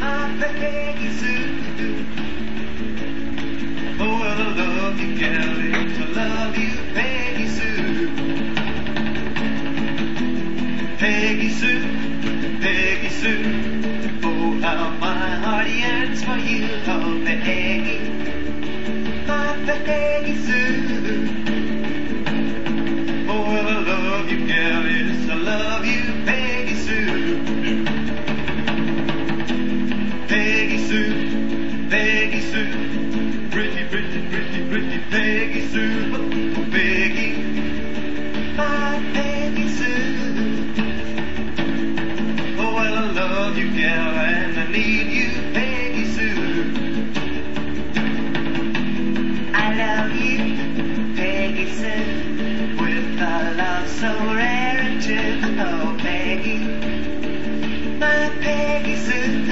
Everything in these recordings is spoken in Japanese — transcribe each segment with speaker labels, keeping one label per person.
Speaker 1: my Peggy Sue. Oh, well, I love you, Kelly, I love you, Peggy Sue. Peggy Sue, Peggy Sue. Oh, how my heart yearns for you, oh, Peggy, my Peggy Sue. Oh, well, I love you, Kelly, I love you, Peggy Sue. Peggy Sue, Peggy Sue, pretty, pretty, pretty, pretty Peggy Sue. Oh, Peggy, my Peggy Sue. Oh, well, I love you, gal, and I need you, Peggy Sue. I love you, Peggy Sue, with a love so rare and true. Oh, Peggy, my Peggy Sue.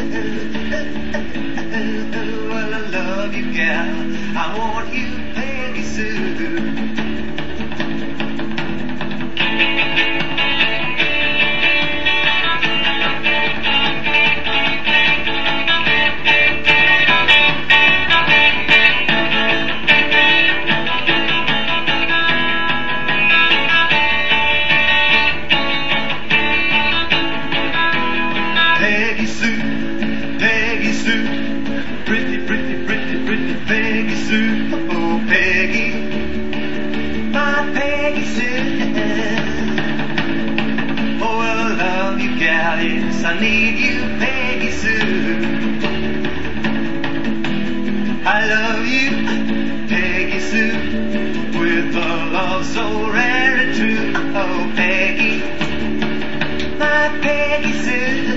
Speaker 1: Well, I love you, gal, I want you, Peggy Sue. Peggy Sue, Peggy Sue, pretty, pretty, pretty, pretty Peggy Sue. Oh, Peggy, my Peggy Sue. Oh, well, I love you, gal, yes, I need you, Peggy Sue. I love you, Peggy Sue, with a love so rare and true. Oh, Peggy, my Peggy Sue.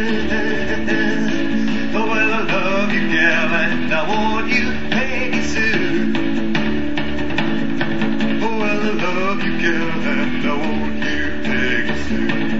Speaker 1: Oh, well, I love you, gal, and I want you, Peggy Sue. Oh, well, I love you, gal, and I want you, Peggy Sue.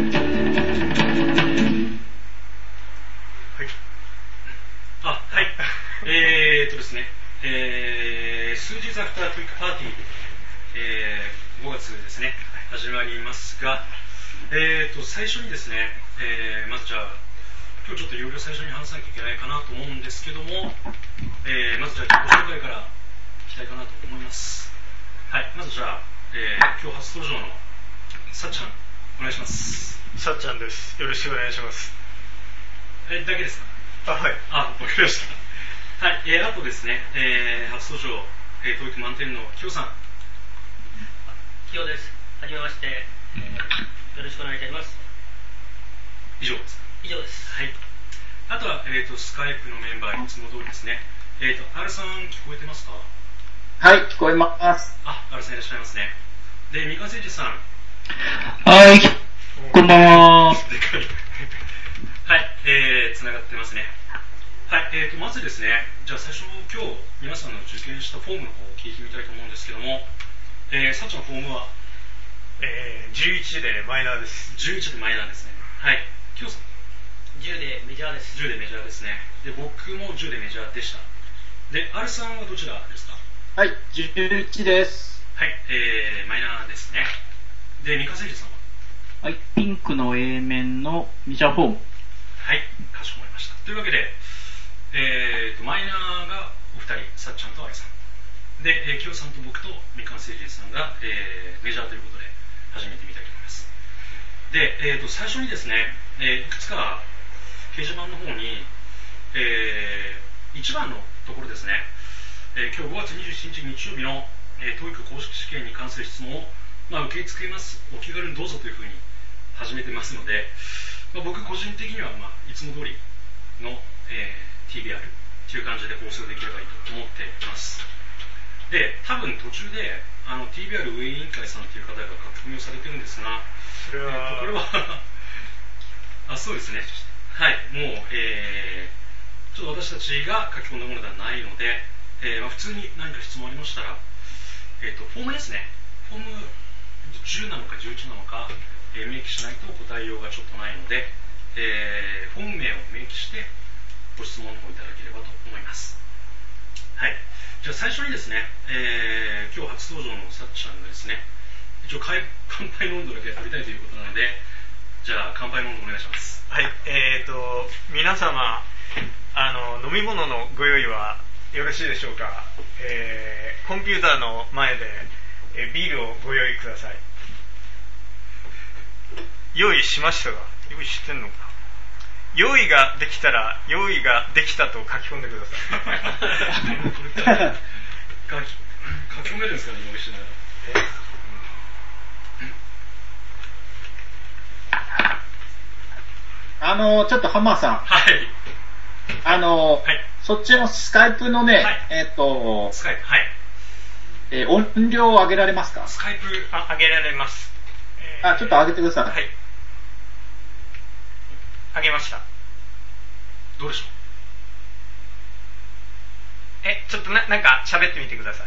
Speaker 2: はい。あ、はい。ですね、数日アフタートゥイックパーティー、5月ですね、始まりますが、最初にですね、まずじゃあ、今日ちょっといろいろ最初に話さなきゃいけないかなと思うんですけども、まずじゃあ自己紹介からいきたいかなと思います。はい、まずじゃあ、今日初登場のさっちゃん、お願いします。
Speaker 3: さっちゃんです。よろしくお願いします。
Speaker 2: だけですか？
Speaker 3: はい。
Speaker 2: わかりました。はい、あとですね、初登場、教育満点のきよさん。
Speaker 4: きよです。はじめまして、よろしくお願いいたします。
Speaker 2: 以上です。
Speaker 4: 以上です。
Speaker 2: はい。あとは、スカイプのメンバーいつも通りですね。R さん聞こえてますか？
Speaker 5: はい、聞こえます。
Speaker 2: R さんいらっしゃいますね。で、三河誠司さん。
Speaker 5: はい、こんばんは。
Speaker 2: でかい。はい、つながってますね。はい、まずですね、じゃあ最初今日皆さんの受験したフォームの方を聞いてみたいと思うんですけども、さっちゃんのフォームは
Speaker 3: 11でマイナーです。
Speaker 2: 11でマイナーですね。はい。きよさん
Speaker 4: 10でメジャーです。
Speaker 2: 10でメジャーですね。で、僕も10でメジャーでした。で、R さんはどちらですか？
Speaker 5: はい、11です。
Speaker 2: はい、マイナーですね。で、三河誠司さんは？
Speaker 5: はい、ピンクの A 面のメジャーフォーム。
Speaker 2: はい、かしこまりました。というわけで、マイナーがお二人、さっちゃんと R さん。で、きよさんと僕と三河誠司さんが、メジャーということで始めてみたいと思います。で、最初にですね、いくつか掲示板の方に、1番のところですね、今日5月27日日曜日の、TOEIC 公式試験に関する質問を、受け付けます、お気軽にどうぞというふうに始めてますので、僕個人的には、いつも通りの、TBR という感じで放送できればいいと思っています。で、多分途中でTBR 運営委員会さんという方が書き込みをされてるんですが、これはそうですね。はい、もう、ちょっと私たちが書き込んだものではないので、普通に何か質問ありましたら、フォームですね。フォーム10なのか11なのか、明記しないと答えようがちょっとないので、フォーム名を明記してご質問の方いただければと思います。はい。じゃあ最初にですね、今日初登場のさっちゃんがですね、一応乾杯の温度だけ取りたいということなので、じゃあ乾杯の温度お願いします。
Speaker 3: はい、皆様、 飲み物のご用意はよろしいでしょうか。コンピューターの前で、ビールをご用意ください。用意しましたが、用意してんのかな。用意ができたら用意ができたと書き込んでください。
Speaker 2: 書き込めるんですかね、用意しなが
Speaker 5: ら。ちょっとハマーさん。
Speaker 2: はい。
Speaker 5: はい、そっちのスカイプのね、
Speaker 2: はい、スカイプ、はい。
Speaker 5: 音量を上げられますか？
Speaker 2: スカイプ、
Speaker 3: 上げられます。
Speaker 5: ちょっと上げてください。
Speaker 3: はい。上げました。
Speaker 2: どうでしょう？
Speaker 3: ちょっとなんか喋ってみてください。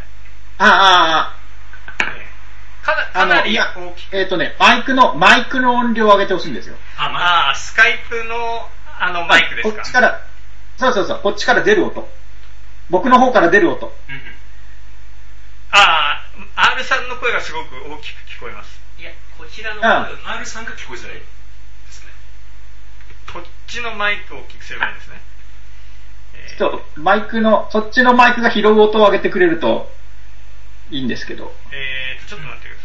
Speaker 5: かなり大きく。マイクの音量を上げてほしいんですよ。
Speaker 3: スカイプのマイクですか？
Speaker 5: こっちから、そう、こっちから出る音。僕の方から出る音。
Speaker 3: R さんの声がすごく大きく聞こえます。
Speaker 4: いや、こちらの声を
Speaker 2: R さんが聞こえづらいですね。
Speaker 3: こっちのマイクを大きくすればいいんですね。
Speaker 5: そっちのマイクが拾う音を上げてくれるといいんですけど。
Speaker 3: ちょっと待ってくだ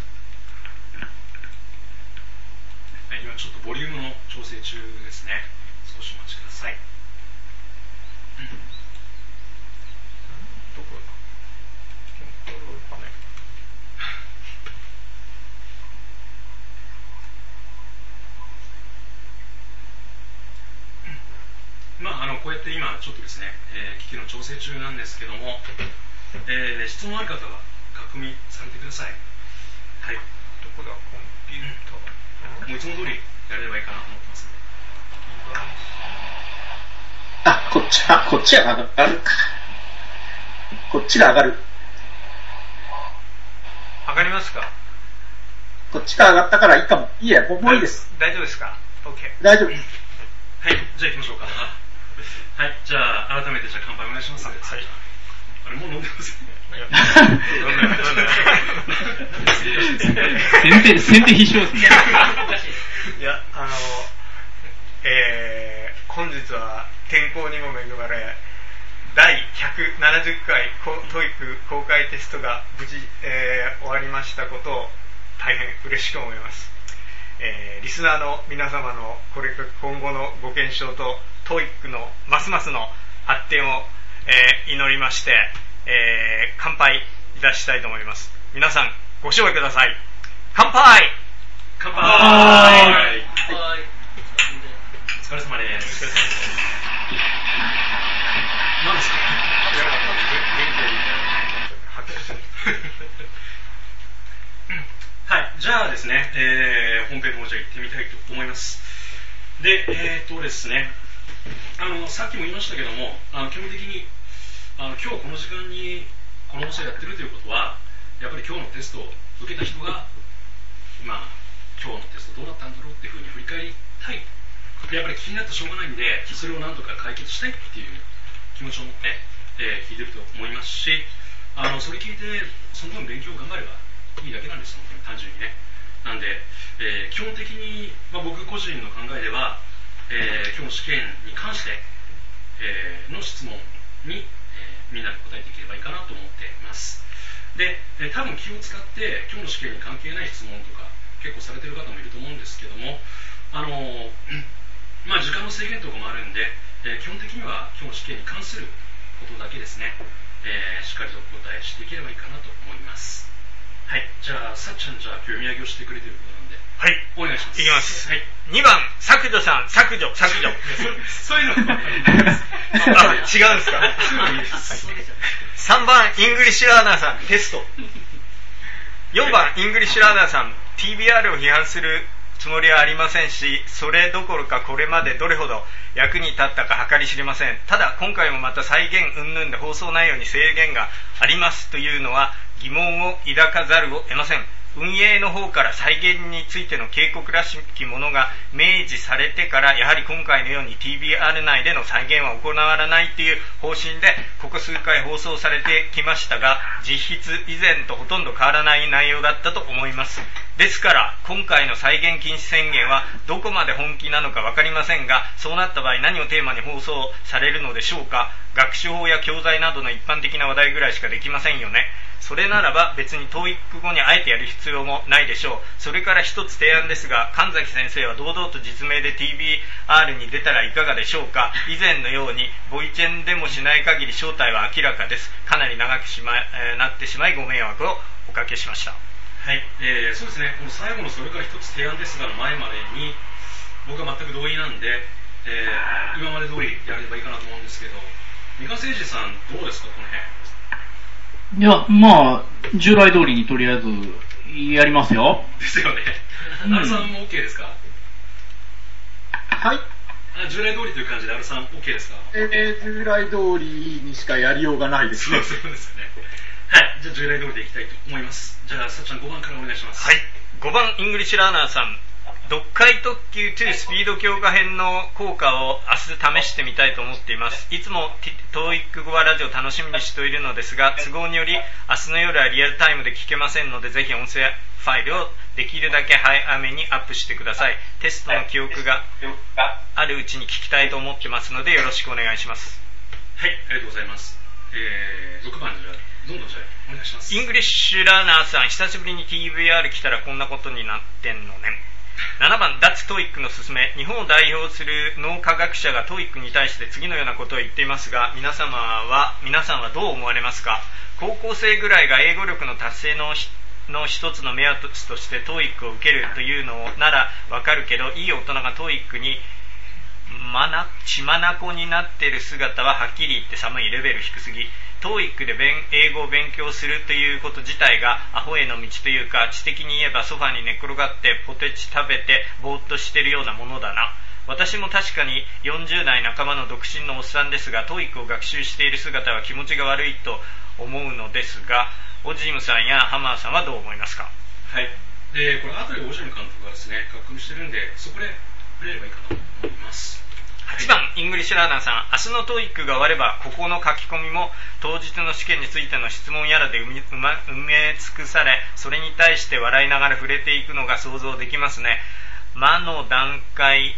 Speaker 3: さい。
Speaker 2: 今ちょっとボリュームの調整中ですね。少しお待ちください。
Speaker 3: どこだ？コントロールパネル。
Speaker 2: こうやって今ちょっとですね、機器の調整中なんですけども、質問ある方は確認されてください。はい。
Speaker 3: どこだ？コンピューター。
Speaker 2: もういつも通りやれればいいかなと思ってますので。
Speaker 5: こっちが上がるか。こっちが上がる。
Speaker 3: 上がりますか？
Speaker 5: こっちが上がったからいいかも。いいや、もういいです。
Speaker 3: 大丈夫ですか？ OK。
Speaker 5: 大丈夫。
Speaker 2: はい、じゃあ行きましょうか。はい、じゃあ改めて乾杯お願いします。はい。あれもう飲んでますね。
Speaker 5: 先手必勝ですね。
Speaker 3: いや、本日は天候にも恵まれ、第170回TOEIC公開テストが無事、終わりましたことを大変嬉しく思います。リスナーの皆様の今後のご健勝とTOEICのますますの発展を、祈りまして、乾杯いたしたいと思います。皆さんご唱和ください。乾杯。
Speaker 2: 乾杯。お疲れ様です。何ですか？はい、じゃあですね、本編の方じゃ行ってみたいと思います。で、ですね、さっきも言いましたけども、基本的に今日この時間にこの放送をやってるということは、やっぱり今日のテストを受けた人が、今日のテストどうだったんだろうっていうふうに振り返りたい。やっぱり気になってしょうがないんで、それをなんとか解決したいっていう気持ちを持って、聞いてると思いますし、それ聞いてその分勉強を頑張ればいいだけなんですよ、単純にね。なんで、基本的に、僕個人の考えでは、今日の試験に関して、の質問に、みんなで答えていければいいかなと思っています。で、多分気を使って今日の試験に関係ない質問とか結構されてる方もいると思うんですけども、時間の制限とかもあるんで、基本的には今日の試験に関することだけですね、しっかりとお答えしていければいいかなと思います。はい、じゃあさっちゃんじゃあ今日読み上げをしてくれてることなんで、
Speaker 3: はい、
Speaker 2: お願いします。
Speaker 3: いきます。
Speaker 2: はい、
Speaker 3: 2番削除さん削除
Speaker 2: そういうの違うん
Speaker 3: ですか？3番イングリッシュラーナーさんテスト。4番イングリッシュラーナーさん TBR を批判するつもりはありませんし、それどころかこれまでどれほど役に立ったか計り知れません。ただ今回もまた再現云々で放送内容に制限がありますというのは疑問を抱かざるを得ません。 運営の方から再現についての警告らしきものが明示されてから、やはり今回のように TBR 内での再現は行わないという方針でここ数回放送されてきましたが、実質以前とほとんど変わらない内容だったと思います。ですから今回の再現禁止宣言はどこまで本気なのか分かりませんが、そうなった場合何をテーマに放送されるのでしょうか。学習法や教材などの一般的な話題ぐらいしかできませんよね。それならば別に TOEIC 後にあえてやる必要もないでしょう。それから一つ提案ですが、神崎先生は堂々と実名で TBR に出たらいかがでしょうか。以前のようにボイチェンでもしない限り正体は明らかです。かなり長くなってしまいご迷惑をおかけしました。
Speaker 2: はい、そうですね、この最後のそれから一つ提案ですがの前までに僕は全く同意なんで、今まで通りやればいいかなと思うんですけど、三河誠司さんどうですか、この辺。
Speaker 5: いや、まあ従来通りにとりあえずやりますよ。
Speaker 2: ですよね。アルさんも OK ですか。
Speaker 5: はい。
Speaker 2: 従来通りという感じでアルさん OK ですか。
Speaker 5: 従来通りにしかやりようがないですね。
Speaker 2: そうですね。はい、じゃあ従来通りでいきたいと思います。じゃあさっちゃん5番からお願いします。
Speaker 3: はい、5番イングリッシュラーナーさん、読解特急2スピード強化編の効果を明日試してみたいと思っています。いつも TOEIC 語話ラジオ楽しみにしているのですが、都合により明日の夜はリアルタイムで聞けませんので、ぜひ音声ファイルをできるだけ早めにアップしてください。テストの記憶があるうちに聞きたいと思ってますのでよろしくお願いします。
Speaker 2: はい、ありがとうございます。6番じゃどんどんじゃお願いします。
Speaker 3: イングリッシュラーナーさん、久しぶりに TBR 来たらこんなことになってんのね。7番脱 TOEIC の勧め。日本を代表する脳科学者が TOEIC に対して次のようなことを言っていますが、皆さんはどう思われますか。高校生ぐらいが英語力の達成の一つの目安として TOEIC を受けるというのならわかるけど、いい大人が TOEIC に血眼になっている姿ははっきり言って寒い。レベル低すぎ。TOEIC で英語を勉強するということ自体がアホへの道というか、知的に言えばソファに寝転がってポテチ食べてぼーっとしてるようなものだな。私も確かに40代半ばの独身のおっさんですが、 TOEIC を学習している姿は気持ちが悪いと思うのですが、オジムさんやハマーさんはどう思いますか。
Speaker 2: はい、でこれ後でオジム監督がですね確認してるんで、そこで触れればいいかなと思います。
Speaker 3: 8番イングリッシュラーナーさん、明日の TOEIC が終わればここの書き込みも当日の試験についての質問やらで埋め尽くされ、それに対して笑いながら触れていくのが想像できますね。の段階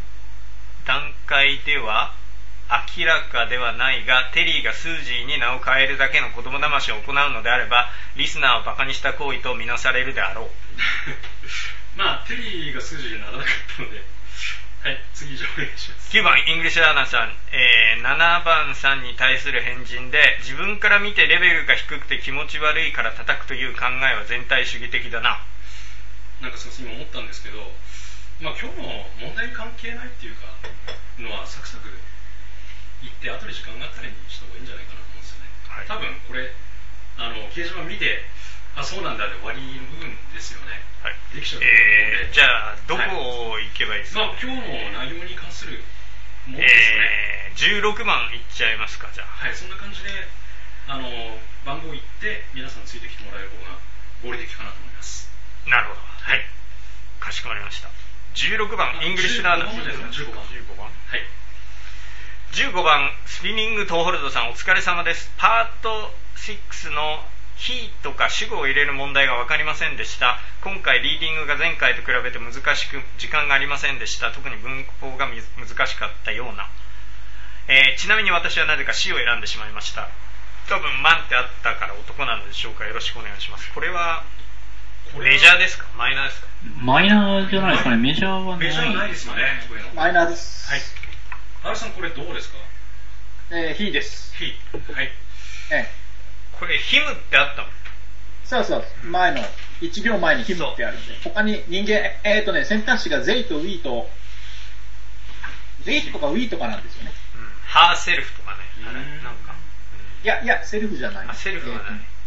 Speaker 3: では明らかではないが、テリーがスージーに名を変えるだけの子供騙しを行うのであれば、リスナーをバカにした行為とみなされるであろう。
Speaker 2: まあテリーがスージーにならなかったので、はい、次じゃお願いします。
Speaker 3: 9番イングリッシュラーナーさん、7番さんに対する返信で、自分から見てレベルが低くて気持ち悪いから叩くという考えは全体主義的だな。
Speaker 2: なんか今思ったんですけど、まあ今日の問題に関係ないっていうかのはサクサク言って後で時間があったりにした方がいいんじゃないかなと思うんですよね。はい、多分これ掲示板見てそうなんだで終わりの部分ですよね。はい、できちゃうと思うので、じゃあ
Speaker 3: どこ行けばいいですか。
Speaker 2: 今日の内容に関するものですよね。
Speaker 3: 16番いっちゃいますか。じゃあ、
Speaker 2: はい、そんな感じで番号言って皆さんついてきてもらえる方が合理的かなと思います。
Speaker 3: なるほど、はい、かしこまりました。16番イングリッシュラーナーさん、15番、はい、15番スピニングトーホルドさん、お疲れ様です。パート6の非とか主語を入れる問題が分かりませんでした。今回リーディングが前回と比べて難しく時間がありませんでした。特に文法が難しかったような、ちなみに私はなぜか死を選んでしまいました。多分マンってあったから男なのでしょうか。よろしくお願いします。これはメジャーですかマイナーですか。
Speaker 5: マイナーじゃないですかね。メジャーは
Speaker 2: メジャーないですよね。
Speaker 5: マイナーです。
Speaker 2: はい。Rさんこれどうですか。
Speaker 5: 非です。
Speaker 2: 非、はい。
Speaker 3: これヒムってあったの。
Speaker 5: そうそう、前の1行前にヒムってあるんで、他に人間選択肢がゼイとウィーとゼイとかウィーとかなんですよね。
Speaker 3: ハーセルフとかね。なんか、
Speaker 5: いやセルフじゃない。
Speaker 3: セルフはない。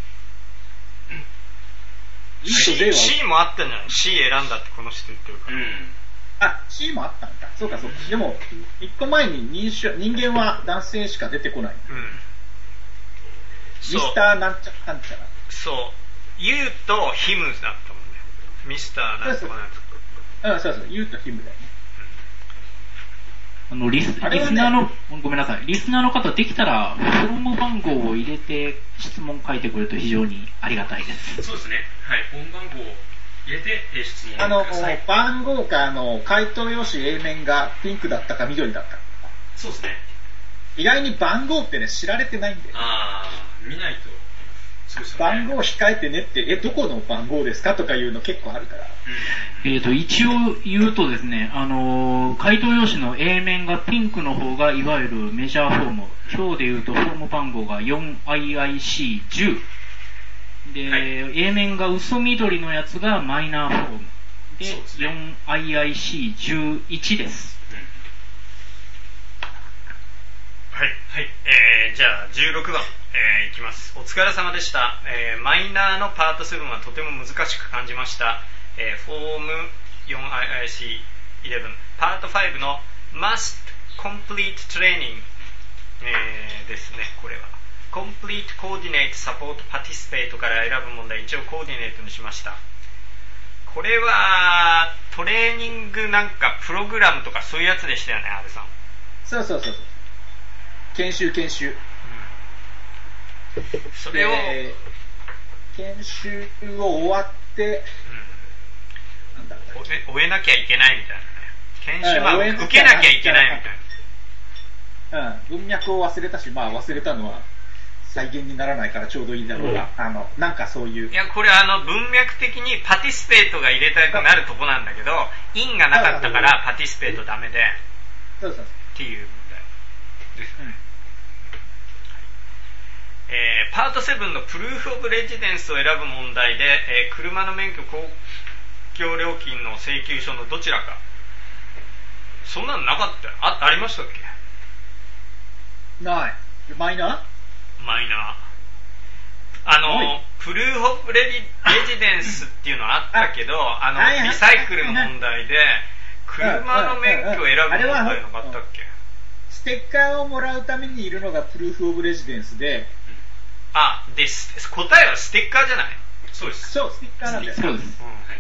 Speaker 5: ウィーとゼイは
Speaker 3: C もあったんじゃない。 C 選んだってこの人言ってるから。
Speaker 5: C もあったんだ。そうか。でも1個前に人間は男性しか出てこない。ミスターなんちゃら。
Speaker 3: そう。ユーとヒムだったもんミスターなんとかなんとか。
Speaker 5: うん、そうそう、ユーとヒムだよね。
Speaker 6: リスナーの、ごめんなさい、リスナーの方できたら、フォロム番号を入れて質問書いてくれると非常にありがたいです。
Speaker 2: そうですね。はい。本番号を入れて、質問をください。
Speaker 5: 番号か、回答用紙 A 面がピンクだったか緑だったか。
Speaker 2: そうですね。
Speaker 5: 意外に番号ってね、知られてないんだよ。
Speaker 2: 見ないと。そうですよね。
Speaker 5: 番号控えてねって、どこの番号ですかとかいうの結構あるから。
Speaker 6: 一応言うとですね、回答用紙の A 面がピンクの方がいわゆるメジャーフォーム。今日で言うとフォーム番号が 4IIC10。で、はい、A 面が薄緑のやつがマイナーフォーム。で、4IIC11 です。
Speaker 3: はい。はい。じゃあ、16番。いきます。お疲れ様でした。マイナーのパート7はとても難しく感じました。フォーム 4IIC11 パート5の Must Complete Training、ですね。これは Complete Coordinate Support Participate から選ぶ問題、一応コーディネートにしました。これはトレーニングなんかプログラムとかそういうやつでしたよね、安部さん。
Speaker 5: そうそうそうそう。研修、
Speaker 3: それを、
Speaker 5: 研修を終わって、
Speaker 3: なんだろう、終えなきゃいけないみたいなね。研修は受けなきゃいけないみたいな。
Speaker 5: 文脈を忘れたし、忘れたのは再現にならないからちょうどいいだろうが、なんかそういう。
Speaker 3: いや、これ文脈的にパティスペートが入れたくなるとこなんだけど、インがなかったからパティスペートダメで、
Speaker 5: そう
Speaker 3: っていう問題ですね。パート7のプルーフオブレジデンスを選ぶ問題で、車の免許公共料金の請求書のどちらか。そんなのなかった？ありましたっけ？
Speaker 5: ない。マイナー
Speaker 3: プルーフオブレジデンスっていうのはあったけど、リサイクルの問題で車の免許を選ぶ問題なかったっけ？
Speaker 5: ステッカーをもらうためにいるのがプルーフオブレジデンスで、
Speaker 3: 答えはステッカーじゃない？
Speaker 2: そうです。
Speaker 5: そう、ステッカーなんだよ。
Speaker 6: そうです。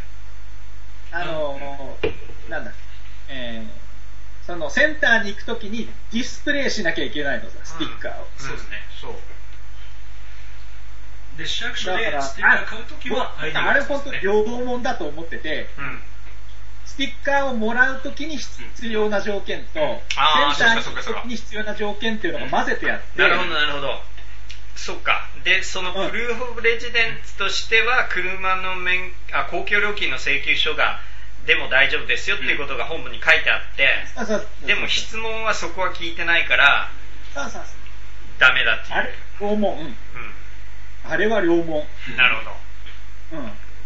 Speaker 5: なんだ、そのセンターに行くときにディスプレイしなきゃいけないのさ、ステッカーを。
Speaker 2: そうですね。そう。で、市役所でステッカー買うときは、
Speaker 5: あれ本当に両方もんだと思ってて、ステッカーをもらうときに必要な条件と、センターに行くときに必要な条件っていうのが混ぜてやって。
Speaker 3: なるほど。そっか。で、そのプルーフオブレジデンスとしては、車の公共料金の請求書が、でも大丈夫ですよっていうことが本文に書いてあって、でも質問はそこは聞いてないから、ダメだっていう。
Speaker 5: あれ両門。あれは両門。
Speaker 3: なるほど。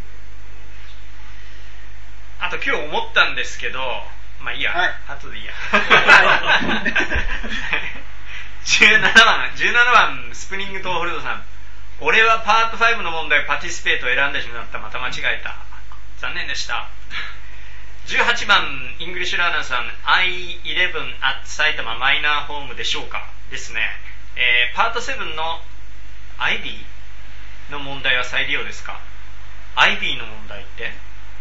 Speaker 3: あと今日思ったんですけど、いいや、後でいいや。17番スプリングトーホルドさん。俺はパート5の問題パティスペートを選んでしまった。また間違えた。残念でした。18番イングリッシュラーナーさん。I11 at 埼玉マイナーホームでしょうかですね。パート7の IB の問題は再利用ですか？ IB の問題って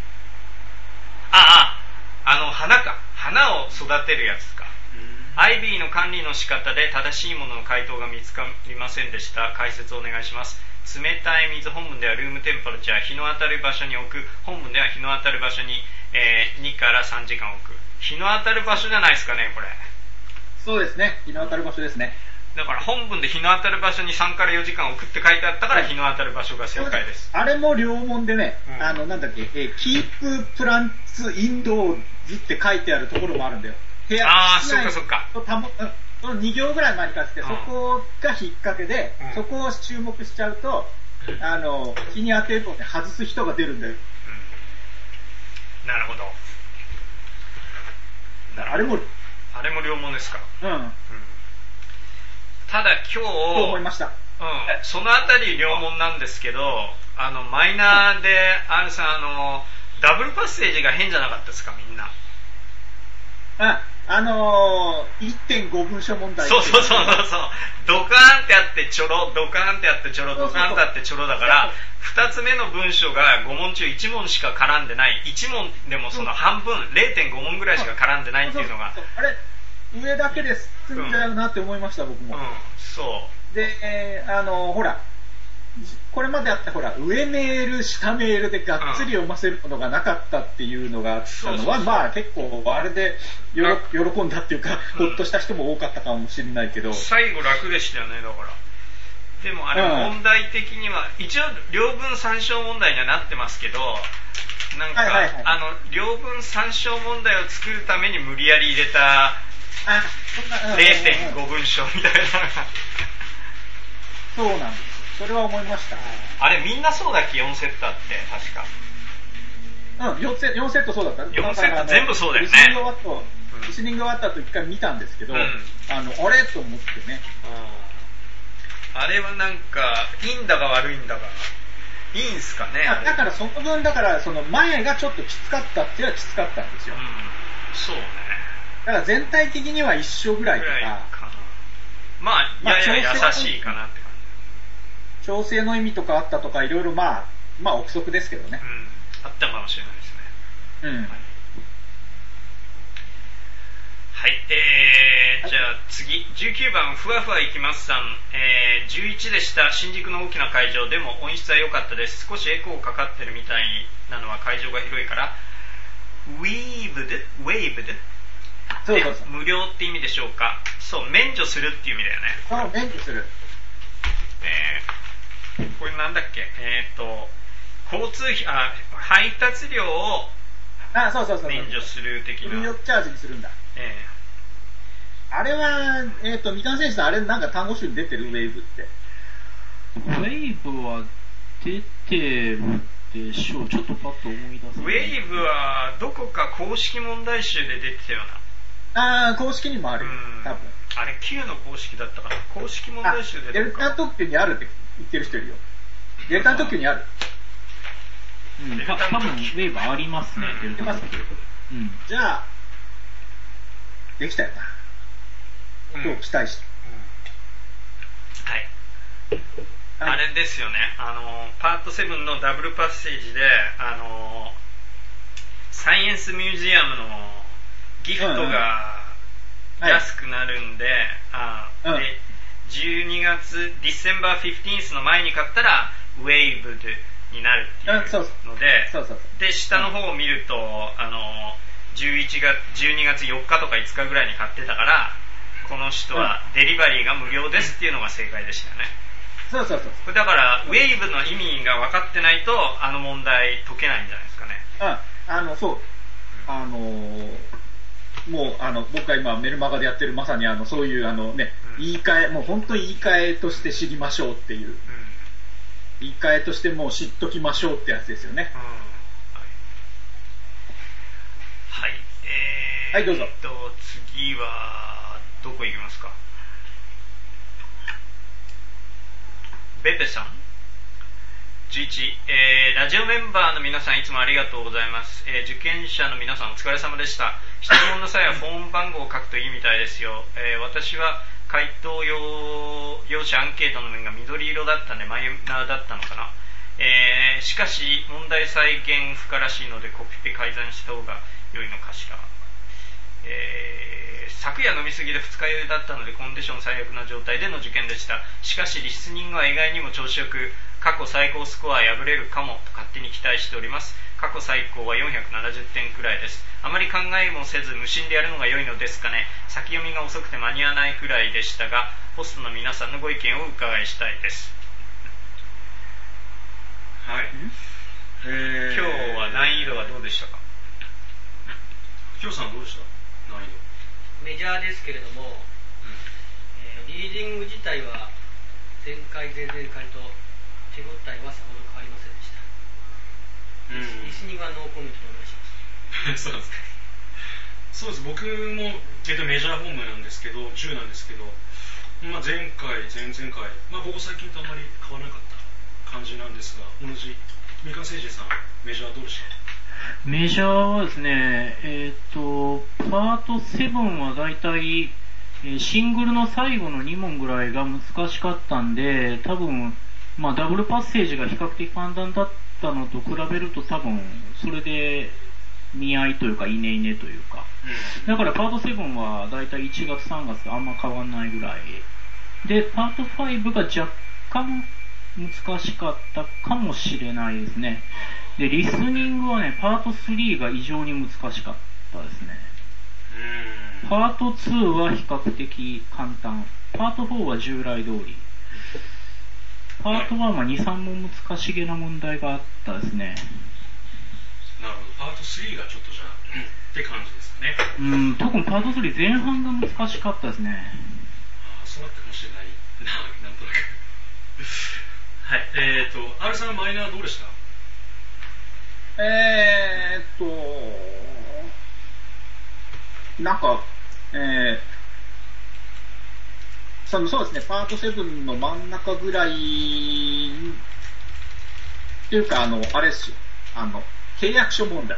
Speaker 3: 花を育てるやつか。IB の管理の仕方で正しいものの回答が見つかりませんでした。解説をお願いします。冷たい水、本文ではルームテンパラチャー、日の当たる場所に置く、本文では日の当たる場所に、2から3時間置く。日の当たる場所じゃないですかね、これ。
Speaker 5: そうですね、日の当たる場所ですね。
Speaker 3: だから本文で日の当たる場所に3から4時間置くって書いてあったから、日の当たる場所が正解です。
Speaker 5: あれも両問でね、なんだっけ、キーププランツインドーズって書いてあるところもあるんだよ。
Speaker 3: そっか。
Speaker 5: その2行ぐらい前に書いてて、そこが引っ掛けで、そこを注目しちゃうと、日に当てるとね、外す人が出るんだよ。
Speaker 3: なるほど。
Speaker 5: あれも
Speaker 3: 両問ですか。ただ今日、
Speaker 5: そう思いました。
Speaker 3: そのあたり両問なんですけど、マイナーで、ダブルパッセージが変じゃなかったですか、みんな。
Speaker 5: 1.5 文書問題。
Speaker 3: そう。ドカーンってあってちょろ、ドカーンってあってちょろ、ドカーンってあってちょろだから、2つ目の文章が5問中1問しか絡んでない。1問でもその半分、0.5 問ぐらいしか絡んでないっていうのが。
Speaker 5: あれ上だけで済んじゃうなって思いました、僕も。
Speaker 3: そう。
Speaker 5: で、ほら、これまであったほら、上メール、下メールでがっつり読ませるのがなかったっていうのがあったのは、まあ結構あれで喜んだっていうか、ほっとした人も多かったかもしれないけど。
Speaker 3: 最後楽でしたよね、だから。でもあれ問題的には、一応両文参照問題にはなってますけど、なんか、両文参照問題を作るために無理やり入れた 0.5 文章みたいなのが。
Speaker 5: そうなんです。それは思いました。
Speaker 3: あれみんなそうだっけ、4セットあって確か。
Speaker 5: 4セットそうだった。
Speaker 3: 4セット全部そうだよね。
Speaker 5: リスニング終わった後一回見たんですけど、あれと思ってね。
Speaker 3: あれはなんかいいんだか悪いんだかいいんすかね。
Speaker 5: だからその分その前がちょっときつかったっていうのはきつかったんですよ。
Speaker 3: そうね。
Speaker 5: だから全体的には一緒ぐらいとか。
Speaker 3: まあやや優しいかなって。
Speaker 5: 調整の意味とかあったとかいろいろまあ憶測ですけどね。
Speaker 3: あったかもしれないですね。はい、じゃあ次19番ふわふわいきますさん、11でした。新宿の大きな会場でも音質は良かったです。少しエコーかかってるみたいなのは会場が広いからウェーブで
Speaker 5: そう
Speaker 3: 無料って意味でしょうか。そう免除するっていう意味だよね。
Speaker 5: 免除する。
Speaker 3: これなんだっけ、交通費、配達料を免除する的な。
Speaker 5: 入力チャージにするんだ。あれは、三冠選手のあれなんか単語集に出てるウェーブって。
Speaker 6: ウェーブは出てるでしょう。ちょっとパッと思い出す。
Speaker 3: ウェーブはどこか公式問題集で出てたよう
Speaker 5: な。公式にもある。多分。
Speaker 3: あれ Q の公式だったかな。公式問題集で
Speaker 5: デルタ特急にあるって言ってる人いるよ。デルタ特急にある。
Speaker 6: 多分ウェーブありますね。デルタ特急。
Speaker 5: じゃあできたよな。今日期待して。
Speaker 3: はい。あれですよね。パート7のダブルパッセージでサイエンスミュージアムのギフトが安くなるんで、12月ディセンバー15の前に買ったらウェーブになるっていうので、で下の方を見ると12月4日とか5日ぐらいに買ってたから、この人はデリバリーが無料ですっていうのが正解でしたよね。だからウェーブの意味が分かってないと問題解けないんじゃないですかね。
Speaker 5: もう僕が今メルマガでやってるまさにそういう言い換え、もう本当に言い換えとして知りましょうっていう、言い換えとしてもう知っときましょうってやつですよね。はい、どうぞ。
Speaker 3: 次はどこ行きますか。ベペさん11、ラジオメンバーの皆さんいつもありがとうございます。受験者の皆さんお疲れ様でした。質問の際はフォーム番号を書くといいみたいですよ。私は回答用紙アンケートの面が緑色だったんでマイナーだったのかな。しかし問題再現不可らしいのでコピペ改ざんした方が良いのかしら。昨夜飲みすぎで二日酔いだったのでコンディション最悪な状態での受験でした。しかしリスニングは意外にも調子よく、過去最高スコア破れるかもと勝手に期待しております。過去最高は470点くらいです。あまり考えもせず無心でやるのが良いのですかね。先読みが遅くて間に合わないくらいでしたが、ホストの皆さんのご意見をお伺いしたいです。はい。今日は難易度はどうでしたか。
Speaker 2: きょうさんどうでした難易度。
Speaker 4: メジャーですけれども、リーディング自体は前回前々回と手応えはさほど変わりませんでした。リスニングはノーコメントでお願いします。
Speaker 2: そうですか。そうです。僕も、メジャーホームなんですけど、10なんですけど、前回前々回、ここ最近とあまり変わらなかった感じなんですが、同じ三冠誠司さんメジャーどうでした？
Speaker 6: メジャーはですね、パート7はだいたいシングルの最後の2問ぐらいが難しかったんで、多分、まあダブルパッセージが比較的簡単だったのと比べると多分、それで見合いというか、いねいねというか。だからパート7はだいたい1月3月とあんま変わんないぐらい。で、パート5が若干難しかったかもしれないですね。で、リスニングはね、パート3が異常に難しかったですね。パート2は比較的簡単。パート4は従来通り。パート1は2、3問難しげな問題があったですね。
Speaker 2: なるほど。パート3がちょっとじゃあ、って感じですかね。
Speaker 6: 特にパート3前半が難しかったですね。
Speaker 2: ああ、そうだったかもしれないな、なんとなく。はい。R さんマイナーどうでした？
Speaker 5: なんか、そうですね、パート7の真ん中ぐらい、っていうか、あれですよ、契約書問題。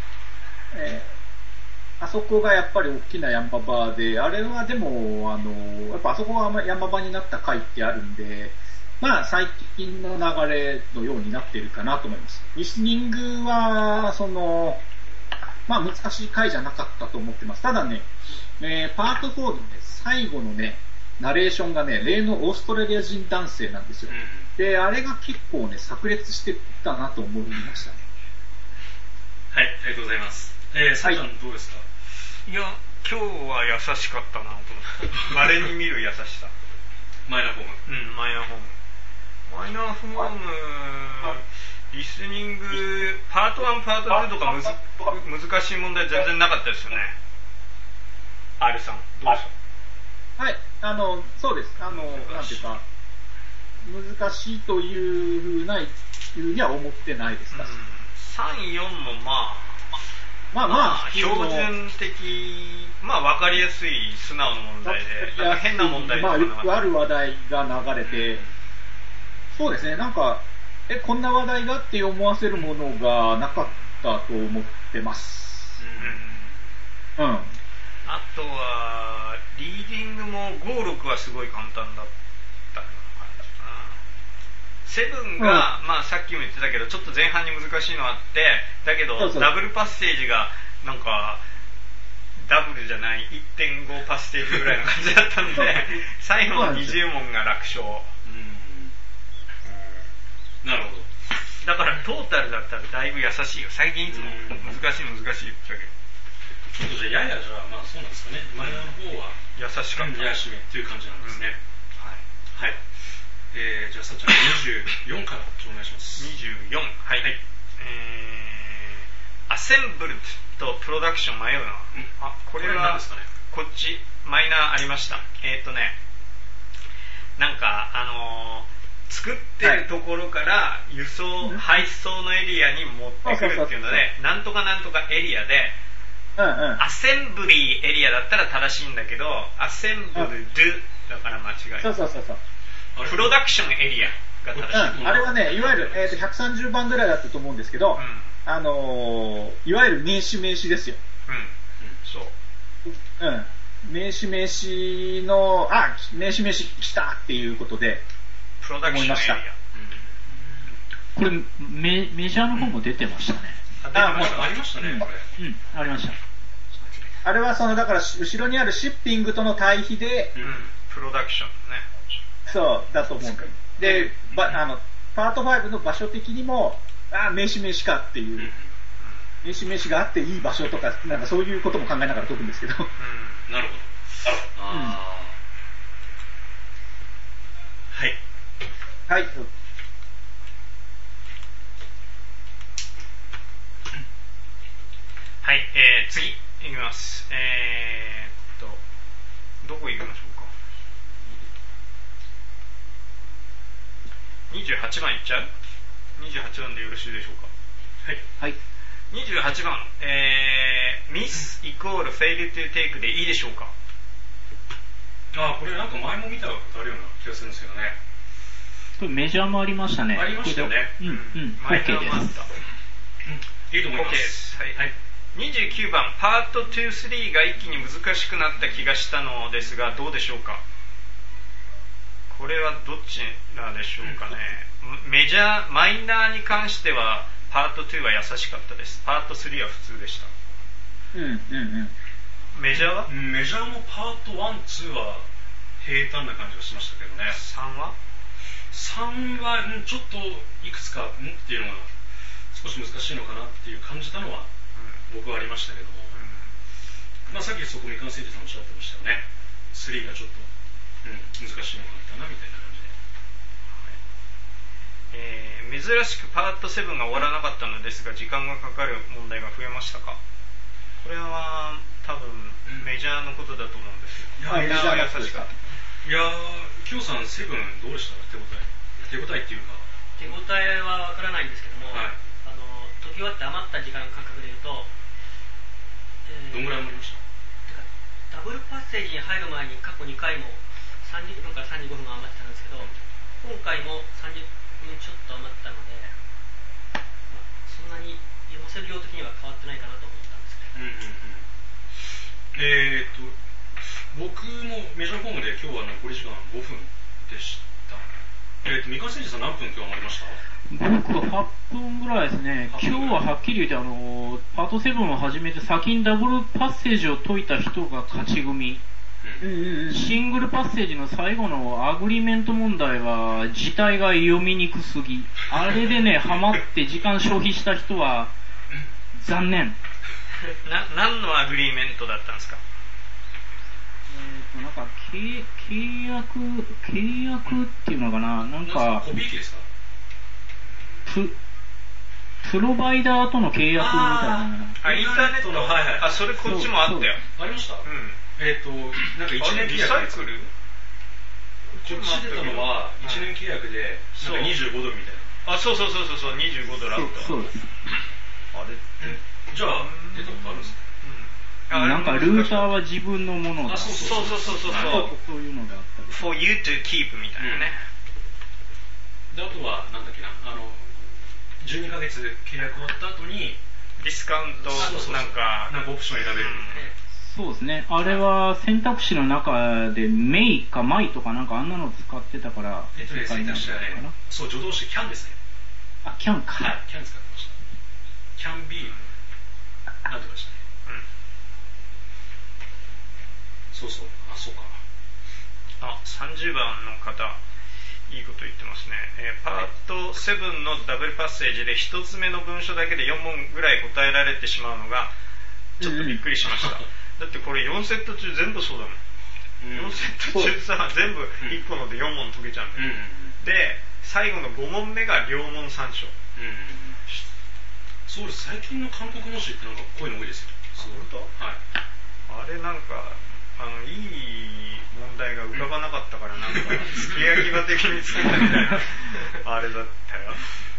Speaker 5: あそこがやっぱり大きな山場で、あれはでも、やっぱあそこが山場になった回ってあるんで、まあ最近の流れのようになっているかなと思います。リスニングは、まあ難しい回じゃなかったと思ってます。ただね、パート4のね、最後のね、ナレーションがね、例のオーストラリア人男性なんですよ。で、あれが結構ね、炸裂してたなと思いましたね。
Speaker 2: はい、ありがとうございます。さっちゃんどうですか？
Speaker 3: いや、今日は優しかったなと思って。稀に見る優しさ。
Speaker 2: マイナーフォーム。
Speaker 3: マイナーフォーム。マイナーフォーム、リスニング、パート1、パート2とか難しい問題全然なかったですよね。R さん、どうですか？
Speaker 5: はい、そうです。なんていうか、難しいというふうには思ってないですか。
Speaker 3: 3、4もまあ、標準的、まあ分かりやすい素直な問題で、なんか変な問題とかなかった。
Speaker 5: まあ、よくある話題が流れて、そうですね、なんか、こんな話題がって思わせるものがなかったと思ってます。
Speaker 3: あとは、リーディングも5、6はすごい簡単だったような感じかな。7が、まあさっきも言ってたけど、ちょっと前半に難しいのあって、だけど、ダブルパッセージが、なんか、ダブルじゃない 1.5 パッセージぐらいの感じだったんで、最後の20問が楽勝。
Speaker 2: なるほど。
Speaker 3: だからトータルだったらだいぶ優しいよ。最近いつも難しい言ってたけど。
Speaker 2: ちょっとじゃあややじゃあまあそうなんですかね。マイナーの方は
Speaker 3: 優しかった。
Speaker 2: 優しめっていう感じなんですね。はい。じゃあさっちゃん24からお願いします。
Speaker 3: 24。はい。アセンブルとプロダクション迷うな。これは
Speaker 2: 何ですかね。
Speaker 3: こっちマイナーありました。なんか作ってるところから輸送、配送のエリアに持ってくるっていうので、なんとかなんとかエリアで、アセンブリーエリアだったら正しいんだけど、アセンブルドだから間違い。プロダクションエリアが正しい。
Speaker 5: あれはね、いわゆる、130番ぐらいだったと思うんですけど、いわゆる名詞名詞ですよ。
Speaker 3: そう。
Speaker 5: 名詞名詞の、名詞名詞来たっていうことで、
Speaker 3: プロダクションエリア。
Speaker 6: これメジャーの方も出てましたね。
Speaker 2: ありましたね、これ。
Speaker 6: ありました。
Speaker 5: あれはだから後ろにあるシッピングとの対比で、
Speaker 3: プロダクションね。
Speaker 5: そうだと思う。で、パート5の場所的にも、名詞名詞かっていう、名詞名詞があっていい場所とか、なんかそういうことも考えながら解くんですけど。
Speaker 2: なるほど。はい。
Speaker 5: はい。
Speaker 3: はい、次いきます。どこ行きましょうか。28番いっちゃう？ 28 番でよろしいでしょうか。
Speaker 6: はい。
Speaker 3: 28番、ミスイコールフェイルトゥーテイクでいいでしょうか。
Speaker 2: これなんか前も見たことあるような気がするんですけどね。
Speaker 6: これメジャーもありましたね。
Speaker 2: ありましたよね。
Speaker 3: マイナーもあった。
Speaker 2: いいと思いま
Speaker 3: OK ですす。はい。
Speaker 2: はい。
Speaker 3: 29番、パート2、3が一気に難しくなった気がしたのですが、どうでしょうか。これはどちらでしょうかね。メジャー、マイナーに関しては、パート2は優しかったです。パート3は普通でした。メジャーは
Speaker 2: メジャーもパート1、2は平坦な感じがしましたけどね。
Speaker 3: 3は
Speaker 2: 3はちょっといくつかっていうのが少し難しいのかなっていう感じたのは僕はありましたけども、まあ、さっきそこ三上誠司さんおっしゃってましたよね。3がちょっと、難しいのがあったなみたいな感じで、
Speaker 3: 珍しくパート7が終わらなかったのですが、時間がかかる問題が増えましたか。これは多分メジャーのことだと思うんですよ。
Speaker 2: いや
Speaker 3: メジャーは優しかった。
Speaker 2: いやー、キヨさん7どうでした手応えっていうか。
Speaker 4: 手応えはわからないんですけども、
Speaker 2: はい、
Speaker 4: 解き終わって余った時間の感覚でいうと、
Speaker 2: どんぐらい余りました？
Speaker 4: ダブルパッセージに入る前に過去2回も30分から35分余ってたんですけど、今回も30分ちょっと余ったので、そんなに読ませる量的には変わってないかなと思ったんですけど、
Speaker 2: 僕もメジャーフォームで今日は残り時間5分でした。三上誠司さん何分今日余りました？
Speaker 6: 僕8分ぐらいですね。今日ははっきり言ってパート7を始めて先にダブルパッセージを解いた人が勝ち組。シングルパッセージの最後のアグリメント問題は字体が読みにくすぎ。あれでね、ハマって時間消費した人は残念。
Speaker 3: 何のアグリーメントだったんですか？
Speaker 6: なんか契約っていうのかな、なんか
Speaker 2: コピー機ですか？
Speaker 6: プロバイダーとの契約みたいな。
Speaker 3: インターネットの、あ、それこっちもあったよ。
Speaker 2: ありました？なんか1年契約。
Speaker 3: リサイクル？
Speaker 2: こっち出たのは1年契約でなんか25ドルみたいな。
Speaker 3: あ、そう25ドルあった。
Speaker 6: そうです。
Speaker 2: あれじゃあ出たことあるんですか？
Speaker 6: なんかルーターは自分のものだ。
Speaker 3: そう
Speaker 6: そういうのがあったり。
Speaker 3: For you to keep みたいなね。
Speaker 2: で、あとはなんだっけな、12ヶ月契約終わった後に
Speaker 3: ディスカウントなんか
Speaker 2: オプション選べる。
Speaker 6: そうですね。あれは選択肢の中でメイかマイとかなんかあんなの使ってたから。
Speaker 2: 選択肢はね、そう助動詞キャンですね。
Speaker 6: あ、キャンか。
Speaker 2: はい、キャン使ってました。キャンビーなんとかでしたね。そうか。
Speaker 3: 30番の方、いいこと言ってますね。パート7のダブルパッセージで1つ目の文章だけで4問ぐらい答えられてしまうのがちょっとびっくりしました。だってこれ4セット中全部そうだもん。4セット中さ、全部1個ので4問解けちゃうんだよ。で、最後の5問目が両問参照。
Speaker 2: そうです。最近の韓国模試ってなんかこういうの多いですよ。
Speaker 3: 本当？はい。あれなんかいい問題が浮かばなかったからなんかすき焼き場的に作ったみたいなあれだったよ。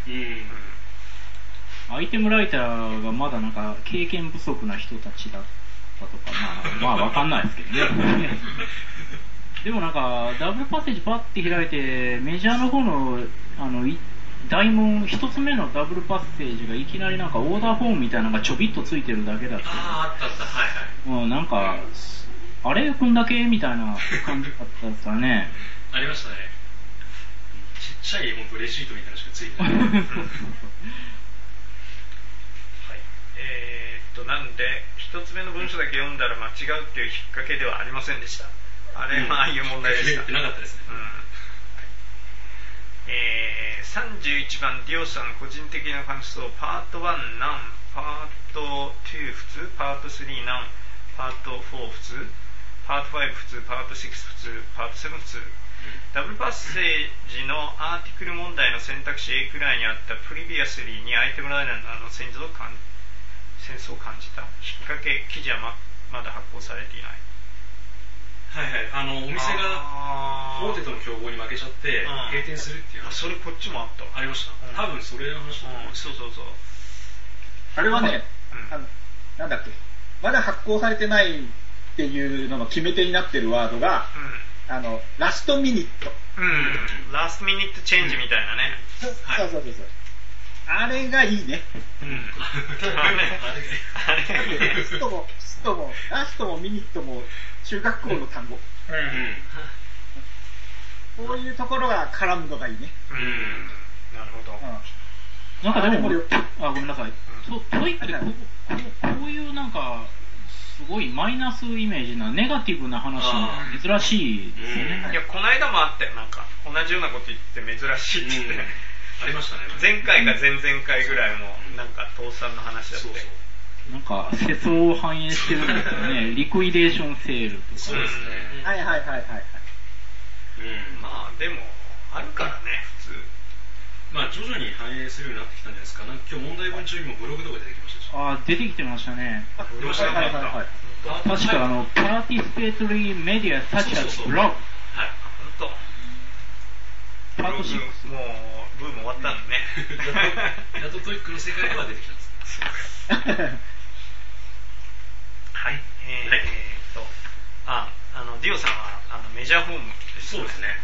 Speaker 6: アイテムライターがまだなんか経験不足な人たちだったとか、まあわかんないですけどね。でもなんかダブルパッセージパッて開いてメジャーの方の大問一つ目のダブルパッセージがいきなりなんかオーダーフォームみたいなのがちょびっとついてるだけだった。
Speaker 2: あったはいはい。
Speaker 6: なんかあれこんだけみたいな感じだったですからね。
Speaker 2: ありましたね。ちっちゃい本当レシートみたいなのしかついてない。はい。
Speaker 3: なんで一つ目の文章だけ読んだら間違うっていう引っ掛けではありませんでした。あれはああいう問題でした。
Speaker 2: なかったですね。
Speaker 3: 31番ディオさん個人的な感想。パート1何、パート2普通、パート3何、パート4普通、パート5普通、パート6普通、パート7普通。ダブルパッセージのアーティクル問題の選択肢 A くらいにあったプリビアスリーにアイテムライナーのセンスを感じた。引っ掛け記事は まだ発行されていない。
Speaker 2: お店が大手との競合に負けちゃって閉店するっていう話。
Speaker 3: それこっちもあった。
Speaker 2: ありました。多分それの話だと思う。
Speaker 3: そう。
Speaker 5: あれはね、なんだっけ、まだ発行されてないっていうのの決め手になってるワードが、ラストミニット。
Speaker 3: ラストミニットチェンジみたいなね。
Speaker 5: そう。 あれがいいね。ラストもミニットも中学校の単語。こういうところが絡むのがいいね。
Speaker 3: なるほど。
Speaker 6: なんかでも、ごめんなさい。トイックでこういうなんか、すごいマイナスイメージな、ネガティブな話珍しいですよね。
Speaker 3: いや、この間もあったよ、なんか、同じようなこと言って珍しいって言って。
Speaker 2: ありましたね。
Speaker 3: 前回か前々回ぐらいも、なんか、倒産の話だって。
Speaker 6: なんか、世相を反映してるんですよね。リクイデーションセールとか。
Speaker 2: そうですね。
Speaker 5: はい。
Speaker 3: まあ、でも、あるからね、普通。
Speaker 2: まあ、徐々に反映するようになってきたんじゃないですか。なんか今日問題文中にもブログとか出てきましたし。
Speaker 6: 出てきてましたね。
Speaker 3: どうしたかった。
Speaker 6: 確かparticipatory media such as blog。
Speaker 3: はい、本当。
Speaker 6: パート6。
Speaker 3: もう、ブーム終わったんでね。
Speaker 2: やっとトイックの世界では出てきたんです。
Speaker 3: はい。ディオさんはメジャーホームです。
Speaker 2: そうですね。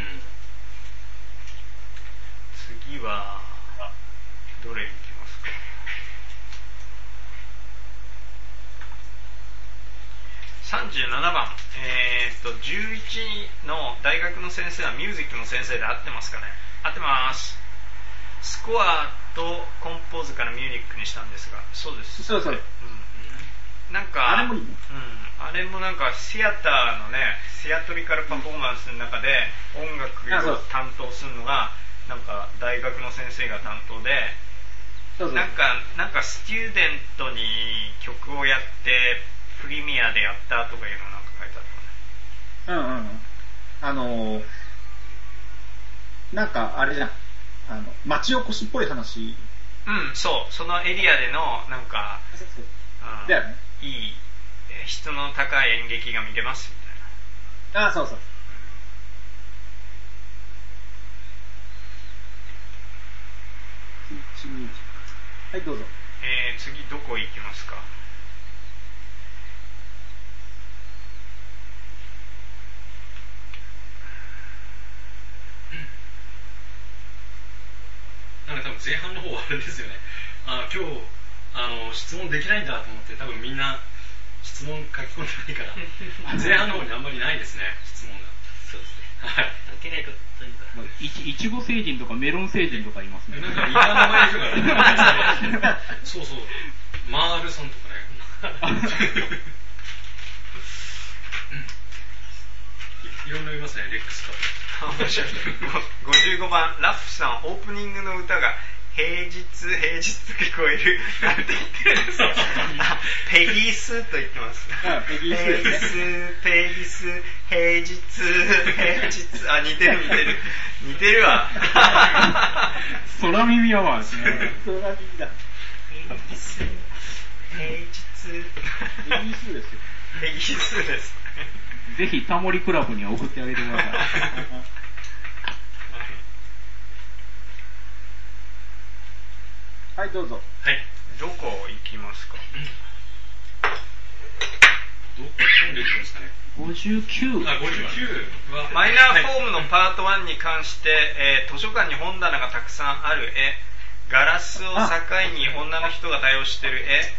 Speaker 3: 次はどれいきますか。37番、11の大学の先生はミュージックの先生で合ってますかね。合ってます。スコアとコンポーズからミュージックにしたんですが、そうです。
Speaker 5: そう。
Speaker 3: なんか
Speaker 5: あれもいいね。
Speaker 3: あれもなんかシアターのね、シアトリカルパフォーマンスの中で音楽を担当するのがなんか大学の先生が担当で、なんかスチューデントに曲をやってプリミアでやったとかいうのなんか書いてあったね。なんかあれじゃん、町おこしっぽい話。そう、そのエリアでのなんか
Speaker 5: だよね。
Speaker 3: いい質の高い演劇が見れますみたいな。
Speaker 5: そう。はい、どうぞ。
Speaker 3: 次どこ行きますか。
Speaker 2: なんか多分前半の方はあれですよね。今日質問できないんだと思って多分みんな質問書き込んでないから前半の方にあんまりないですね、質問が。
Speaker 4: そうですね。
Speaker 2: はい。
Speaker 4: 関係ないことに
Speaker 6: いちご星人とかメロン星人とかいますね。
Speaker 2: なんかいろんな名前の人がそう、マールさんとかね。いろんな言いますね、レックスカッ
Speaker 3: ト。55番、ラッフさん、オープニングの歌が平日聞こえるなんて言ってるんですよ。ペギースと言ってます。
Speaker 5: ペギースですね。
Speaker 3: 平日、似てるわ。
Speaker 6: 空耳アワーですね。
Speaker 5: 空耳だ。
Speaker 3: 平日、
Speaker 5: ペギースですよ。
Speaker 3: ペギースです。
Speaker 6: ぜひタモリクラブに送ってあげてください。
Speaker 5: はい、どうぞ。
Speaker 3: はい、どこ行きますか。
Speaker 2: どこに出てくるんですかね。
Speaker 6: 59。
Speaker 2: 59は
Speaker 3: マイナーフォームのパート1に関して、図書館に本棚がたくさんある絵、ガラスを境に女の人が対応してる絵、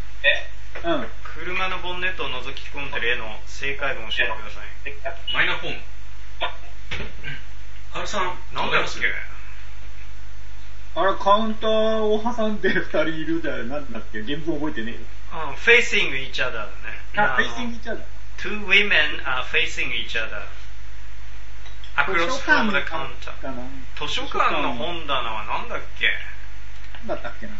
Speaker 3: 車のボンネットを覗き込んでる絵の正解文を教えてください。
Speaker 2: マイナーフォーム。Rさん、
Speaker 3: なんだっけ。
Speaker 5: あれ、カウンターを挟んで2人いるじゃなんだっけ、原文覚えてねえよ。
Speaker 3: facing each other だね。
Speaker 5: facing each other。
Speaker 3: Two women are facing each other across from the counter。図書館の本棚はなんだっけ。
Speaker 5: なんだったっけな。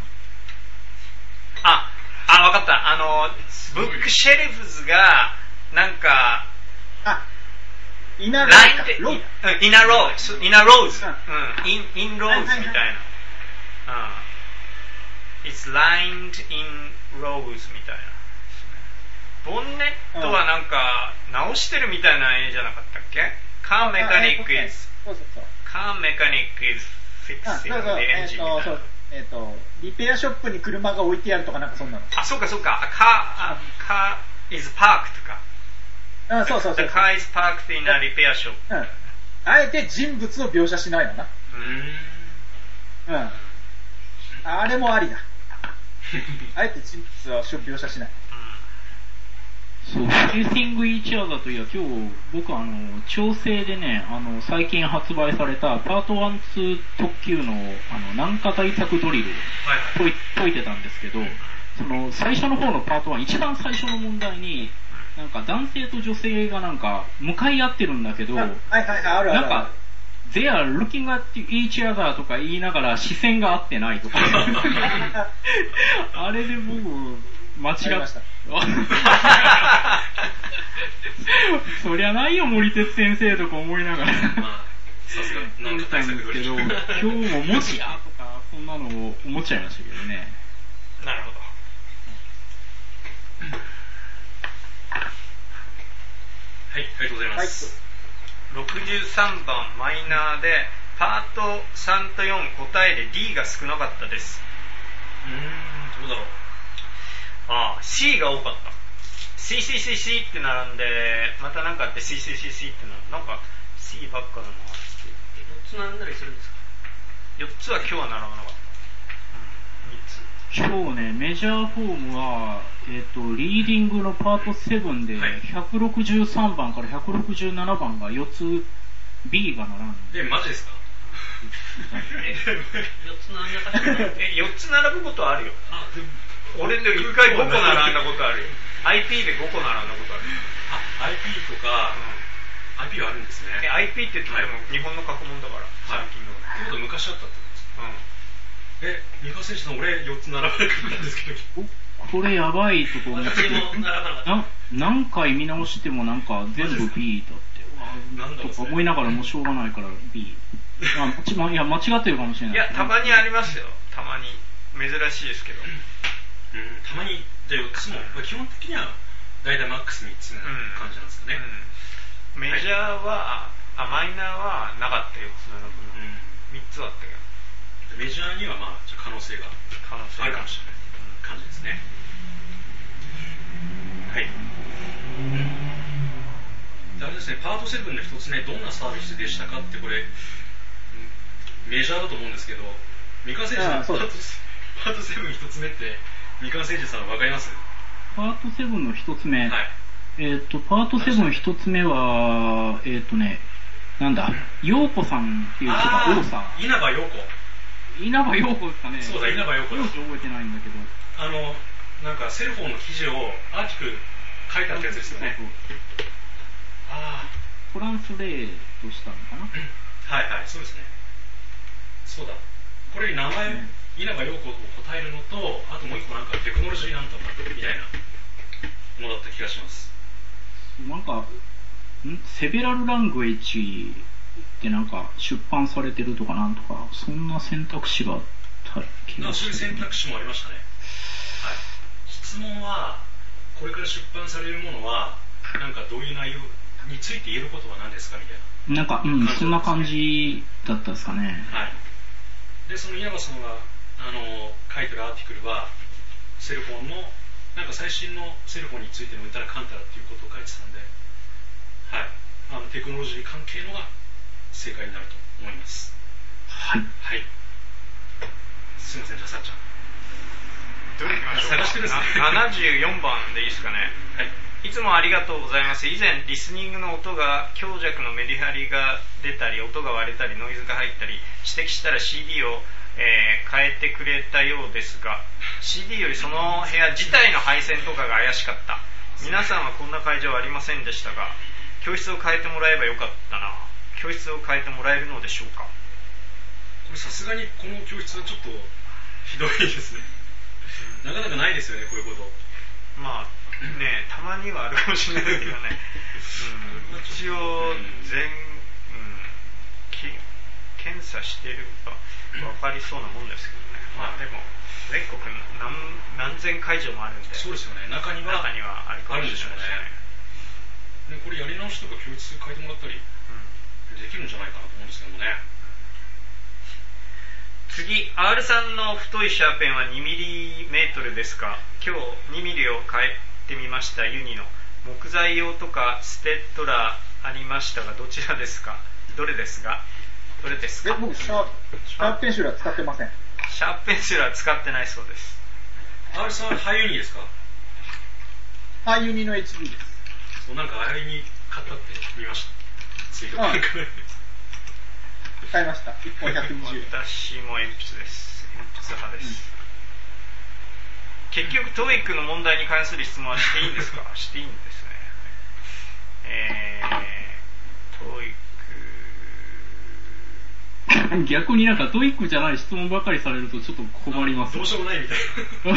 Speaker 3: わかった。ブックシェルフズがなんか
Speaker 5: イナローズ。
Speaker 3: イナローズ。インローズみたいな。It's lined in rows みたいな。ボンネットはなんか直してるみたいな絵じゃなかったっけ。Car mechanic is fixing the engine みたいな。
Speaker 5: リペアショップに車が置いてあるとかなんかそんなの。
Speaker 3: そうか。Car is parked か。
Speaker 5: そう。
Speaker 3: The car is parked in a repair shop。
Speaker 5: あえて人物を描写しないのな。 あれもありだ。あえて人物は描写しない。
Speaker 6: そう、Facing Each Other といや、今日、僕調整でね、最近発売されたパート1、2特急の、難化対策ドリル、解いてたんですけど、その、最初の方のパート1、一番最初の問題に、なんか男性と女性がなんか、向かい合ってるんだけど、
Speaker 5: あるある。
Speaker 6: なんか、They are looking at each other とか言いながら視線が合ってないとか。あれで僕、間違った。そりゃないよ、森哲先生とか思いながら。
Speaker 2: まあ、さすが、なんか対策
Speaker 6: ですけど、今日ももしやとか、そんなのを思っちゃいましたけどね。
Speaker 3: なるほど。
Speaker 2: はい、ありがとうございます。
Speaker 3: 63番マイナーで、パート3と4答えで D が少なかったです。
Speaker 2: どうだろう。
Speaker 3: C が多かった。CCCC って並んで、またなんかあって CCCC ってなんか C ばっかだなって
Speaker 4: 4つ並んだりするんですか。
Speaker 3: 4つは今日は並ばなかった。
Speaker 6: 今日ね、メジャーフォームは、リーディングのパート7で、163番から167番が4つ B が並んで。
Speaker 2: マジですか
Speaker 4: 4つ並んだかしら。
Speaker 3: 4つ並ぶことあるよ。俺で1回5個並んだことあるよ。IP で5個並んだことある。
Speaker 2: IP とか、IP はあるんですね。
Speaker 3: IP って言っても日本の過去問だから、最近の。
Speaker 2: ってことは昔あったってことですか。三河選手さん、俺4つ並ばなかったんですけど。
Speaker 6: これやばいとこ思って。
Speaker 4: 私も並ばなかった。
Speaker 6: 何回見直してもなんか全部 B だって。とか思いながらもうしょうがないから B。いや、間違ってるかもしれない。
Speaker 3: いや、たまにありますよ。たまに。珍しいですけど。
Speaker 2: たまに、じゃあ4つも、基本的には大体マックス3つな感じなんですかね。
Speaker 3: メジャーは、マイナーはなかったよ、3つはあったけど。
Speaker 2: メジャーにはまあ可能性があるかもしれない感じですね。はい。あれですね、パート7の1つ目、どんなサービスでしたかって、これ、メジャーだと思うんですけど、三河選手さん、パート7 1つ目って、三河選手さん分かります？
Speaker 6: パート7の1つ目、
Speaker 2: はい、
Speaker 6: パート7 1つ目は、なんだ、陽子さんっていう人が多さ。
Speaker 2: 稲葉陽子
Speaker 6: ですかね。
Speaker 2: そうだ、稲葉陽子だ。
Speaker 6: 覚えてないんだけど。
Speaker 2: なんかセルフォンの記事を大きく書いてあったやつですよね。
Speaker 6: トランスレートしたのかな。
Speaker 2: はいはい、そうですね。そうだ。これに名前、稲葉陽子を答えるのと、あともう一個なんかテクノロジーなんとかみたいなものだった気がします。
Speaker 6: なんか、セベラルラングエッジってなんか出版されてるとかなんとか、そんな選択肢があった気がする。
Speaker 2: そういう選択肢もありましたね。はい。質問は、これから出版されるものは、なんかどういう内容について言えることは何ですかみたいな。
Speaker 6: なんか、そんな感じだったですかね。
Speaker 2: はい。で、その稲葉さんが、書いてるアーティクルは、セルフォンの、なんか最新のセルフォンについてのうんたらかんたらっていうことを書いてたんで、はい。テクノロジー関係のが正解になると思います。
Speaker 6: はい。
Speaker 2: はい。すいません、じゃあさっちゃん。
Speaker 3: どれ行きましょうか。
Speaker 2: 探してるんですね。
Speaker 3: 74番でいいですかね。
Speaker 2: はい。
Speaker 3: いつもありがとうございます。以前リスニングの音が強弱のメリハリが出たり、音が割れたり、ノイズが入ったり指摘したら CD を、変えてくれたようですが、 CD よりその部屋自体の配線とかが怪しかった。皆さんはこんな会場はありませんでしたが、教室を変えてもらえばよかったな。教室を変えてもらえるのでしょうか。
Speaker 2: これさすがにこの教室はちょっとひどいですね。なかなかないですよね、こういうこと。
Speaker 3: まあね、たまにはあるかもしれないけどね。一応検査しているか分かりそうなもんですけどね。まあでも全国 何千会場もあるんで。
Speaker 2: そうですよね。中には
Speaker 3: あるかもしれないです
Speaker 2: ね。これやり直しとか教室変えてもらったりできるんじゃないかなと思うんですけどもね。
Speaker 3: 次、 R3 の太いシャーペンは 2mm ですが、今日 2mm を変えてみました。ユニの木材用とかステッドラーありましたが、どれですか。
Speaker 5: 僕シャーペンシュラー使ってません。
Speaker 3: シャープペンシルは使ってないそうです。
Speaker 2: R さんはハイユニですか？
Speaker 5: ハイユニの HB です。
Speaker 2: そう、なんかハイユニ買ったって見ました。ツイートなんかね。
Speaker 5: 買いました。1本120円。
Speaker 3: 私も鉛筆です。鉛筆派です。結局 TOEIC の問題に関する質問はしていいんですか？していいんですね。
Speaker 6: TOEIC 逆になんか TOEIC じゃない質問ばかりされるとちょっと困ります。
Speaker 2: どうしようもないみたいな。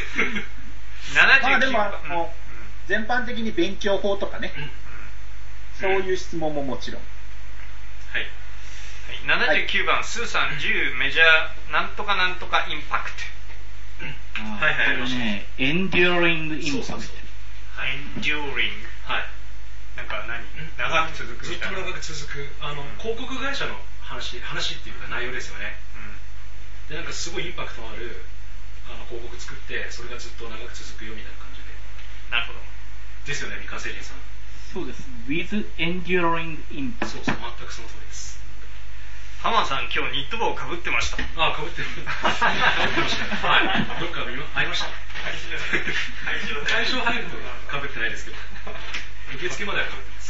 Speaker 3: 79
Speaker 5: でも全般的に勉強法とかね、そういう質問ももちろん。
Speaker 2: はい。
Speaker 3: 79番、スーさん10メジャーなんとかなんとかインパクト。
Speaker 6: はいはい、これね、Enduring Impact。
Speaker 3: Enduring。はい。なんか長く続くみたいな。
Speaker 2: ずっと長く続く。広告会社の話っていうか内容ですよね。で、なんかすごいインパクトのある広告作って、それがずっと長く続くよみたいな感じで。
Speaker 3: なるほど。
Speaker 2: ですよね、未完成人さん。
Speaker 6: そうです。With Enduring Impact。
Speaker 2: そうそう、全くその通りです。
Speaker 3: ハマさん、今日ニット帽をかぶってました。
Speaker 2: ああ、かぶってる。かぶってました。はい。どっか会いました。会場入るとかぶってないですけど、受付まではかぶってます。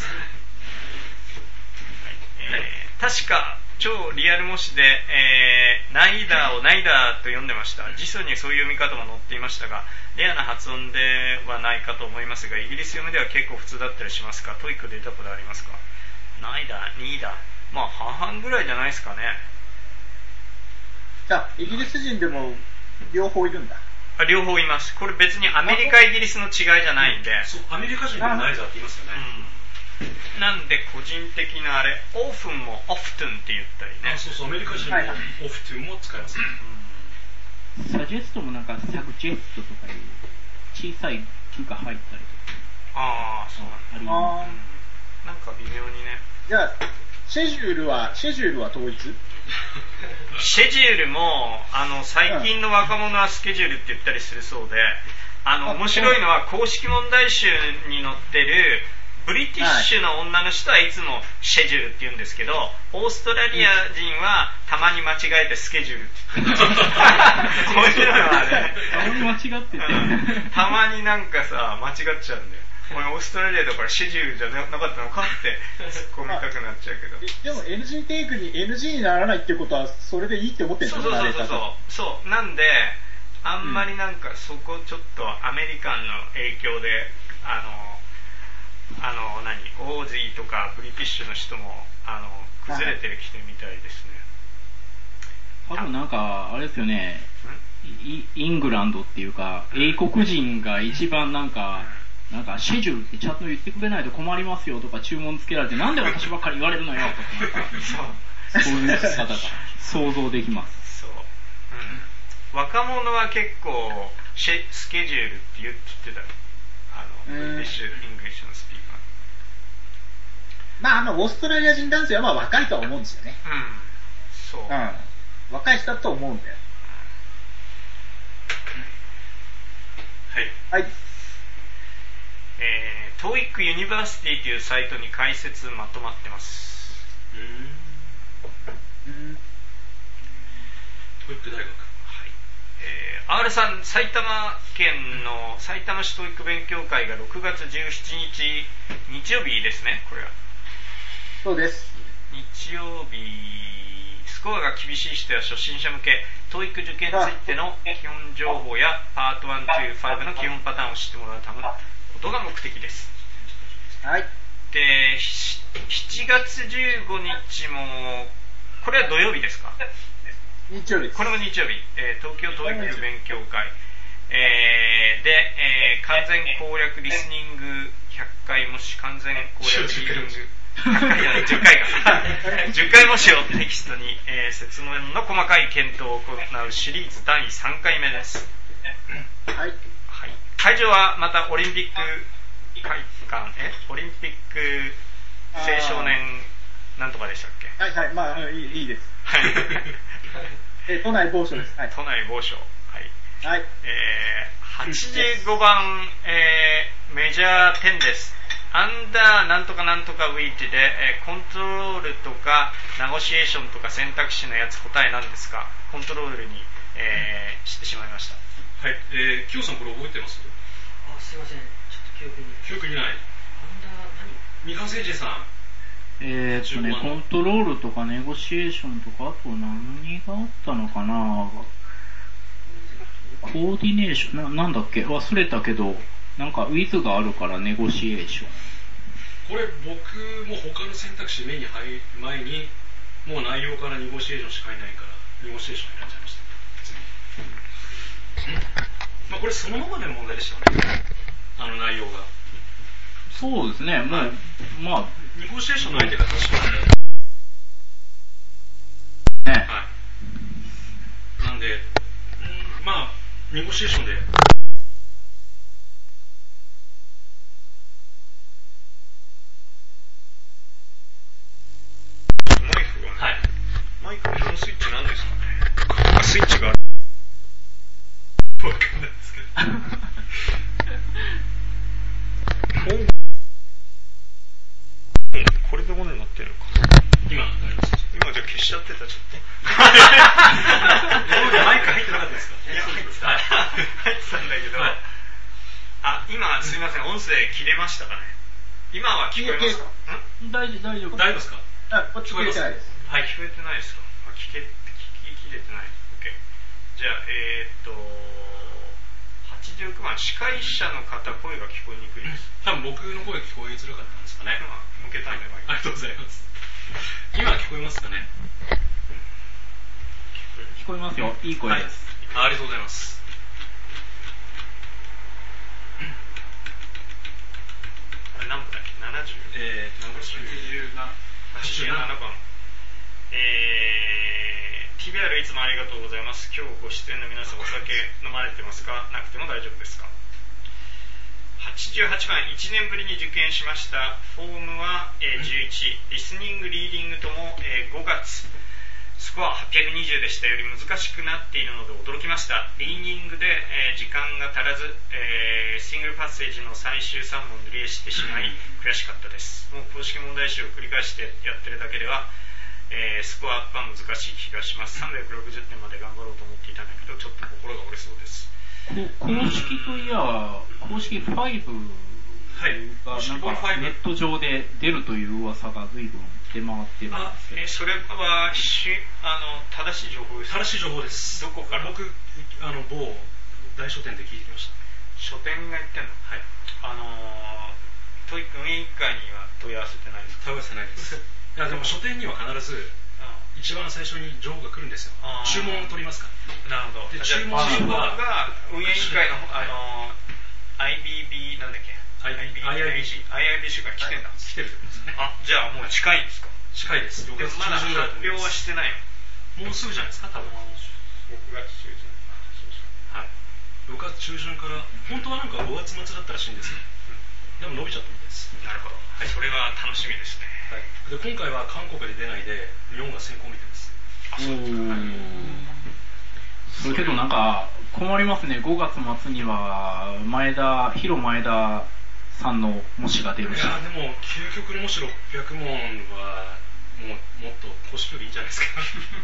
Speaker 3: 確か、超リアル模試で、ナイダーをナイダーと読んでました。辞書にそういう読み方も載っていましたが、レアな発音ではないかと思いますが、イギリス読みでは結構普通だったりしますか？トイックで出たことありますか？ナイダー、ニーダー。まあ半々ぐらいじゃないですかね。
Speaker 5: イギリス人でも両方いるんだ。
Speaker 3: 両方います。これ別にアメリカ、イギリスの違いじゃないんで。
Speaker 2: そう、アメリカ人でもナイダーって言いますよね。
Speaker 3: なんで個人的なあれ、オフンもオフトゥンって言ったりね。
Speaker 2: そうそう、アメリカ人もオフトゥンも使いますね。
Speaker 6: サジェストもなんかサグジェストとかいう小さい「q」が入ったりとか。
Speaker 3: ああ、そうなんだ。なんか微妙にね。じゃあ
Speaker 5: シェジュールは統一？
Speaker 3: シェジュールも最近の若者はスケジュールって言ったりするそうで、面白いのは公式問題集に載ってるブリティッシュの女の人はいつもシェジュールって言うんですけど、オーストラリア人はたまに間違えてスケジュールって言ってる。こういうのはね、
Speaker 6: たまに間違ってて
Speaker 3: たまになんかさ間違っちゃうんだよ。お前オーストラリアだからシェジュールじゃなかったのかって突っ込みたくなっちゃうけど。
Speaker 5: でも NG テイクに NG にならないっていうことはそれでいいって思ってるんですよね。
Speaker 3: そうなんであんまりなんかそこちょっとアメリカンの影響でオージーとかブリティッシュの人も崩れてきてるみたいですね。
Speaker 6: 多分なんかあれですよね、イングランドっていうか英国人が一番なんかシェジュールってちゃんと言ってくれないと困りますよとか注文つけられて、なんで私ばっかり言われるのよとかそういう方が想像できます。
Speaker 3: そう、若者は結構スケジュールって言ってた。ブリティッシュ・イングリッシュのスピーカ
Speaker 5: ー。オーストラリア人男性は若いとは思うんですよね。
Speaker 3: そう。
Speaker 5: 若い人だと思うんだよ。
Speaker 2: はい。
Speaker 3: TOEIC ユニバーシティというサイトに解説まとまってます。
Speaker 2: TOEIC 大学。
Speaker 3: R さん、埼玉県の埼玉市TOEIC勉強会が6月17日日曜日ですね、これは。
Speaker 5: そうです。
Speaker 3: 日曜日、スコアが厳しい人や初心者向け、TOEIC 受験についての基本情報やパート1、2、5の基本パターンを知ってもらうためのことが目的です。
Speaker 5: はい。
Speaker 3: で、7月15日も、これは土曜日ですか？
Speaker 5: 日曜日です。
Speaker 3: これも日曜日、東京TOEIC勉強会、で、完全攻略リスニング100回もし完全攻略リスニング100回じゃない10回か10回もしをテキストに、説明の細かい検討を行うシリーズ第3回目です。
Speaker 5: はい。
Speaker 3: 会場はまたオリンピック会館、オリンピック青少年なんとかでしたっけ？
Speaker 5: いいです。都内某所です。
Speaker 3: 都内某所。
Speaker 5: はい。
Speaker 3: 85番、メジャー10です。アンダーなんとかなんとかウィーチで、コントロールとかナゴシエーションとか選択肢のやつ答えなんですか？コントロールにしてしまいました。
Speaker 2: はい、キヨさんこれ覚えてます？
Speaker 4: あ、すいません、ちょっと記憶にない。
Speaker 2: 未完成人さん。
Speaker 6: コントロールとかネゴシエーションとか、あと何があったのかな。コーディネーション、なんだっけ忘れたけど、なんかウィズがあるからネゴシエーション。
Speaker 2: これ僕も他の選択肢目に入る前に、もう内容からネゴシエーションしかいないから、ネゴシエーションになっちゃいました。まあこれそのままでの問題でしたよね。内容が。
Speaker 6: そうですね、もう、はい、まあ、
Speaker 2: ネゴシエーションの相手が確か
Speaker 6: ね。
Speaker 2: はい。なんで、まあ、ネゴシエーションで。
Speaker 3: マイクのこのスイッチ何ですかね。スイッチがある。
Speaker 2: わかんないですけど。
Speaker 3: これでこんなになってるのか。
Speaker 2: 今
Speaker 3: じゃあ消しちゃってた、ちょっと。
Speaker 2: マイク入ってなかったですか？
Speaker 3: いや、入ってた。入ってたんだけど、はい、今、すいません、音声切れましたかね。今は聞こえますか？
Speaker 6: 大丈夫
Speaker 2: ですか？
Speaker 5: こっち聞こえてないです。
Speaker 3: はい、聞こえてないですか？聞き切れてない。OK。じゃあ、89番、司会者の方、声が聞こえにくいです。
Speaker 2: 多分僕の声聞こえづらかったんですかね。
Speaker 3: 向けたんで、
Speaker 2: ありがとうございます。今聞こえますかね？
Speaker 6: 聞こえますよ。いい声です。
Speaker 2: はい、ありがとうございます。
Speaker 3: これ何分だっけ？87番。TBR いつもありがとうございます。今日ご出演の皆さん、お酒飲まれてますか？なくても大丈夫ですか？88番、1年ぶりに受験しました。フォームは11、リスニング、リーディングとも5月、スコア820でしたより難しくなっているので驚きました。リーディングで時間が足らず、シングルパッセージの最終3問塗り絵してしまい悔しかったです。もう公式問題集を繰り返してやってるだけではスコアアップは難しい気がします。360点まで頑張ろうと思っていたんだけど、ちょっと心が折れそうです。
Speaker 6: 公式といや、公式5がなんかネット上で出るという噂が随分出回ってるんですけど。
Speaker 3: それは正しい情報ですか？
Speaker 2: 正しい情報です。
Speaker 3: どこから？
Speaker 2: 僕、某大書店で聞いてきました。
Speaker 3: 書店が言ってんの？
Speaker 2: はい。
Speaker 3: トイック運営委員会には問い合わせてないですか？
Speaker 2: 問い合わせてないです。いやでも書店には必ず一番最初に情報が来るんですよ。注文を取りますから。
Speaker 3: なるほど。
Speaker 2: で注文
Speaker 3: が運営委員会のIBB なんだっけ？ IIB 週間来てんだ。
Speaker 2: 来てるってことですね。
Speaker 3: じゃあもう近いんですか？
Speaker 2: 近いです。6月中旬
Speaker 3: まだ発表はしてない
Speaker 2: の。もうすぐじゃないですか、多分。
Speaker 3: 6月中旬。
Speaker 2: はい。6月中旬から本当はなんか5月末だったらしいんですよ。でも伸びちゃったみたいです。
Speaker 3: なるほど。はい、それは楽しみですね。
Speaker 2: はい、で今回は韓国で出ないで日本が先行見てます。
Speaker 3: そうですか。
Speaker 6: それけどなんか困りますね。5月末には広前田さんの模試が出るし。
Speaker 2: いやでも究極の模試600問はもっと公式よりいいんじゃないですか。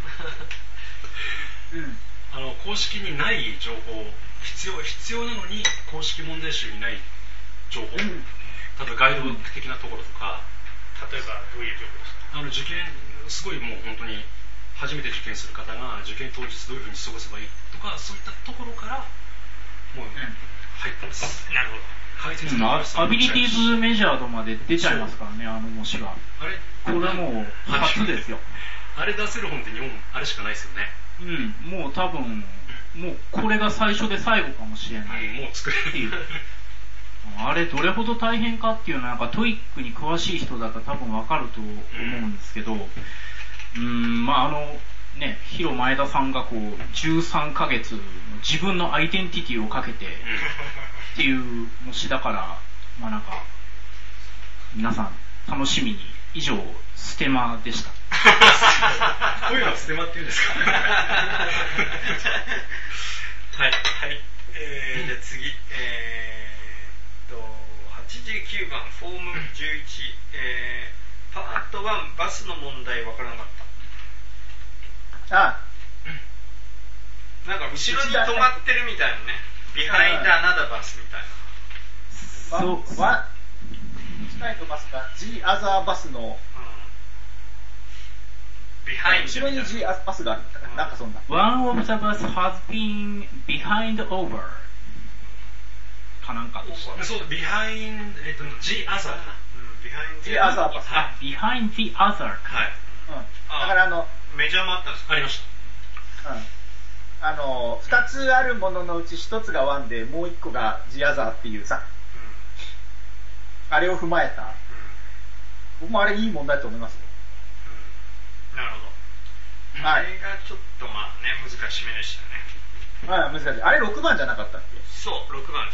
Speaker 2: 公式にない情報必要なのに公式問題集にない情報、例えばガイド的なところとか、
Speaker 3: 例えばどういう情報ですか？
Speaker 2: 受験すごいもう本当に初めて受験する方が受験当日どういうふうに過ごせばいいとか、そういったところからもう入ってます。
Speaker 3: なるほど。
Speaker 6: アビリティーズメジャードまで出ちゃいますからね、模試は。これはもう初ですよ。
Speaker 2: あれ出せる本って日本あれしかないですよね。
Speaker 6: もう多分もうこれが最初で最後かもしれない。
Speaker 2: もう作れるっていう。
Speaker 6: あれどれほど大変かっていうのはなんかトイックに詳しい人だったら多分わかると思うんですけど、広前田さんがこう13ヶ月自分のアイデンティティをかけてっていう模試だから、なんか皆さん楽しみに。以上ステマでした。
Speaker 2: こういうのはステマって言うんですか？はい
Speaker 3: はい。じゃあ次、89番フォーム11、パート1バスの問題わからなかった。 なんか後ろに止まってるみたいなね。Behind another bus みたいな。
Speaker 5: 近いのバスが The Other Bus の、後ろに The Other Bus があるみたいな、なんかそんな。
Speaker 6: One of the bus has been behind over かなんか。
Speaker 2: そう、behind The Other かな。
Speaker 5: The Other Bus。
Speaker 6: behind the other か。
Speaker 2: はい。
Speaker 5: だから
Speaker 3: メジャーもあったんですか？
Speaker 2: ありました。
Speaker 5: 2つあるもののうち1つが1で、もう1個が The Other っていうさ、あれを踏まえた、僕もあれいい問題だと思いますよ。
Speaker 3: なるほど。あれがちょっとまあね、難しめでしたね。
Speaker 5: 難しい。あれ6番じゃなかったっけ？
Speaker 3: そう、6番です。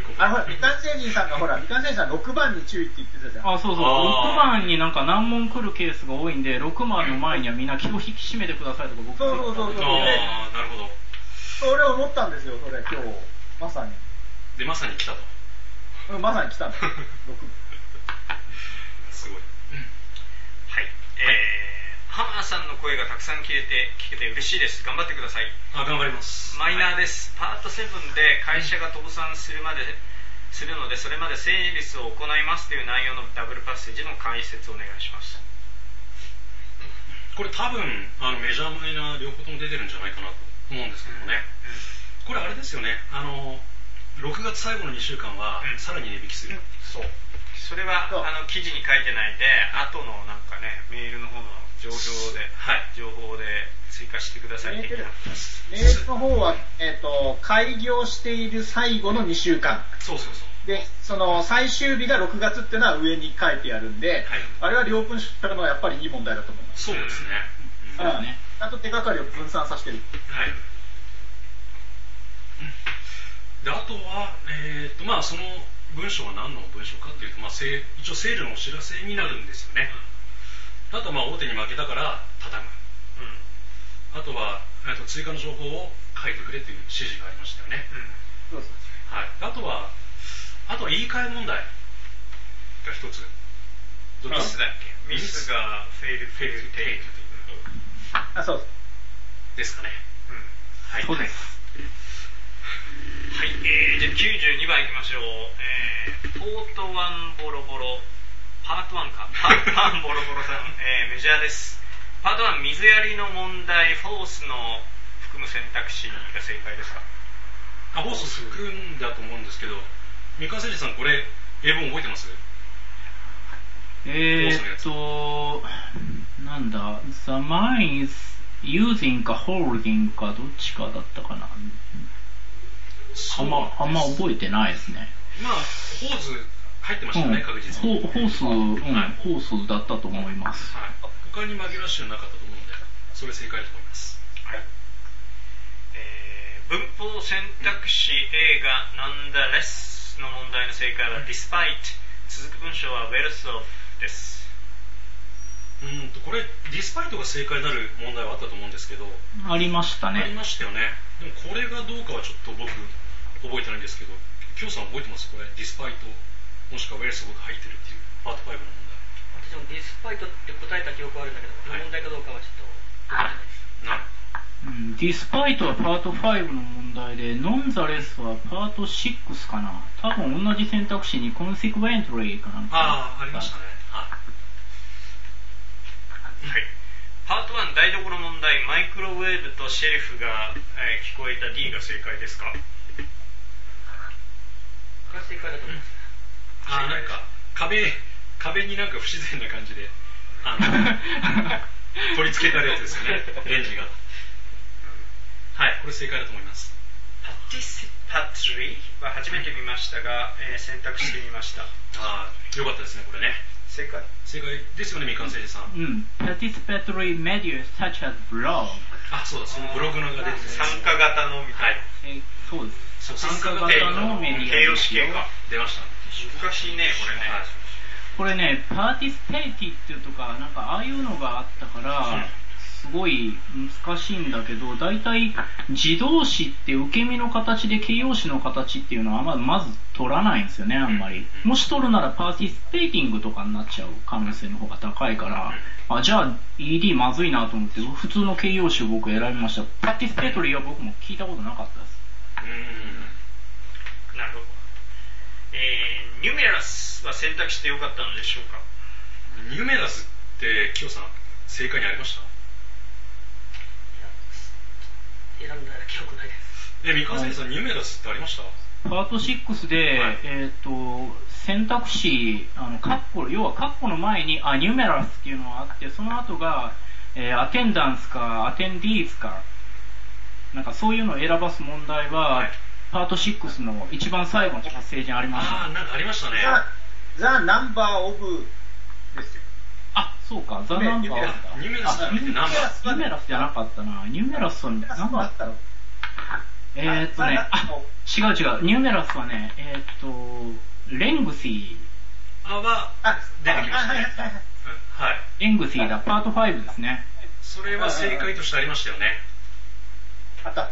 Speaker 5: ほら、みかん星人さんが6番に注意って言ってたじゃん。
Speaker 6: そうそう、6番になんか難問来るケースが多いんで、6番の前にはみんな気を引き締めてくださいとか僕
Speaker 5: そう。
Speaker 2: なるほど。
Speaker 5: それ思ったんですよ、それ、今日、まさに。
Speaker 2: で、まさに来たと。
Speaker 5: まさに来たんです。
Speaker 2: すごい。
Speaker 3: はい。浜田さんの声がたくさん聞けて嬉しいです。頑張ってください。
Speaker 2: 頑張ります。
Speaker 3: マイナーです。パート7で会社が倒産するので、それまでセールスを行いますという内容のダブルパッセージの解説をお願いします。
Speaker 2: これ多分メジャーマイナー両方とも出てるんじゃないかなと思うんですけどもね。これあれですよね。6月最後の2週間はさらに値引きする。
Speaker 3: そう。それは記事に書いてないで、後のなんかね、メールの方の情報で追加してくださいって言ってます。
Speaker 5: メールの方は、開業している最後の2週間。
Speaker 2: そう。
Speaker 5: で、その最終日が6月っていうのは上に書いてあるんで、あれは両分したのはやっぱりいい問題だと思います。
Speaker 2: そうですね。
Speaker 5: ちゃんと手がかりを分散させてる。
Speaker 2: はい。で、あとは、その文章は何の文章かっていうと、一応セールのお知らせになるんですよね。あとは大手に負けたから畳む。あとは追加の情報を書いてくれという指示がありましたよね。はい。あとは言い換え問題が一つ。
Speaker 3: ミスだっけ？ミスがフェイルテイク。
Speaker 5: そう
Speaker 2: ですかね。はい。
Speaker 6: そうです。
Speaker 3: はい、じゃあ92番いきましょう。ポート1ボロボロ、パート1か。パンボロボロさん、メジャーです。パート1、水やりの問題、フォースの含む選択肢が正解ですか？
Speaker 2: フォース含んだと思うんですけど、三河誠司さん、これ、英文覚えてます？
Speaker 6: なんだ、The mine is using か holding かどっちかだったかな。あんま覚えてないですね。
Speaker 2: ホーズ入ってましたね、確実に。
Speaker 6: ホースだったと思います。
Speaker 2: はい。他に紛らわしいのなかったと思うので、それ正解だと思います。
Speaker 3: はい。文法選択肢 A が nonetheless の問題の正解は despite、続く文章は whereas of です。
Speaker 2: これ despite が正解になる問題はあったと思うんですけど、
Speaker 6: ありましたね。
Speaker 2: ありましたよね。でもこれがどうかはちょっと僕覚えてないんですけど、きょうさん覚えてます？これ despite もしくは whereas of が入ってるっていうパート5の問題。
Speaker 4: 私も despite って答えた記憶はあるんだけど、この問題かどうかはちょっと覚えてないです。
Speaker 6: despite はパート5の問題で、nonetheless はパート6かな。多分同じ選択肢に consequently かなんか。
Speaker 2: ありましたね。
Speaker 3: はい。パート1、台所問題、マイクロウェーブとシェルフが、聞こえた D が正解ですか？
Speaker 4: これは正解だと思います。
Speaker 2: なんか壁になんか不自然な感じで取り付けたやつですよね、レンジが。はい、これ正解だと思います。
Speaker 3: パティシパトリーは初めて見ましたが、選択してみました。
Speaker 2: よかったですね、これね。正解ですよね、三河誠司さん。
Speaker 6: Participatory media such as blog。
Speaker 2: そうだ、そのブログのが出てて、
Speaker 3: 参加型のみたいな。
Speaker 6: そうです。参加型のメディア
Speaker 3: 形容詞形か。
Speaker 2: 出ました。
Speaker 3: 難しいね、これね。
Speaker 6: これね、パーティスペイティっていうとか、なんかああいうのがあったから、 すごい難しいんだけど、だいたい自動詞って受け身の形で形容詞の形っていうのはまず取らないんですよね、あんまり。もし取るならパーティスペーティングとかになっちゃう可能性の方が高いから、じゃあ ED まずいなと思って普通の形容詞を僕選びました。パーティスペートリーは僕も聞いたことなかったです。
Speaker 3: なるほど。ニュメラスは選択してよかったのでしょうか。
Speaker 2: ニュメラスってキヨさん正解にありました？
Speaker 4: 選んだ記憶ないです。
Speaker 2: 三川先生さん、ニュメラスってありました？
Speaker 6: パート6で、選択肢、要はカッコの前にニュメラスっていうのがあって、その後が、アテンダンスかアテンディーズか、なんかそういうのを選ばす問題は、パート6の一番最後のパッセージにありました。
Speaker 2: なんかありましたね。
Speaker 5: ザ・ナンバー・オブですよ。
Speaker 6: そうか、ザ・ナンバー・オブだ。
Speaker 2: ニュメラスじゃなくてナンバー。
Speaker 6: ニュメラスじゃなかったな。ニュメラスは何だったの？違う。ニュメラスはね、レングシー。
Speaker 2: 出てきましたね。はい。
Speaker 6: レングシーだ、パート5ですね。
Speaker 2: それは正解としてありましたよね。
Speaker 5: あった。
Speaker 2: はい。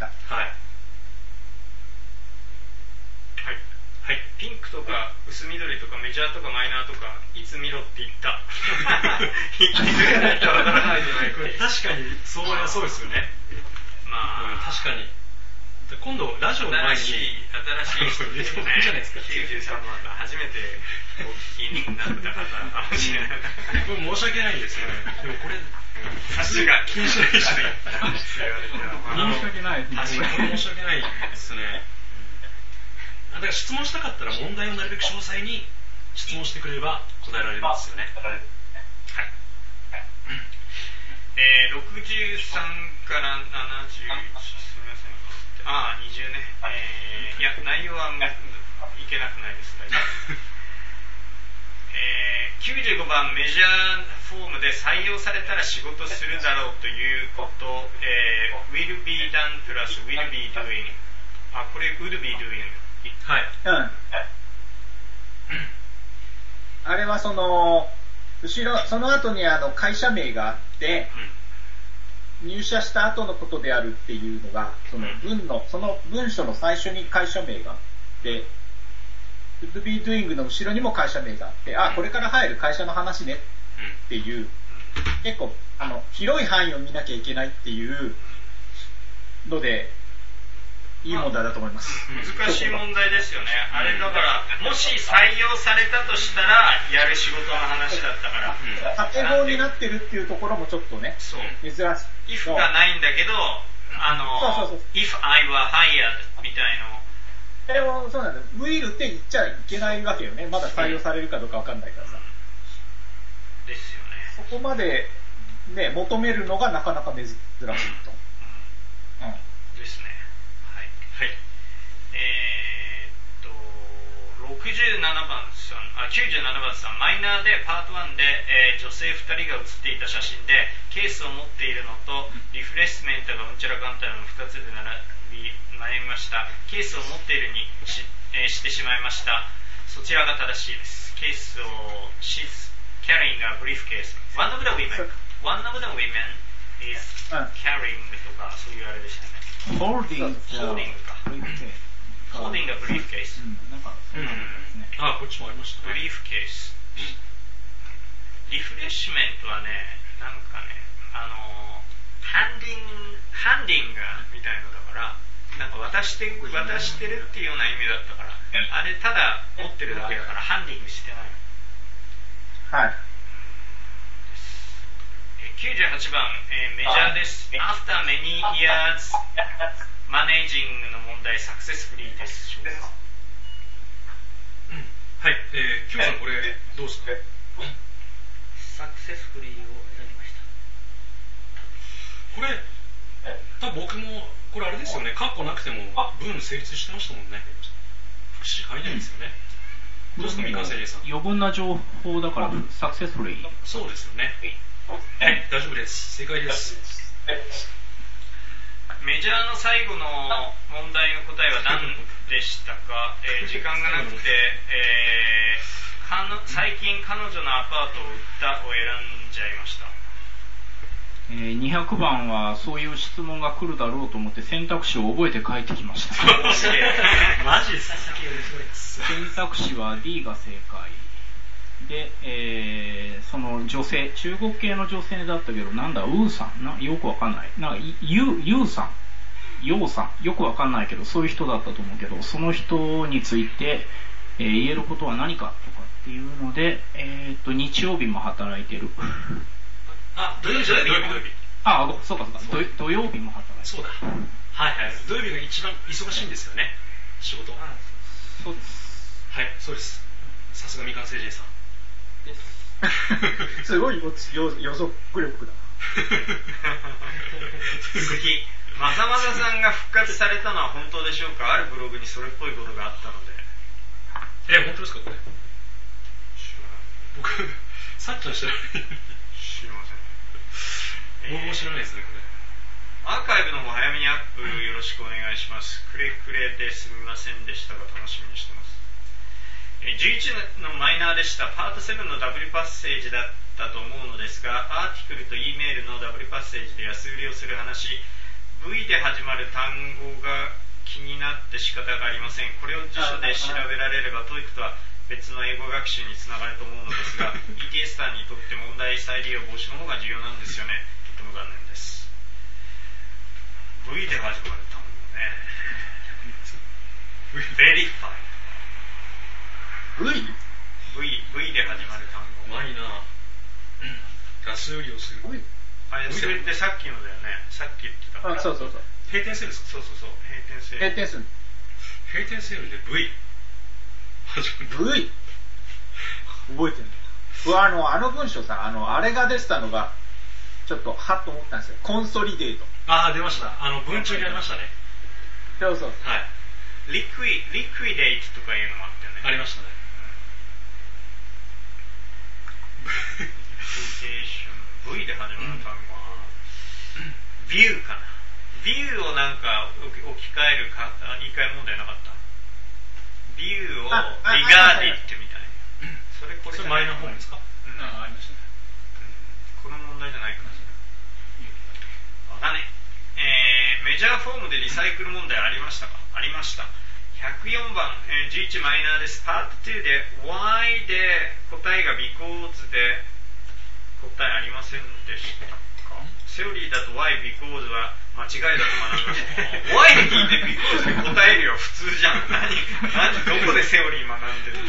Speaker 3: はい、ピンクとか薄緑とかメジャーとかマイナーとかいつ見ろって言った言いづらいとわからないじゃないこれ
Speaker 2: 確かにそうですよね。確かに今度ラジオの前に
Speaker 3: 新しい人ね
Speaker 2: じゃないですか。
Speaker 3: 93番が初めてお聞きになった方かもしれない。
Speaker 2: これ申し訳ないんですよね。でもこれ
Speaker 3: さすが
Speaker 2: 気にしないですね。
Speaker 6: 申し訳ないですね。
Speaker 2: これ申し訳ないですね。だから質問したかったら問題をなるべく詳細に質問してくれれば答えられますよね。はい。
Speaker 3: 63から70、すみません。20ね。いや、内容はいけなくないです。大丈夫。95番、メジャーフォームで採用されたら仕事するだろうということ、will be done プラス will be doing。これ will be doing。
Speaker 2: はい。
Speaker 5: あれはその後に会社名があって、入社した後のことであるっていうのが、その文書の最初に会社名があって、would be doing の後ろにも会社名があって、これから入る会社の話ねっていう、結構広い範囲を見なきゃいけないっていうので、いい問題だと思います。
Speaker 3: 難しい問題ですよね。あれだからもし採用されたとしたらやる仕事の話だったから、
Speaker 5: 縦棒になってるっていうところもちょっとね、珍しい。
Speaker 3: if がないんだけど、if I were hired みたいの。
Speaker 5: でもそうなんだ。will って言っちゃいけないわけよね。まだ採用されるかどうかわかんないからさ。
Speaker 3: ですよね。
Speaker 5: そこまでね求めるのがなかなか珍しいと。
Speaker 3: ですね。97番さん、97番さん、マイナーでパート1で、女性2人が写っていた写真でケースを持っているのとリフレッシュメントがうんちゃらかんたらの2つで悩みました。ケースを持っているにしてしまいました。そちらが正しいです。ケースを She's carrying a briefcase. One of the women is carrying とかそういうあれでしたね。
Speaker 6: Holding
Speaker 3: a briefcase。
Speaker 6: なんかそうなんですね。
Speaker 2: こっちもありましたね。
Speaker 3: ブリーフケース。リフレッシュメントはね、なんかね、ハンディングみたいのだから、なんか渡してるっていうような意味だったから、あれただ持ってるだけだからハンディングしてない。
Speaker 5: はい。
Speaker 3: 98番、メジャーです。After many years managing の問題、サクセスフリーです。
Speaker 2: はい、キムさんこれどうですか？
Speaker 4: サクセスフリーを選びました。
Speaker 2: これ多分僕もこれあれですよね。カッコなくても文成立してましたもんね。副詞書いてないんですよね。どうですか三川先生さん？
Speaker 6: 余分な情報だからサクセスフリー。
Speaker 2: そうですよね。はい、大丈夫です。正解です。
Speaker 3: メジャーの最後の問題の答えは何でしたか？時間がなくて、最近彼女のアパートを売ったを選んじゃいました。
Speaker 6: 200番はそういう質問が来るだろうと思って選択肢を覚えて帰ってきました。
Speaker 2: マジですか。
Speaker 4: 先よりすごいです。
Speaker 6: 選択肢は D が正解。で、その女性、中国系の女性だったけど、なんだ、ウーさんよくわかんない。ユーさんヨウさんよくわかんないけど、そういう人だったと思うけど、その人について、言えることは何かとかっていうので、日曜日も働いてる。
Speaker 2: あ、土曜日じゃない、土曜日。
Speaker 6: あ、そうか。土曜日も働いてる。
Speaker 2: そうだ。はいはい。土曜日が一番忙しいんですよね。仕事。
Speaker 6: そうです。
Speaker 2: はい、そうです。さすがみかん星人さん。
Speaker 5: すごい予測力だ。
Speaker 3: 次、まざまざさんが復活されたのは本当でしょうか。あるブログにそれっぽいことがあったので。
Speaker 2: 本当ですかこれ。僕、さっちゃん知らない。
Speaker 3: 知りません。
Speaker 2: 僕も知らないですねこれ。
Speaker 3: アーカイブの方早めにアップよろしくお願いします。くれくれですみませんでしたが楽しみにしてます。11のマイナーでした。パート7の W パッセージだったと思うのですが、アーティクルと E メールの W パッセージで安売りをする話、V で始まる単語が気になって仕方がありません。これを辞書で調べられれば TOEIC とは別の英語学習につながると思うのですがETS さんにとって問題再利用防止の方が重要なんですよね。とても残念です。 V で始まる単語ね。Verify V で始まる単語。
Speaker 2: マイナー。ガス売りをする。
Speaker 3: それってさっきのだよね。さっき言ってた。
Speaker 5: そう。
Speaker 2: 閉店セールですか。
Speaker 3: そう。
Speaker 5: 閉店する。
Speaker 2: 閉店セールで V。
Speaker 5: V 覚えてるの？あの文章さ、あれが出てたのが、ちょっとはっと思ったんですよ。コンソリデート。
Speaker 2: ああ、出ました。文中にありましたね。
Speaker 5: そう。
Speaker 2: はい。
Speaker 3: リクイデートとかいうのもあったよね。
Speaker 2: ありましたね。
Speaker 3: V で始まる単語は、ビューかな。ビューをなんか置き換えるか言い換え問題なかった。ビューをリガーディットみたいな。それ
Speaker 2: マイナーフォームですか。ありましたね。
Speaker 3: この問題じゃないかもしれない。わかんねえ。メジャーフォームでリサイクル問題ありましたか。ありました。104番、11マイナーです。パート2で Y で答えが because で答えありませんでしたか。セオリーだと Why because は間違いだと学びました。Why で聞いて because で答えるよ普通じゃん。どこでセオリー学んでる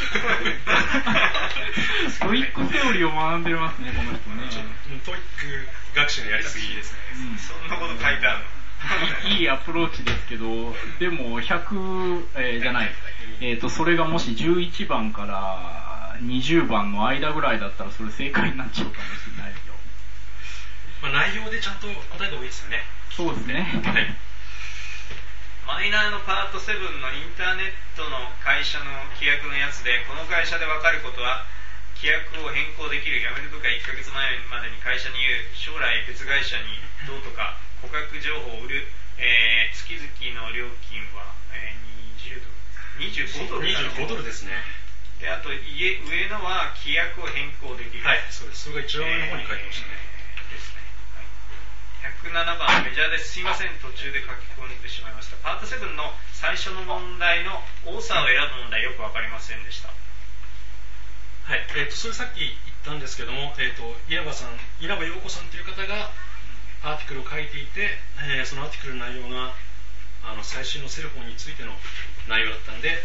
Speaker 6: ストイックセオリーを学んでますねこの人ね。
Speaker 2: トイック学習のやりすぎですね。
Speaker 3: そんなこと書いてあるの。
Speaker 6: いいアプローチですけど、でも100、じゃない、それがもし11番から20番の間ぐらいだったらそれ正解になっちゃうかもしれないよ。
Speaker 2: 内容でちゃんと答えた方がいいですよね。
Speaker 6: そうですね。
Speaker 2: はい。
Speaker 3: マイナーのパート7のインターネットの会社の規約のやつで、この会社で分かることは規約を変更できる、辞めるとか1ヶ月前までに会社に言う、将来別会社にどうとか、顧客情報を売る、月々の料金は、25ドル
Speaker 2: 25ドルですね。
Speaker 3: で、あと上のは規約を変更できる。
Speaker 2: はい、そうです。それが一番上の方に書いてましたね。
Speaker 3: ですね。はい、107番メジャーです。すいません、途中で書き込んでしまいました。パート7の最初の問題の多さを選ぶ問題よく分かりませんでした。
Speaker 2: はい、それさっき言ったんですけども、稲葉陽子さんという方がアーティクルを書いていて、そのアーティクルの内容が最新のセルフォンについての内容だったんで、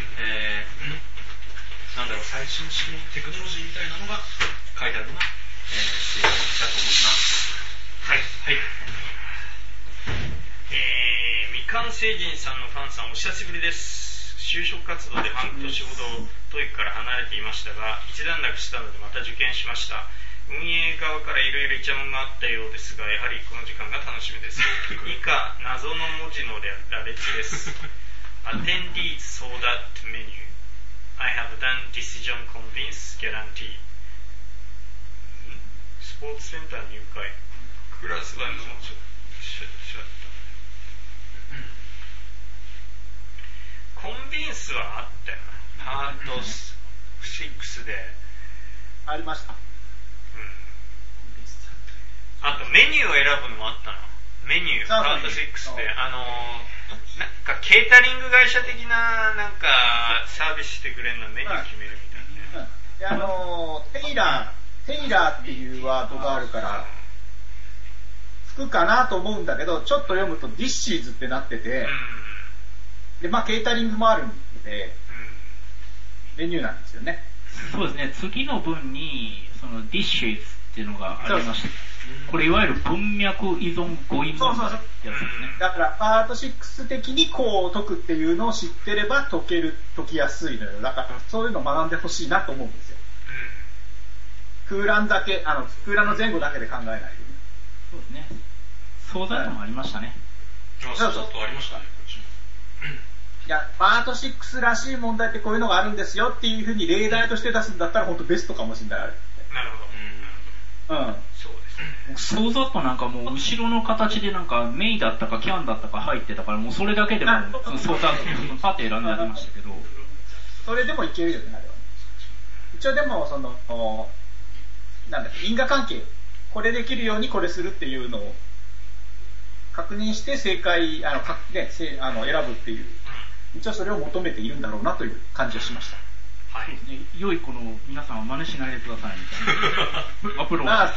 Speaker 2: 最新式のテクノロジーみたいなのが書いてあるのが、正解だと思います。
Speaker 3: はい。はい。みかん星人さんのファンさんお久しぶりです。就職活動で半年ほどトイックから離れていましたが、一段落したのでまた受験しました。運営側からいろいろイチャモンがあったようですが、やはりこの時間が楽しみです。以下、謎の文字の羅列です。Attendees saw that menu. I have done decision convince guarantee. スポーツセンター入会。クラスはのシャッター。コンビンスはあったよな。パート6で。
Speaker 5: ありました。
Speaker 3: あとメニューを選ぶのもあったの。メニュー、パート6で、なんかケータリング会社的ななんかサービスしてくれるのメニュー決めるみたいな、
Speaker 5: テイラーっていうワードがあるからつくかなと思うんだけど、ちょっと読むとディッシーズってなってて、でまあケータリングもあるんで、メニューなんですよね。
Speaker 6: そうですね、次の文にそのディッシュズっていうのがありました。これいわゆる文脈依存語彙問題ってやつですね。
Speaker 5: だからパート6的にこう解くっていうのを知ってれば解きやすいのよ。だからそういうのを学んでほしいなと思うんですよ。空欄だけ、空欄の前後だけで考えないで、ね。
Speaker 6: そうですね。総ざっともありましたね。
Speaker 2: 総ざっとありましたね、こっちも。
Speaker 5: いや、パート6らしい問題ってこういうのがあるんですよっていうふうに例題として出すんだったら本当ベストかもしれない。
Speaker 3: なるほど。そうですね。
Speaker 6: 総ざっとなんかもう後ろの形でなんかメイだったかキャンだったか入ってたから、もうそれだけでも総ざっとパテ選んでありましたけど。
Speaker 5: それでもいけるよね、あれは。一応でもなんだっけ、因果関係、これできるようにこれするっていうのを確認して正解、選ぶっていう、一応それを求めているんだろうなという感じがしました。
Speaker 6: はい。良い子の皆さんは真似しないでくださいみたいなアプローチ。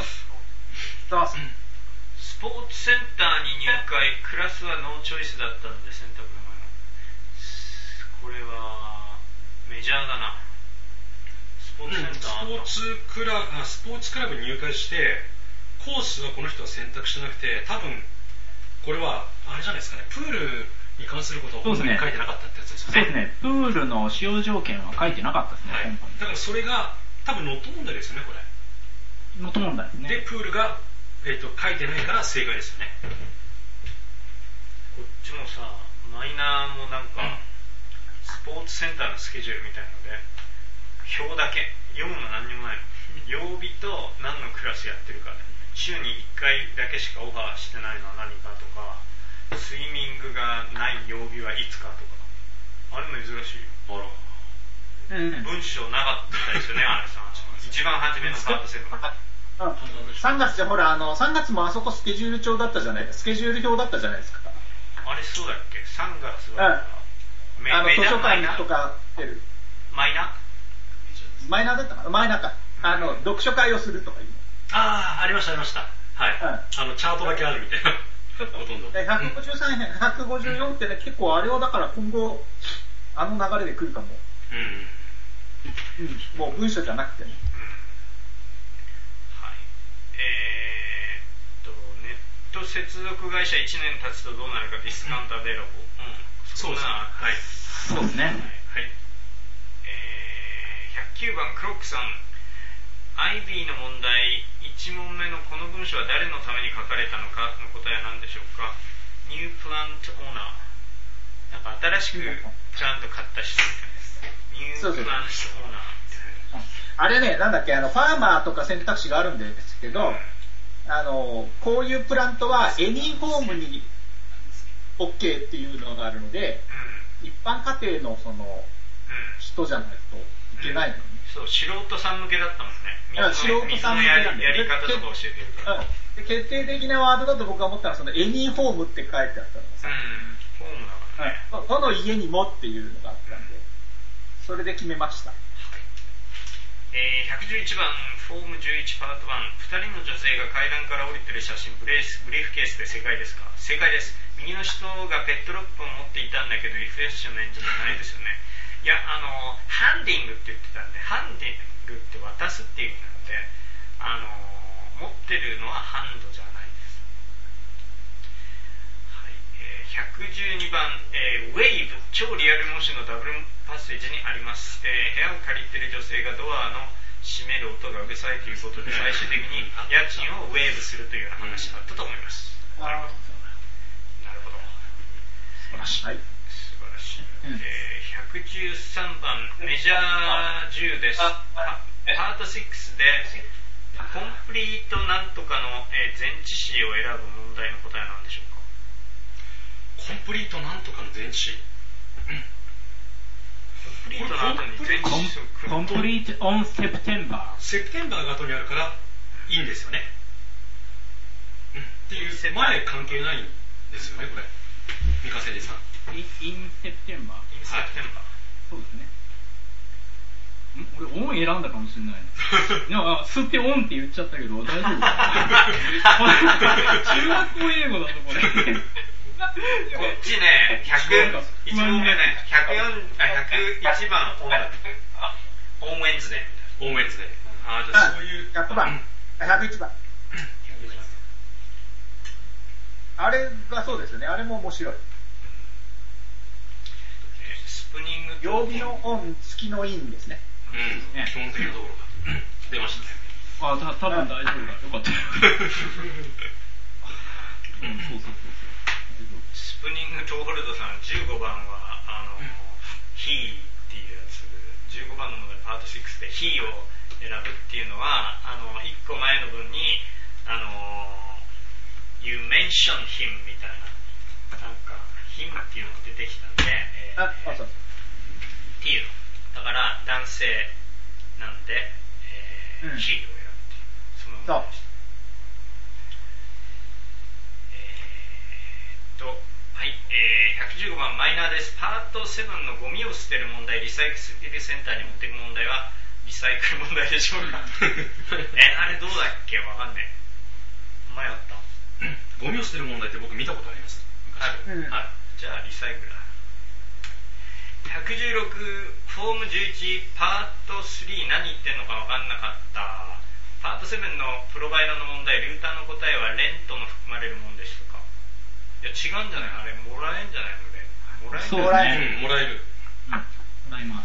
Speaker 3: スポーツセンターに入会、クラスはノーチョイスだったので選択の前の。これはメジャーだな。スポーツセンター、
Speaker 2: スポーツクラブに入会してコースはこの人は選択してなくて、多分これはあれじゃないですかね、プールに関することは本当に書いてなかったってやつですよね。
Speaker 6: そうですね、プールの使用条件は書いてなかったですね、
Speaker 2: はい、だからそれが多分ノット問題ですよね、これ。
Speaker 6: ノット問題ですね。
Speaker 2: で、プールが、書いてないから正解ですよね。
Speaker 3: こっちもさ、マイナーもなんか、スポーツセンターのスケジュールみたいので、表だけ、読むの何にもないの。曜日と何のクラスやってるか、週に1回だけしかオファーしてないのは何かとか、スイミングがない曜日はいつかとか、あれ珍しいよ。文章なかったですよね、あれさ。一番初めのパート7。
Speaker 5: 3月でほら、3月もあそこスケジュール帳だったじゃないですか。スケジュール表だったじゃないですか。
Speaker 3: あれそうだっけ ?3 月は、
Speaker 5: 図書館とか出る。
Speaker 3: マイナ
Speaker 5: ーだったかな、マイナーか。読書会をするとかいう。
Speaker 2: ありました、ありました。はい。チャートだけあるみたいな。ほとんど。
Speaker 5: 153編、154ってね、結構あれはだから今後、流れで来るかも。もう文章じゃなくてね。
Speaker 3: はい。ネット接続会社1年経つとどうなるか、ディスカウントアベイラボ。
Speaker 2: そうですね。はい。
Speaker 6: そうですね。
Speaker 3: はい。109番クロックさん。IB の問題1問目のこの文章は誰のために書かれたのかの答えは何でしょうか。ニュープラントオーナー、なんか新しくプラント買った人みたいです。ニュープラントオーナー
Speaker 5: あれね、なんだっけ、ファーマーとか選択肢があるんですけど、こういうプラントはエニーホームに OK っていうのがあるので、一般家庭のその人じゃないといけないのね。
Speaker 3: そう、素人さん向けだったもんね。
Speaker 5: 素人さん向けなん
Speaker 3: やり方とか教えてるから。
Speaker 5: 決定的なワードだと僕が思ったのは、そのエニーホームって書いてあったのがさ、
Speaker 3: ホームだからね。
Speaker 5: どの家にもっていうのがあったんで、それで決めました。
Speaker 3: 111番、フォーム11パート1、2人の女性が階段から降りてる写真、ブリーフケースで正解ですか？正解です。右の人がペットロックを持っていたんだけど、リフレッシュメントじゃないですよね。いや、ハンディングって言ってたんで、ハンディングって渡すっていう意味なので、持ってるのはハンドじゃないです。はい、112番、ウェイブ、超リアル模試のダブルパッセージにあります。部屋を借りてる女性がドアの閉める音がうるさいということで、最終的に家賃をウェーブするというような話だったと思います。なるほど。
Speaker 5: 素晴らしい。はい、
Speaker 3: 素晴らしい。113番、メジャー10です。パート6でコンプリートなんとかの前置詞を選ぶ問題の答えは何でしょうか。
Speaker 2: コンプリートなんとかの前置詞。
Speaker 3: コンプリートの後に前置詞を
Speaker 6: コンプリートオンセプテンバー。
Speaker 2: セプテンバーが後にあるからいいんですよね。
Speaker 3: セ
Speaker 2: まで関係ないんですよね、これ。三笠エリさん。
Speaker 6: インセプテンバー。
Speaker 3: インセプテンバー。
Speaker 6: そうですね。俺、オン選んだかもしれない。いや、すってオンって言っちゃったけど、大丈夫中学校英語だぞ、これ。
Speaker 3: こっちね、1問目ね、101番オンだった。オンウェンズデー。
Speaker 2: オンウェンズデー。ああ、じゃあそういう。
Speaker 5: 100番。101番。あれがそうですよね。あれも面白い。
Speaker 3: スプニング
Speaker 5: 曜日のオン、月のインですね。
Speaker 2: うん、基本的なところが出ましたね。
Speaker 6: あ、多分大丈夫だ。よかった。うん、そう。
Speaker 3: スプニングトーホルドさん、15番は、he っていうやつ、15番の問題パート6で he を選ぶっていうのは、1個前の文に、You mention him みたいな、なんか、him っていうのが出てきたんで、
Speaker 5: そう
Speaker 3: っていうの。だから、男性なんで、he を選ぶっていう。その
Speaker 5: そう。
Speaker 3: はい、115番マイナーです。パート7のゴミを捨てる問題、リサイクルセンターに持っていく問題はリサイクル問題でしょうか。あれどうだっけ、わかんねえ。前あった。
Speaker 2: ゴミを捨てる問題って僕見たことあります。
Speaker 3: ある。じゃあリサイクルだ。116フォーム11パート3、何言ってんのかわかんなかった。パート7のプロバイダーの問題、ルーターの答えはレントの含まれるもんでしたか。いや違うんじゃない、あれもらえんじゃないのね。
Speaker 6: もらえる。
Speaker 2: もらえる。
Speaker 6: もらいます。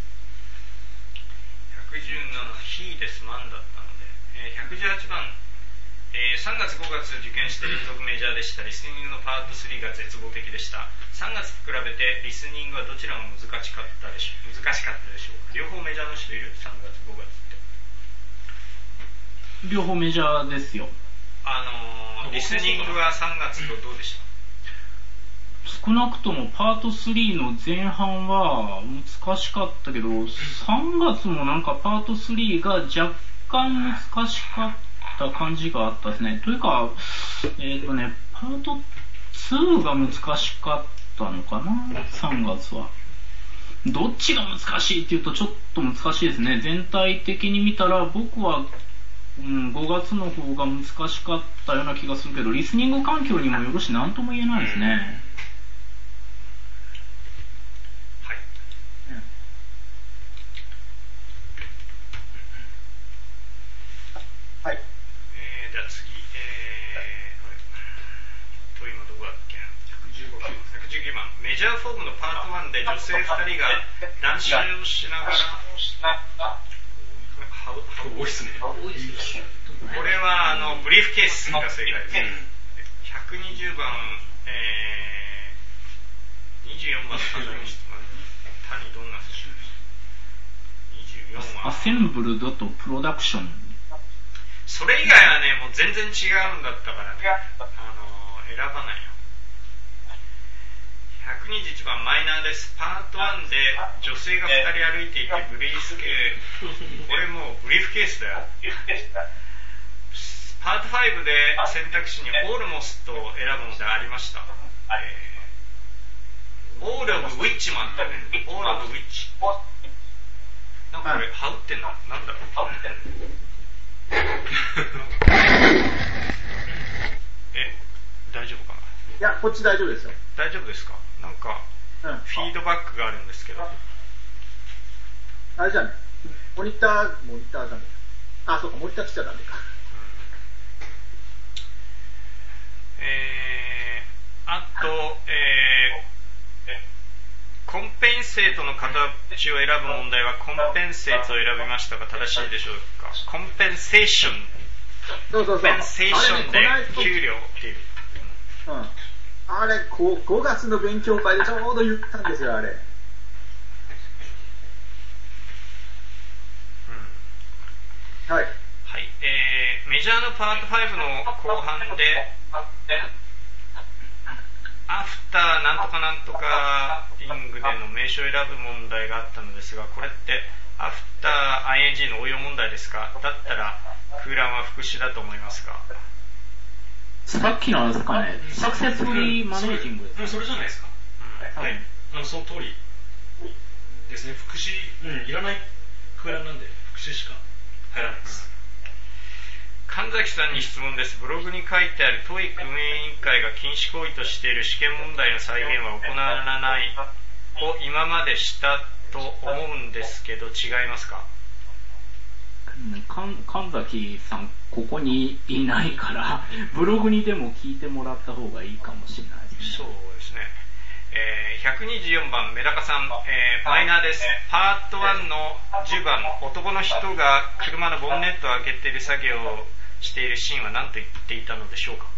Speaker 3: 117非ですマンだったので、118番、3月5月受験して連続メジャーでした。リスニングのパート3が絶望的でした。3月と比べてリスニングはどちらも難しかったでしょうか。両方メジャーの人いる？ 3 月5月って
Speaker 6: 両方メジャーですよ。
Speaker 3: リスニングは3月とどうでした？
Speaker 6: 少なくともパート3の前半は難しかったけど、3月もなんかパート3が若干難しかった感じがあったですね。というか、パート2が難しかったのかな、3月は。どっちが難しいって言うとちょっと難しいですね。全体的に見たら僕は5月の方が難しかったような気がするけど、リスニング環境にもよるし何とも言えないですね。
Speaker 3: はい。
Speaker 5: はい。
Speaker 3: では次、今どこだっけ、119番。メジャーフォームのパート1で女性2人が談笑をしながら
Speaker 2: 多いですね。
Speaker 3: これはブリーフケースが正解です。120番、24番の谷どんな選手です？24番。
Speaker 6: アセンブルドとプロダクション。
Speaker 3: それ以外はね、もう全然違うんだったからね、選ばないよ。121番マイナーです。パート1で女性が2人歩いていてブリーフケース、これもうブリーフケースだよ。パート5で選択肢にオールモストを選ぶのでありました。オールオブウィッチマンだね。オールオブウィッチ。なんかこれ羽織ってんのなんだろう。大丈夫かな。
Speaker 5: いや、こっち大丈夫ですよ。
Speaker 3: 大丈夫ですか。なんか、フィードバックがあるんですけど。
Speaker 5: あれじゃね、モニターダメ。あ、そうか、モニター来ちゃダメか。
Speaker 3: あと、コンペンセートの形を選ぶ問題はコンペンセートを選びましたが正しいでしょうか。コンペンセーション。
Speaker 5: そう。
Speaker 3: コンペンセーションで給料っていう。
Speaker 5: あれ、5月の勉強会でちょうど言ったんですよ、あれ。はい。
Speaker 3: はい。メジャーのパート5の後半で、アフターなんとかなんとかイングでの名称を選ぶ問題があったのですが、これってアフター ing の応用問題ですか。だったら空欄は副詞だと思いますが。
Speaker 6: さっきのあれですかね、サクセスフリーマネージングです。
Speaker 2: それじゃないですか。はい。その通りですね。福祉、いらない空欄なんで、福祉しか入らないです。
Speaker 3: 神崎さんに質問です。ブログに書いてある TOEIC 運営委員会が禁止行為としている試験問題の再現は行わないを今までしたと思うんですけど、違いますか？
Speaker 6: 神崎さんここにいないからブログにでも聞いてもらった方がいいかもしれないですね。
Speaker 3: そうですね。124番メダカさん、マイナーです。パート1の10番、男の人が車のボンネットを開けている作業をしているシーンは何と言っていたのでしょうか？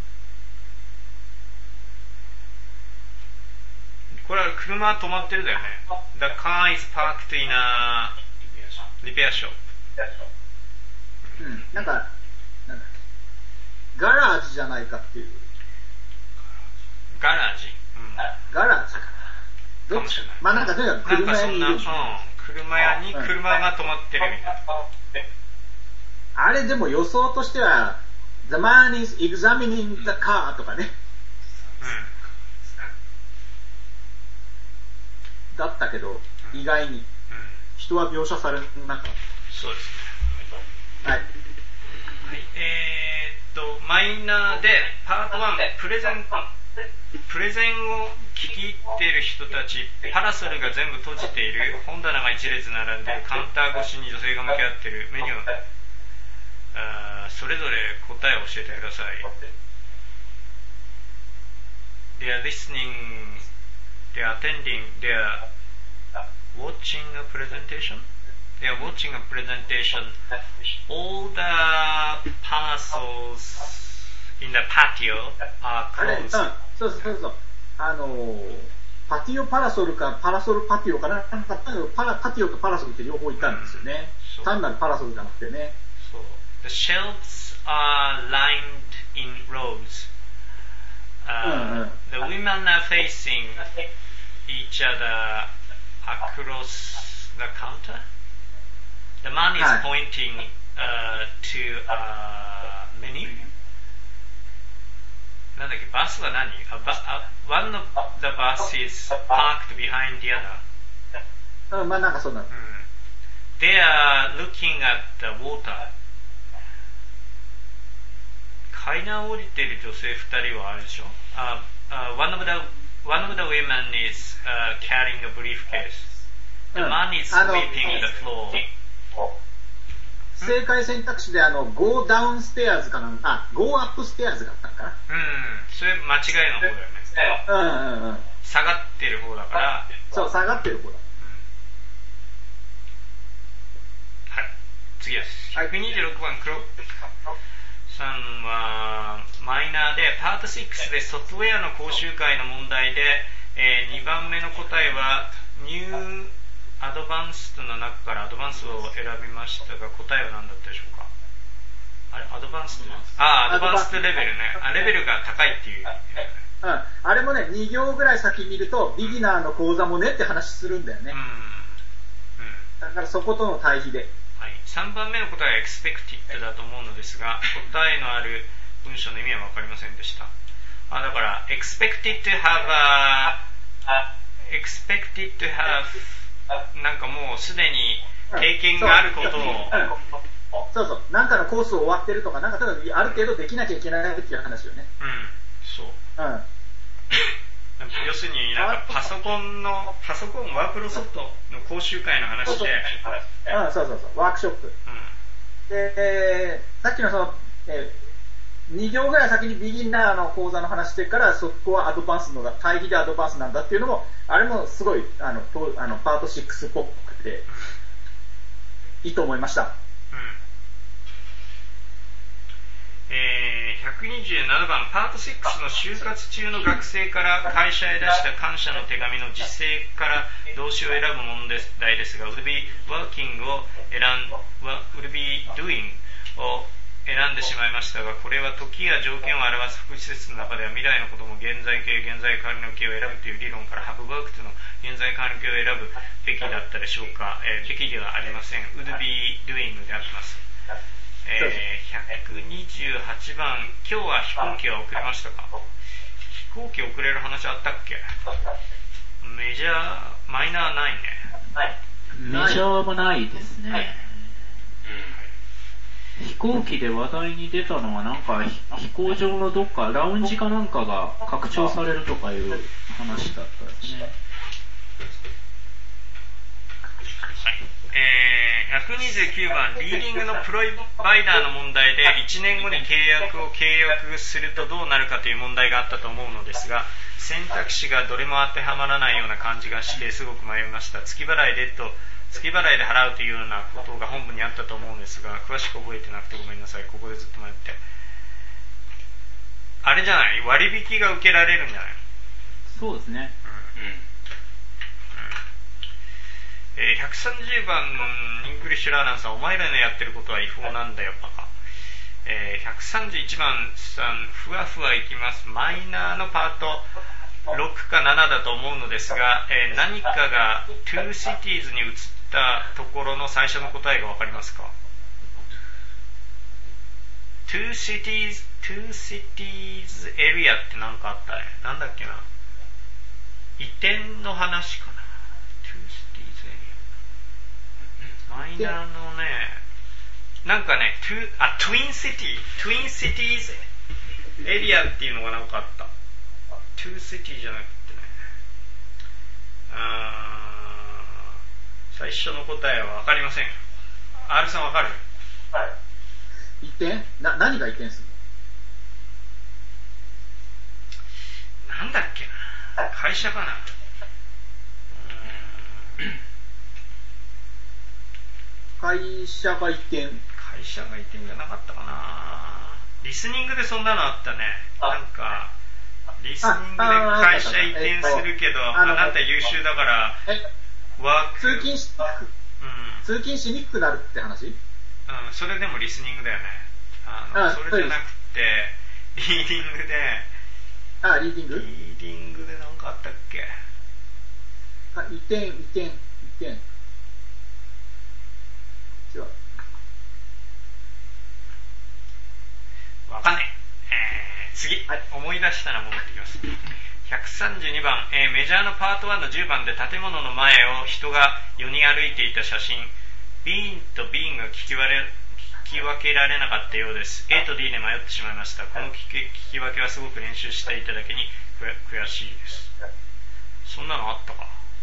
Speaker 3: これは車は止まってるだよね。The car is parked in a repair shop。
Speaker 5: なんだっけ、ガラージじゃないかっていう。
Speaker 3: ガラージ、
Speaker 5: ガラージかな。
Speaker 3: かもしれない。
Speaker 5: まあなんかとにかく車屋にいる。
Speaker 3: 車屋に車が止まってるみたいな。
Speaker 5: あれでも予想としては、The man is examining the car とかね。だったけど、意外に人は描写されなかった。
Speaker 3: そうですね。
Speaker 5: はい。
Speaker 3: マイナーでパート1プレゼンを聞き入っている人たち、パラソルが全部閉じている、本棚が一列並んでいる、カウンター越しに女性が向き合っている、メニューそれぞれ答えを教えてください。They are listening, they are attending, they are watching a presentation. They are watching a presentation. All the parcels in the patio are closed.
Speaker 5: そう。パティオパラソルかパラソルパティオかな、パティオとパラソルって両方いたんですよね。単なるパラソルじゃなくてね。
Speaker 3: そう。The shelves are lined in rows. The women are facing each other across the counter. The man is pointing to a menu. なんだっけ、バスは何？ One of the bus is parked behind the other.
Speaker 5: まあなんかそんな。
Speaker 3: They are looking at the water. 階段を降りている女性2人はあるでしょ。One of the women is carrying a briefcase. The man is sweeping the floor.
Speaker 5: 正解選択肢でgo downstairs かな、go upstairs だったかな。
Speaker 3: それ間違いの方だよね。下がってる方だから。
Speaker 5: そう、下がってる方だ。
Speaker 3: はい。次です。126番黒さんはマイナーでパート6でソフトウェアの講習会の問題で、2番目の答えはニューアドバンストの中からアドバンスを選びましたが、答えは何だったでしょうか？あれ、アドバンスト？アドバンストレベルね。レベルが高いっていう。
Speaker 5: あれもね、2行ぐらい先見ると、ビギナーの講座もねって話するんだよね。だからそことの対比で。
Speaker 3: はい、3番目の答えは expected だと思うのですが、答えのある文章の意味は分かりませんでした。だから、expected to have なんかもうすでに経験があることを、
Speaker 5: そう、なんかのコースを終わってるとか、なんかある程度できなきゃいけないっていう話よね。
Speaker 3: そう。要するになんかパソコンワープロソフトの講習会の話で、
Speaker 5: そうワークショップ。で、さっきのその、2行ぐらい先にビギナーの講座の話してから、そこはアドバンスの対比でアドバンスなんだっていうのも、あれもすごいパート6っぽくていいと思いました。
Speaker 3: 127番パート6の就活中の学生から会社へ出した感謝の手紙の実践から動詞を選ぶ問題ですが will be working をwill be doing を選んでしまいましたが、これは時や条件を表す副詞節の中では未来のことも現在形、現在完了形を選ぶという理論から have worked の現在完了形を選ぶべきだったでしょうか。べきではありません。would be doing であります。 128番、今日は飛行機は遅れましたか？飛行機遅れる話あったっけ？メジャー、マイナーないね。
Speaker 6: メジャーもないですね。飛行機で話題に出たのはなんか飛行場のどっかラウンジかなんかが拡張されるとかいう話だったですね。
Speaker 3: 129番、リーディングのプロバイダーの問題で1年後に契約するとどうなるかという問題があったと思うのですが、選択肢がどれも当てはまらないような感じがしてすごく迷いました。月払いで払うというようなことが本文にあったと思うんですが、詳しく覚えてなくてごめんなさい。ここでずっと迷って、あれじゃない、割引が受けられるんじゃない？
Speaker 6: そうですね。
Speaker 3: 130番、イングリッシュラーナンさん、お前らのやってることは違法なんだよバカ。131番さん、ふわふわいきます。マイナーのパート6か7だと思うのですが、何かが Two Cities に移ったところの最初の答えが分かりますか？ Two Cities Area って何かあったね。なんだっけな、移転の話かな。 Two Cities Area、 マイナーのね、なんかね、Twin Cities Area っていうのがなんかあった。Two Cities じゃなくてね、最初の答えは分かりません。 R さん分かる？
Speaker 5: 移転？何が移転するの？
Speaker 3: なんだっけな、会社かな。
Speaker 5: 会社が移転
Speaker 3: じゃなかったかな。リスニングでそんなのあったね。なんかリスニングで会社移転するけど、あなた優秀だからワーク
Speaker 5: 通勤しにくくなるって話？
Speaker 3: それでもリスニングだよね。それじゃなくてリーディングで。
Speaker 5: リーディング？
Speaker 3: リーディングで何かあったっけ？
Speaker 5: 移転。違う。
Speaker 3: わかんない。次、思い出したら戻ってきます。132番、メジャーのパート1の10番で建物の前を人が4人歩いていた写真、ビーンとビーンが聞き分けられなかったようです。 A と D で迷ってしまいました。この聞き分けはすごく練習していただけに悔しいです。そんなのあったか？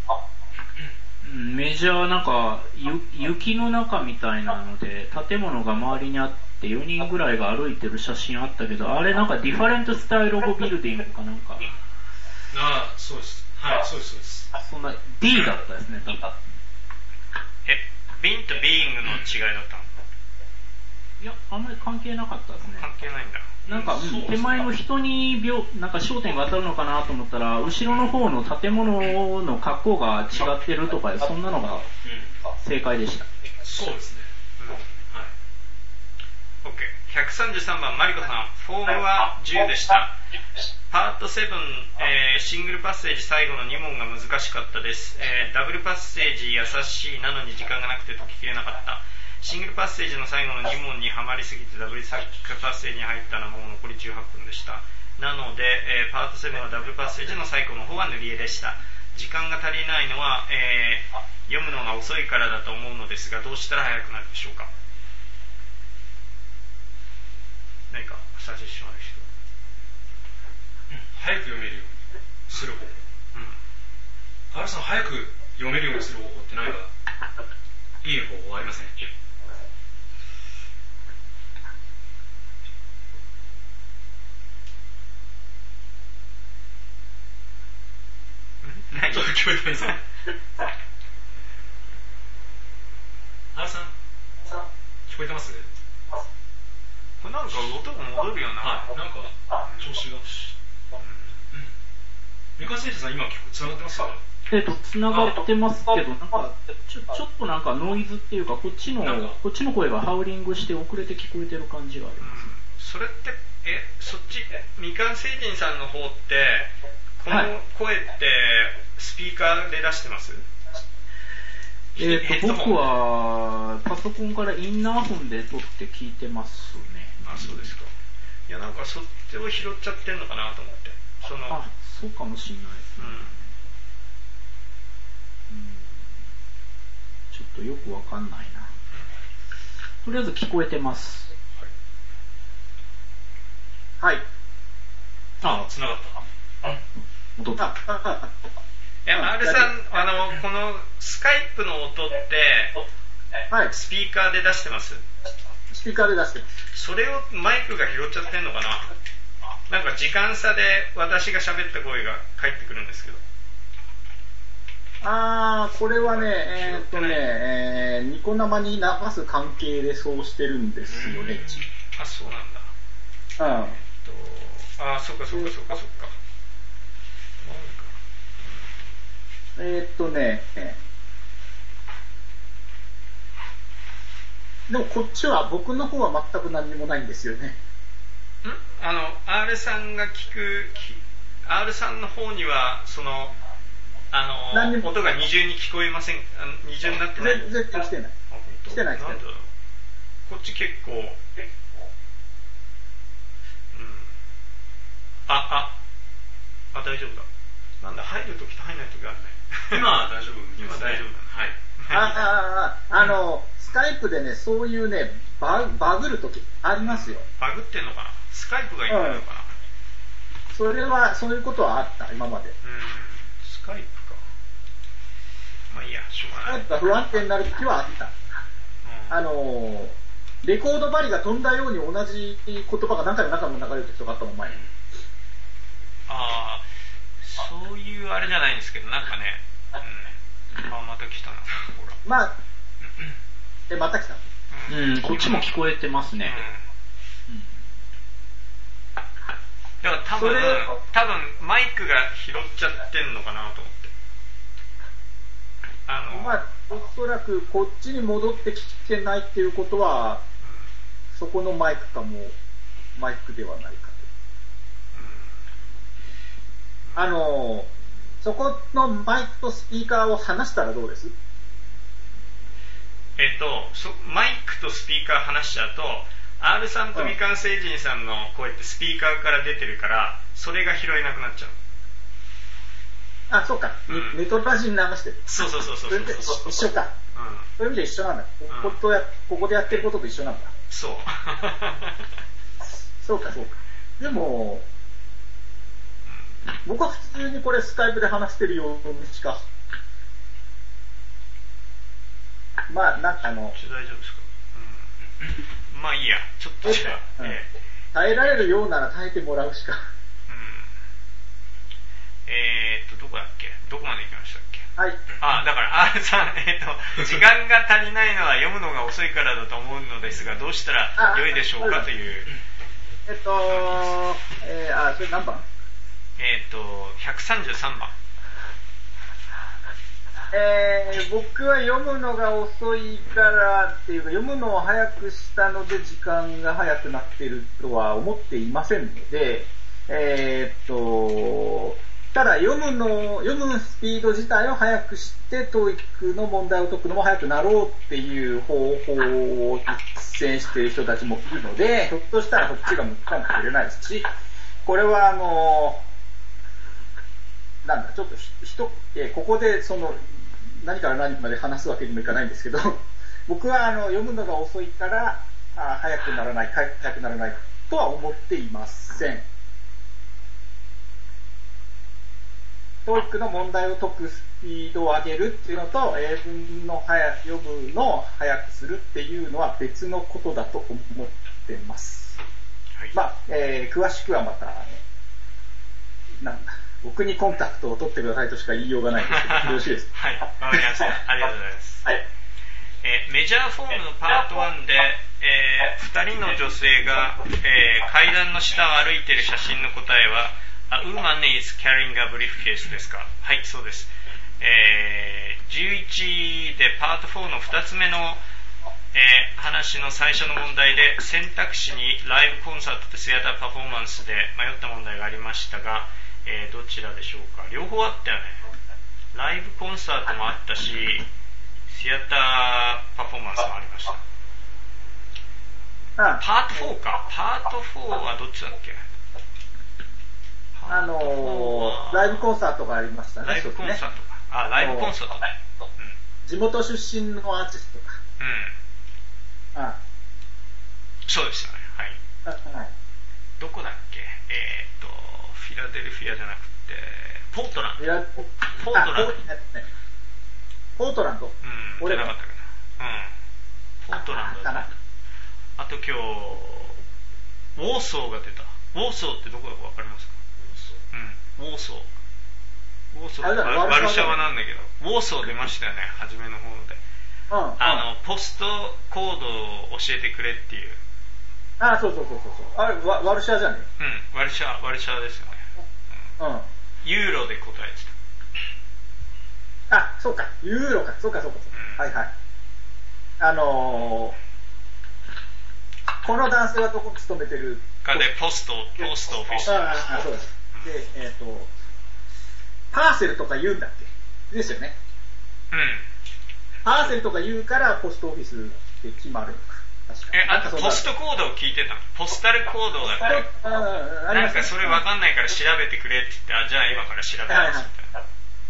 Speaker 6: メジャーなんか雪の中みたいなので建物が周りにあって4人ぐらいが歩いてる写真あったけど、あれなんかディファレントスタイルオブビルディングかなんか。
Speaker 2: そうです。はい、そうです。
Speaker 6: そんな D だったですね。
Speaker 3: ビンとビーイングの違いだったの？
Speaker 6: いや、あんまり関係なかったですね。
Speaker 3: 関係ないんだ。
Speaker 6: なんか、手前の人になんか焦点が当たるのかなと思ったら、後ろの方の建物の格好が違ってるとか、そんなのが正解でした。
Speaker 2: そうですね。
Speaker 3: はい。OK。133番、マリコさん。フォームは10でした。パート7、シングルパッセージ最後の2問が難しかったです。ダブルパッセージ優しいなのに時間がなくて解ききれなかった。シングルパッセージの最後の2問にはまりすぎてダブルパッセージに入ったのはもう残り18分でした。なので、パート7はダブルパッセージの最後の方は塗り絵でした。時間が足りないのは、読むのが遅いからだと思うのですが、どうしたら早くなるでしょうか？何かサジェッションある人？
Speaker 2: 早く読めるようにする方法。Rさん、早く読めるようにする方法って何かいい方法ありません？ちょっと聞こえてますね。Rさん、聞こえてます？
Speaker 3: これなんか音が戻るよな。
Speaker 2: はい、なんか調子が。三河選手さん、今つながってますか？
Speaker 6: つながってますけど、なんかちょっとなんかノイズっていうか、こっちの声がハウリングして遅れて聞こえてる感じがあります。
Speaker 3: それってそっちみかん星人さんの方ってこの声ってスピーカーで出してます？
Speaker 6: 僕はパソコンからインナーフォンで撮って聞いてますね。
Speaker 3: あ、そうですか。いや、なんかそっちを拾っちゃってんのかなと思って。
Speaker 6: あ、そうかもしれないですね。ちょっとよくわかんないな。とりあえず聞こえてます。
Speaker 5: はい。
Speaker 2: あ、繋がった。
Speaker 6: 戻った。
Speaker 3: いや、R さん、このスカイプの音って、
Speaker 5: はい、
Speaker 3: スピーカーで出してます？
Speaker 5: スピーカーで出してます。
Speaker 3: それをマイクが拾っちゃってんのかな？なんか時間差で私が喋った声が返ってくるんですけど。
Speaker 5: これはね、ニコ生に流す関係でそうしてるんですよね、
Speaker 3: あ、そうなんだ。そうか。
Speaker 5: でもこっちは、僕の方は全く何にもないんですよね。
Speaker 3: R さんがR さんの方には、音が二重に聞こえません。二重になってない。
Speaker 5: 全然来てない。来てない。
Speaker 3: こっち結構、大丈夫だ。なんだ、入るときと入らないときあるね。
Speaker 2: 今は大丈夫。
Speaker 3: 今大丈夫だ。
Speaker 2: はい。
Speaker 5: スカイプでね、そういうね、バグるときありますよ。
Speaker 3: バグってんのかな？スカイプが今なのかな？
Speaker 5: それは、そういうことはあった、今まで。
Speaker 3: スカイプか。まあいいや、しょうがない。
Speaker 5: スカイプが不安定になるときはあった。レコード針が飛んだように同じ言葉が何回も流れるときとかあったもん、前に。
Speaker 3: そういうあれじゃないんですけど、なんかね、また来たな、ほら。
Speaker 5: また来た。
Speaker 6: こっちも聞こえてますね。
Speaker 3: だから多分マイクが拾っちゃってんのかなと思って。
Speaker 5: おそらくこっちに戻ってきてないっていうことは、そこのマイクかも、マイクではないかと。そこのマイクとスピーカーを離したらどうです？
Speaker 3: マイクとスピーカー離しちゃうと、R さんと未完成人さんの声ってスピーカーから出てるから、それが拾えなくなっちゃう。
Speaker 5: あ、そうか。ネトラジに流してる。
Speaker 3: そう。
Speaker 5: それで一緒か。そういう意味で一緒なんだ。ここでやってることと一緒なんだ。
Speaker 3: そう。
Speaker 5: そうか。でも、僕は普通にこれスカイプで話してるようにしか。大丈夫ですか？まあいいや、ちょっと違う。 耐えられるようなら耐えてもらうしか。
Speaker 3: どこだっけ？どこまで行きましたっけ？
Speaker 5: はい。
Speaker 3: だから R さん、時間が足りないのは読むのが遅いからだと思うのですが、どうしたら良いでしょうかという。
Speaker 5: それ何番
Speaker 3: ？133番。
Speaker 5: 僕は読むのが遅いからっていうか、読むのを早くしたので時間が早くなっているとは思っていませんので、ただ読むスピード自体を早くして、TOEIC の問題を解くのも早くなろうっていう方法を実践している人たちもいるので、ひょっとしたらこっちが向くかもしれないですし、これはちょっとここで何から何まで話すわけにもいかないんですけど、僕は読むのが遅いから早くならないとは思っていません。TOEIC の問題を解くスピードを上げるっていうのと、英文の読むのを早くするっていうのは別のことだと思ってます。はい、詳しくはまた僕にコンタクトを取ってくださいとしか言いようがないんですけど、よろしいですか？
Speaker 3: はい、わかりました。ありがとうございます。はい。メジャーフォームのパート1で、2人の女性が、階段の下を歩いている写真の答えは、A woman is carrying a briefcase ですか？はい、そうです。11でパート4の2つ目の、話の最初の問題で、選択肢にライブコンサートとシアターパフォーマンスで迷った問題がありましたが、どちらでしょうか？両方あったよね。ライブコンサートもあったし、 シアターパフォーマンスもありました。
Speaker 5: あ
Speaker 3: パート4か。パート4はどっちだっけ？
Speaker 5: ライブコンサートがありましたね。
Speaker 3: ライブコンサートか。あ、ライブコンサートね。
Speaker 5: 地元出身のアーティストか。
Speaker 3: そうでしたね。はい。
Speaker 5: はい。
Speaker 3: どこだっけ？フィラデルフィアじゃなくて、ポートランド。ポートランド。
Speaker 5: ポートランド。
Speaker 3: じゃなかったかな。ポートランドかな。あと今日、ウォーソーが出た。ウォーソーってどこだかわかりますか？ウォーソー。ウォーソーってワルシャワなんだけど、ウォーソー出ましたよね、初めの方で。ポストコードを教えてくれっていう。
Speaker 5: そう。あれ、ワルシャワじゃね？
Speaker 3: ワルシャワですよね。ユーロで答えて
Speaker 5: た。そうか、ユーロか、そうか。はいはい。この男性はどこに勤めてる
Speaker 3: かで、ポストオフィス。そうです。
Speaker 5: で、パーセルとか言うんだっけですよね。パーセルとか言うからポストオフィスって決まるのか。確か
Speaker 3: あとポストコードを聞いてたの。ポスタルコードだったら、なんかそれわかんないから調べてくれって言って、じゃあ今から調べますみたいな。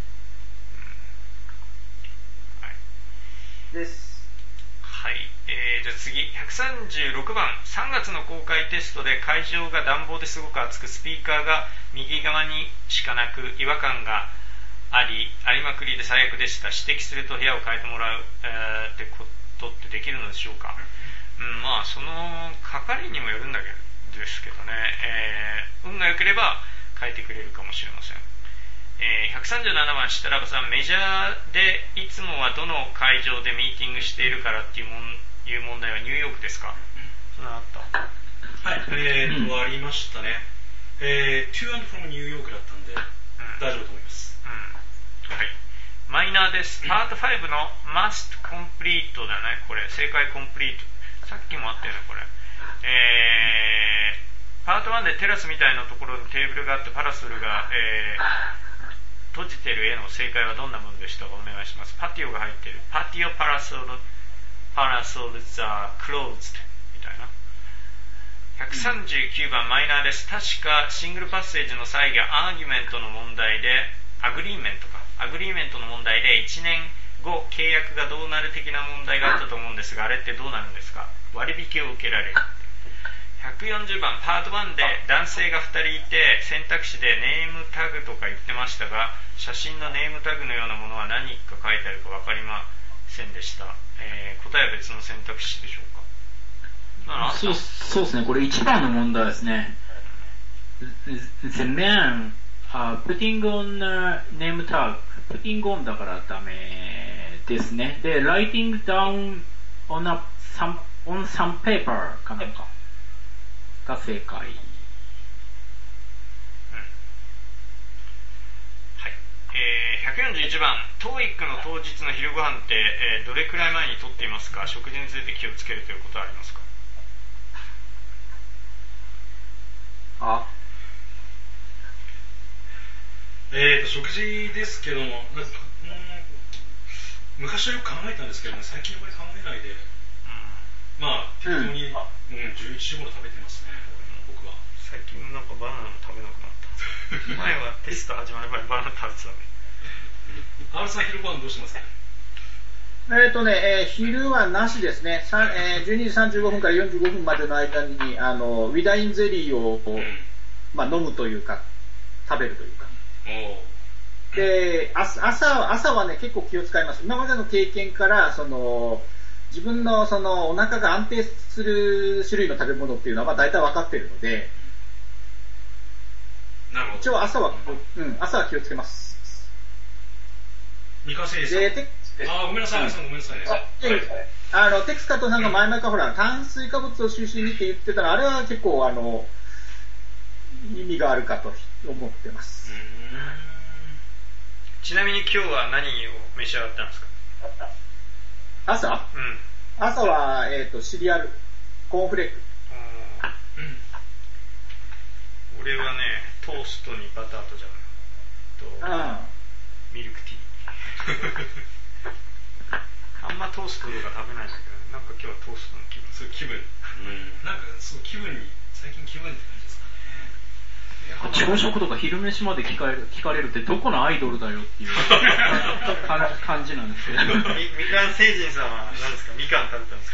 Speaker 5: です。
Speaker 3: はい。じゃあ次、136番。3月の公開テストで会場が暖房ですごく暑く、スピーカーが右側にしかなく、違和感がありまくりで最悪でした。指摘すると部屋を変えてもらう、ってことってできるのでしょうか？まあその係にもよるんだけどですけどね、運が良ければ変えてくれるかもしれません。137番、設楽さん、メジャーでいつもはどの会場でミーティングしているからっていう問題はニューヨークですか？そんなあった？
Speaker 2: はい、ありましたね。to and from ニューヨークだったんで、大丈夫と思います。
Speaker 3: はい。マイナーです。パート5の must complete だね、これ。正解コンプリート。さっきもあったよね、これ。パート1でテラスみたいなところにテーブルがあってパラソルが、閉じてる絵の正解はどんなものでしたか？お願いします。パティオが入ってる。パティオパラソルザクローズみたいな。139番マイナーです。確かシングルパッセージの際がアーギュメントの問題で、アグリーメントの問題で1年後契約がどうなる的な問題があったと思うんですが、あれってどうなるんですか？割引を受けられる。140番パート1で男性が2人いて選択肢でネームタグとか言ってましたが、写真のネームタグのようなものは何か書いてあるか分かりませんでした。答えは別の選択肢でしょうか？
Speaker 6: そうですね、これ1番の問題ですね。The man putting on name tag putting on だからダメですね。で writing down on some paper かなんかが正解。はい。
Speaker 3: 141番、TOEIC の当日の昼ご飯って、どれくらい前にとっていますか？食事について気をつけるということはありますか？
Speaker 2: 食事ですけども、昔はよく考えたんですけどね、最近あまり考えないで、まあ適当に、11時頃食べてますね、僕は。
Speaker 3: 最近なんかバナナも食べなくなった。前はテスト始まる前にバナナ食べてたね。
Speaker 2: R さん昼ご飯どうしてますか？
Speaker 5: 昼はなしですね。12時35分から45分までの間にウィダインゼリーを、飲むというか食べるというか。で、朝はね結構気を使います。今までの経験から自分のお腹が安定する種類の食べ物っていうのは大体分かっているので、
Speaker 2: なるほど。
Speaker 5: 一応朝は気をつけます。
Speaker 2: 未完成ですか？ごめんなさい、ごめんなさいね。
Speaker 5: テクスカトさんが前々から炭水化物を中心にって言ってたのあれは結構意味があるかと思ってます。
Speaker 3: ちなみに今日は何を召し上がったんですか？
Speaker 5: 朝？朝はシリアル、コーンフレーク。
Speaker 3: 俺はね、トーストにバターとジャムとミルクティー。 あんまトーストとか食べないんだけど、なんか今日はトーストの気分。
Speaker 2: そういう気分、なんかその気分に最近気分って感じですかね。
Speaker 6: 朝食とか昼飯まで聞かれるってどこのアイドルだよっていう感じなんですけど。
Speaker 3: みかん星人さんは何ですか？みかん食べたん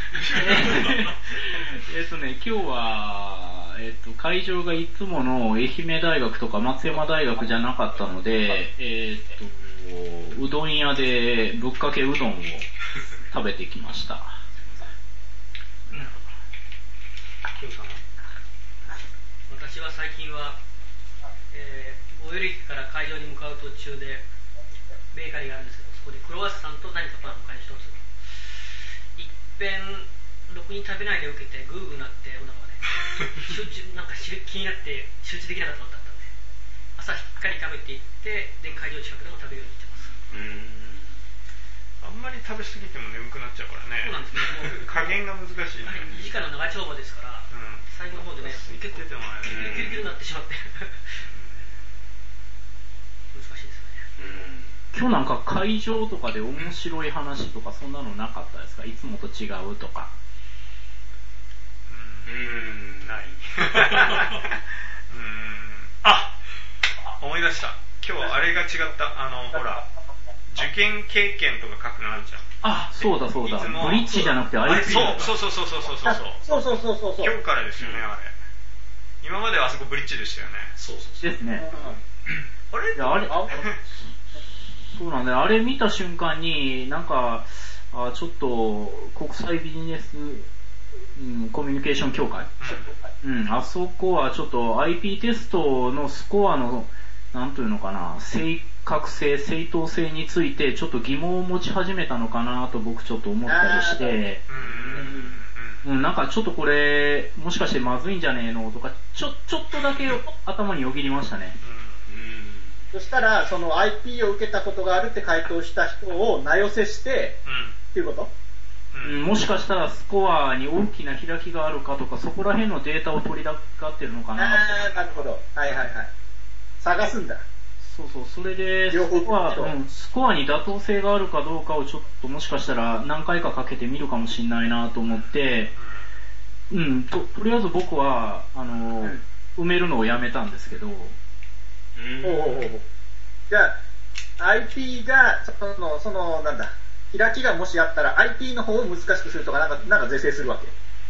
Speaker 3: ですか？
Speaker 6: 今日は、会場がいつもの愛媛大学とか松山大学じゃなかったので、うどん屋でぶっかけうどんを食べてきました。
Speaker 4: 私は最近は、最寄り駅から会場に向かう途中でベーカリーがあるんですけど、そこでクロワッサンと何かパンを買いしてます。いっぺんろくに食べないで受けてグーグーなってお腹がねなんか気になって集中できなかったことだったんで、朝しっかり食べていってで会場近くでも食べるようにしてます。
Speaker 3: あんまり食べ過ぎても眠くなっちゃうからね。
Speaker 4: そうなんですね。もう
Speaker 3: 加減が難しいね。
Speaker 4: 2時間の長丁場ですから、最後の方でね結構キュルキュルになってしまって難しいですよね。
Speaker 6: 今日なんか会場とかで面白い話とかそんなのなかったですか？いつもと違うとか。
Speaker 3: ない。思い出した。今日あれが違った。ほら、受験経験とか書くのあるじゃん。
Speaker 6: あ、そうだ。ブリッジじゃなくて IP だ。
Speaker 3: そう。今日からですよね、あれ。今まではあそこブリッジでしたよね。
Speaker 2: そう
Speaker 6: ですね。
Speaker 3: あれ
Speaker 6: そうなんだよ。あれ見た瞬間に、なんか、ちょっと国際ビジネス、コミュニケーション協会、あそこはちょっと IP テストのスコアの、なんというのかな、正確性、正当性についてちょっと疑問を持ち始めたのかなと僕ちょっと思ったりして、なんかちょっとこれ、もしかしてまずいんじゃねえのとか、ちょっとだけ頭によぎりましたね。
Speaker 5: そしたら、その IP を受けたことがあるって回答した人を名寄せして、っていうこと？
Speaker 6: もしかしたらスコアに大きな開きがあるかとか、そこら辺のデータを取り出がってるのかな。
Speaker 5: なるほど。はい。探すんだ。
Speaker 6: そう、それでスコアに妥当性があるかどうかをちょっともしかしたら何回かかけてみるかもしれないなと思って、とりあえず僕は、埋めるのをやめたんですけど、
Speaker 5: じゃあ IP がそのなんだ開きがもしあったら IP の方を難しくするとかなんか是正するわけ？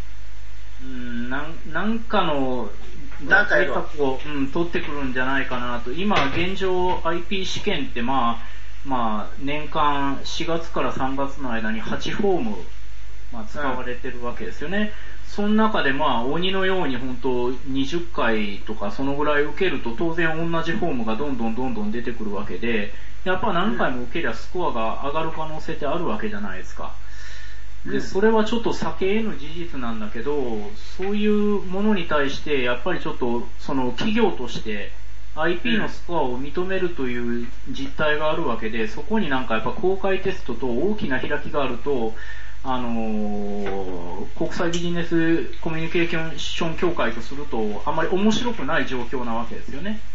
Speaker 6: なんかの対策を、取ってくるんじゃないかなと。今現状 IP 試験ってまあ年間4月から3月の間に8フォーム、使われてるわけですよね。その中で鬼のように本当20回とかそのぐらい受けると当然同じフォームがどんどん出てくるわけで、やっぱ何回も受けりゃスコアが上がる可能性ってあるわけじゃないですか。で、それはちょっと避け得ぬ事実なんだけど、そういうものに対してやっぱりちょっとその企業として IP のスコアを認めるという実態があるわけで、そこになんかやっぱ公開テストと大きな開きがあると、国際ビジネスコミュニケーション協会とするとあまり面白くない状況なわけですよね。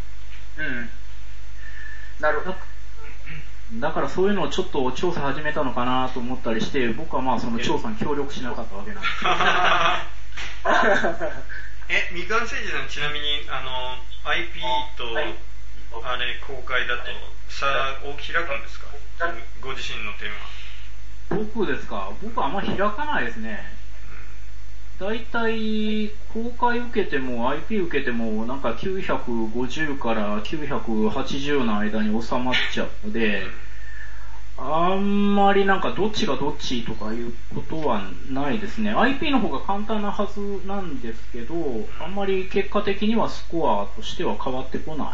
Speaker 5: なるほど。
Speaker 6: だからそういうのをちょっと調査始めたのかなと思ったりして、僕はその調査に協力しなかったわけなんです
Speaker 3: みかん星人さん、ちなみにIP とあれ公開だと差を開くんですか？ご自身の点は。
Speaker 6: 僕ですか？僕はあんまり開かないですね。だいたい公開受けても IP 受けてもなんか950から980の間に収まっちゃうので、あんまりなんかどっちがどっちとかいうことはないですね。IP の方が簡単なはずなんですけど、あんまり結果的にはスコアとしては変わってこない。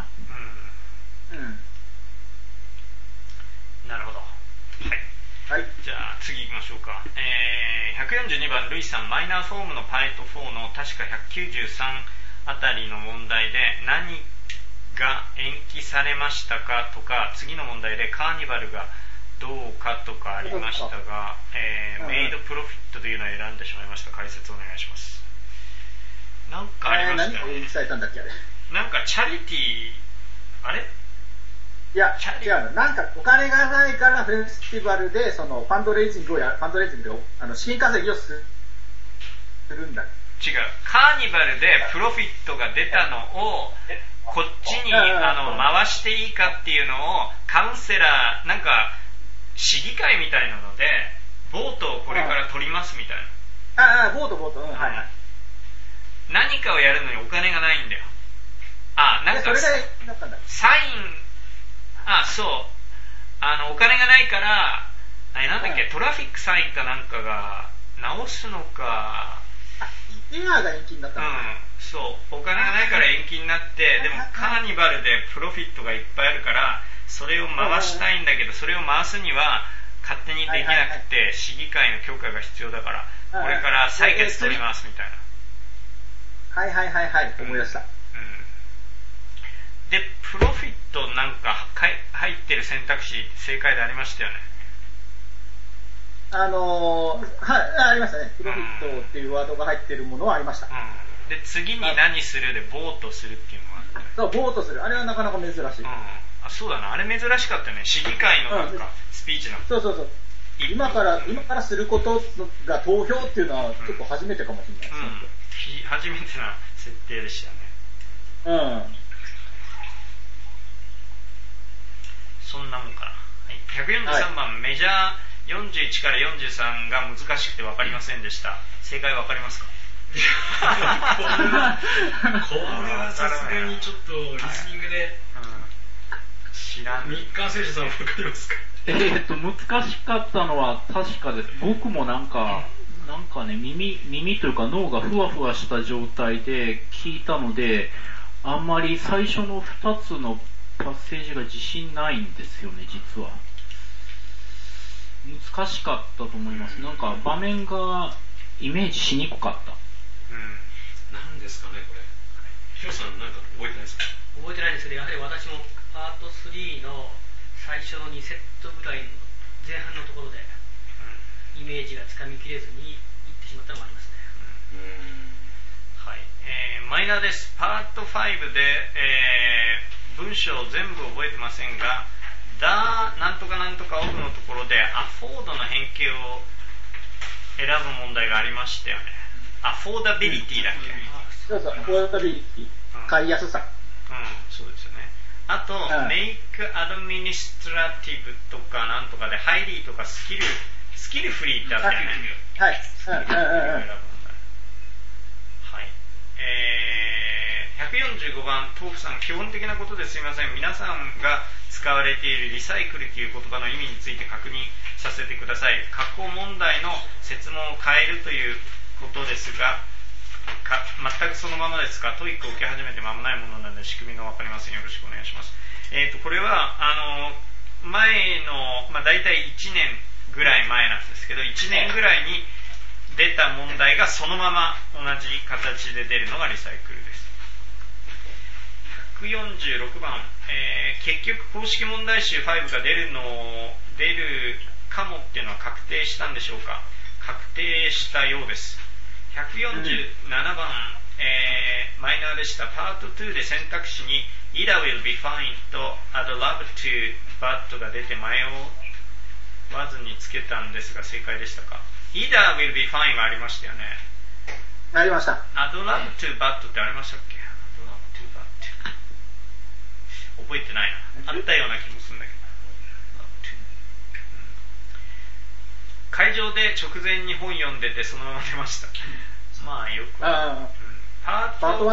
Speaker 3: なるほど。はい、じゃあ次行きましょうか。142番ルイさん、マイナーフォームのパート4の確か193あたりの問題で何が延期されましたかとか、次の問題でカーニバルがどうかとかありましたが、メイドプロフィットというのを選んでしまいました。解説お願いします。なんかありましたよね。
Speaker 5: 何を延期されたんだっけあれ。
Speaker 3: なんかチャリティー、あれ
Speaker 5: いや、違うの。なんかお金がないからフェスティバルで、その、ファンドレイジングで、資金稼ぎをするんだ。
Speaker 3: 違う。カーニバルでプロフィットが出たのを、こっちに回していいかっていうのを、カウンセラー、なんか、市議会みたいなので、ボートをこれから取りますみたいな。
Speaker 5: ボート、はいはい。
Speaker 3: 何かをやるのにお金がないんだよ。なんか、
Speaker 5: それがだったんだ。
Speaker 3: サイン、そう。お金がないから、なんだっけ、トラフィックサインかなんかが直すのか。
Speaker 5: 今が延期になったの。
Speaker 3: そう。お金がないから延期になって、でもカーニバルでプロフィットがいっぱいあるから、それを回したいんだけど、それを回すには勝手にできなくて、市議会の許可が必要だから、これから採決取りますみたいな。
Speaker 5: はい、思い出した。
Speaker 3: で、プロフィットなんか入ってる選択肢、正解でありましたよね。
Speaker 5: ありましたね。プロフィットっていうワードが入ってるものはありました。
Speaker 3: で、次に何するで、ボートするっていうのがあって。
Speaker 5: そう、ボートする。あれはなかなか珍しい。
Speaker 3: そうだな。あれ珍しかったよね。市議会のなんか、スピーチの。
Speaker 5: そう。今からすることが投票っていうのは結構初めてかもしれないですね。
Speaker 3: 初めてな設定でしたね。そんなもんかな。143番、メジャー41から43が難しくて分かりませんでした。正解分かりますか？
Speaker 2: これはさすがにちょっとリスニングで、
Speaker 3: 知らん。
Speaker 2: 日韓選手さん分かりますか？
Speaker 6: 難しかったのは確かです。僕もなんかね、耳というか脳がふわふわした状態で聞いたので、あんまり最初の2つのパッセージが自信ないんですよね、実は。難しかったと思います。なんか場面がイメージしにくかった。
Speaker 2: 何ですかね、これ。ヒロさん、なんか覚えてないですか？
Speaker 4: 覚えてないんですけど、やはり私もパート3の最初の2セットぐらいの前半のところで、イメージがつかみきれずにいってしまったのがありますね。
Speaker 3: はい。マイナーです。パート5で、文章を全部覚えてませんが、なんとかなんとかオフのところでアフォードの変形を選ぶ問題がありましたよね。アフォーダビリティだっけ？
Speaker 5: そう、アフォーダビリティ。買いやすさ。
Speaker 3: そうですよね。あと、メイクアドミニストラティブとかなんとかで、ハイリーとかスキルフリーってあったよね。
Speaker 5: はい。
Speaker 3: 145番、トークさん、基本的なことですいません。皆さんが使われているリサイクルという言葉の意味について確認させてください。過去問題の設問を変えるということですが、全くそのままですか？トイックを受け始めて間もないものなので仕組みが分かりません。よろしくお願いします。これは前の、だいたい1年ぐらい前なんですけど、1年ぐらいに出た問題がそのまま同じ形で出るのがリサイクルです。146番、結局公式問題集5が出るかもっていうのは確定したんでしょうか？確定したようです。147番、マイナーでした。パート2で選択肢に Either will be fine と I'd love to but が出て迷わずにつけたんですが正解でしたか？ Either will be fine がありましたよね。
Speaker 5: ありました。
Speaker 3: I'd love to but ってありましたっけ？ I'd love to but 覚えてないな。あったような気もするんだけど。会場で直前に本読んでてそのまま出ました。まあよくパート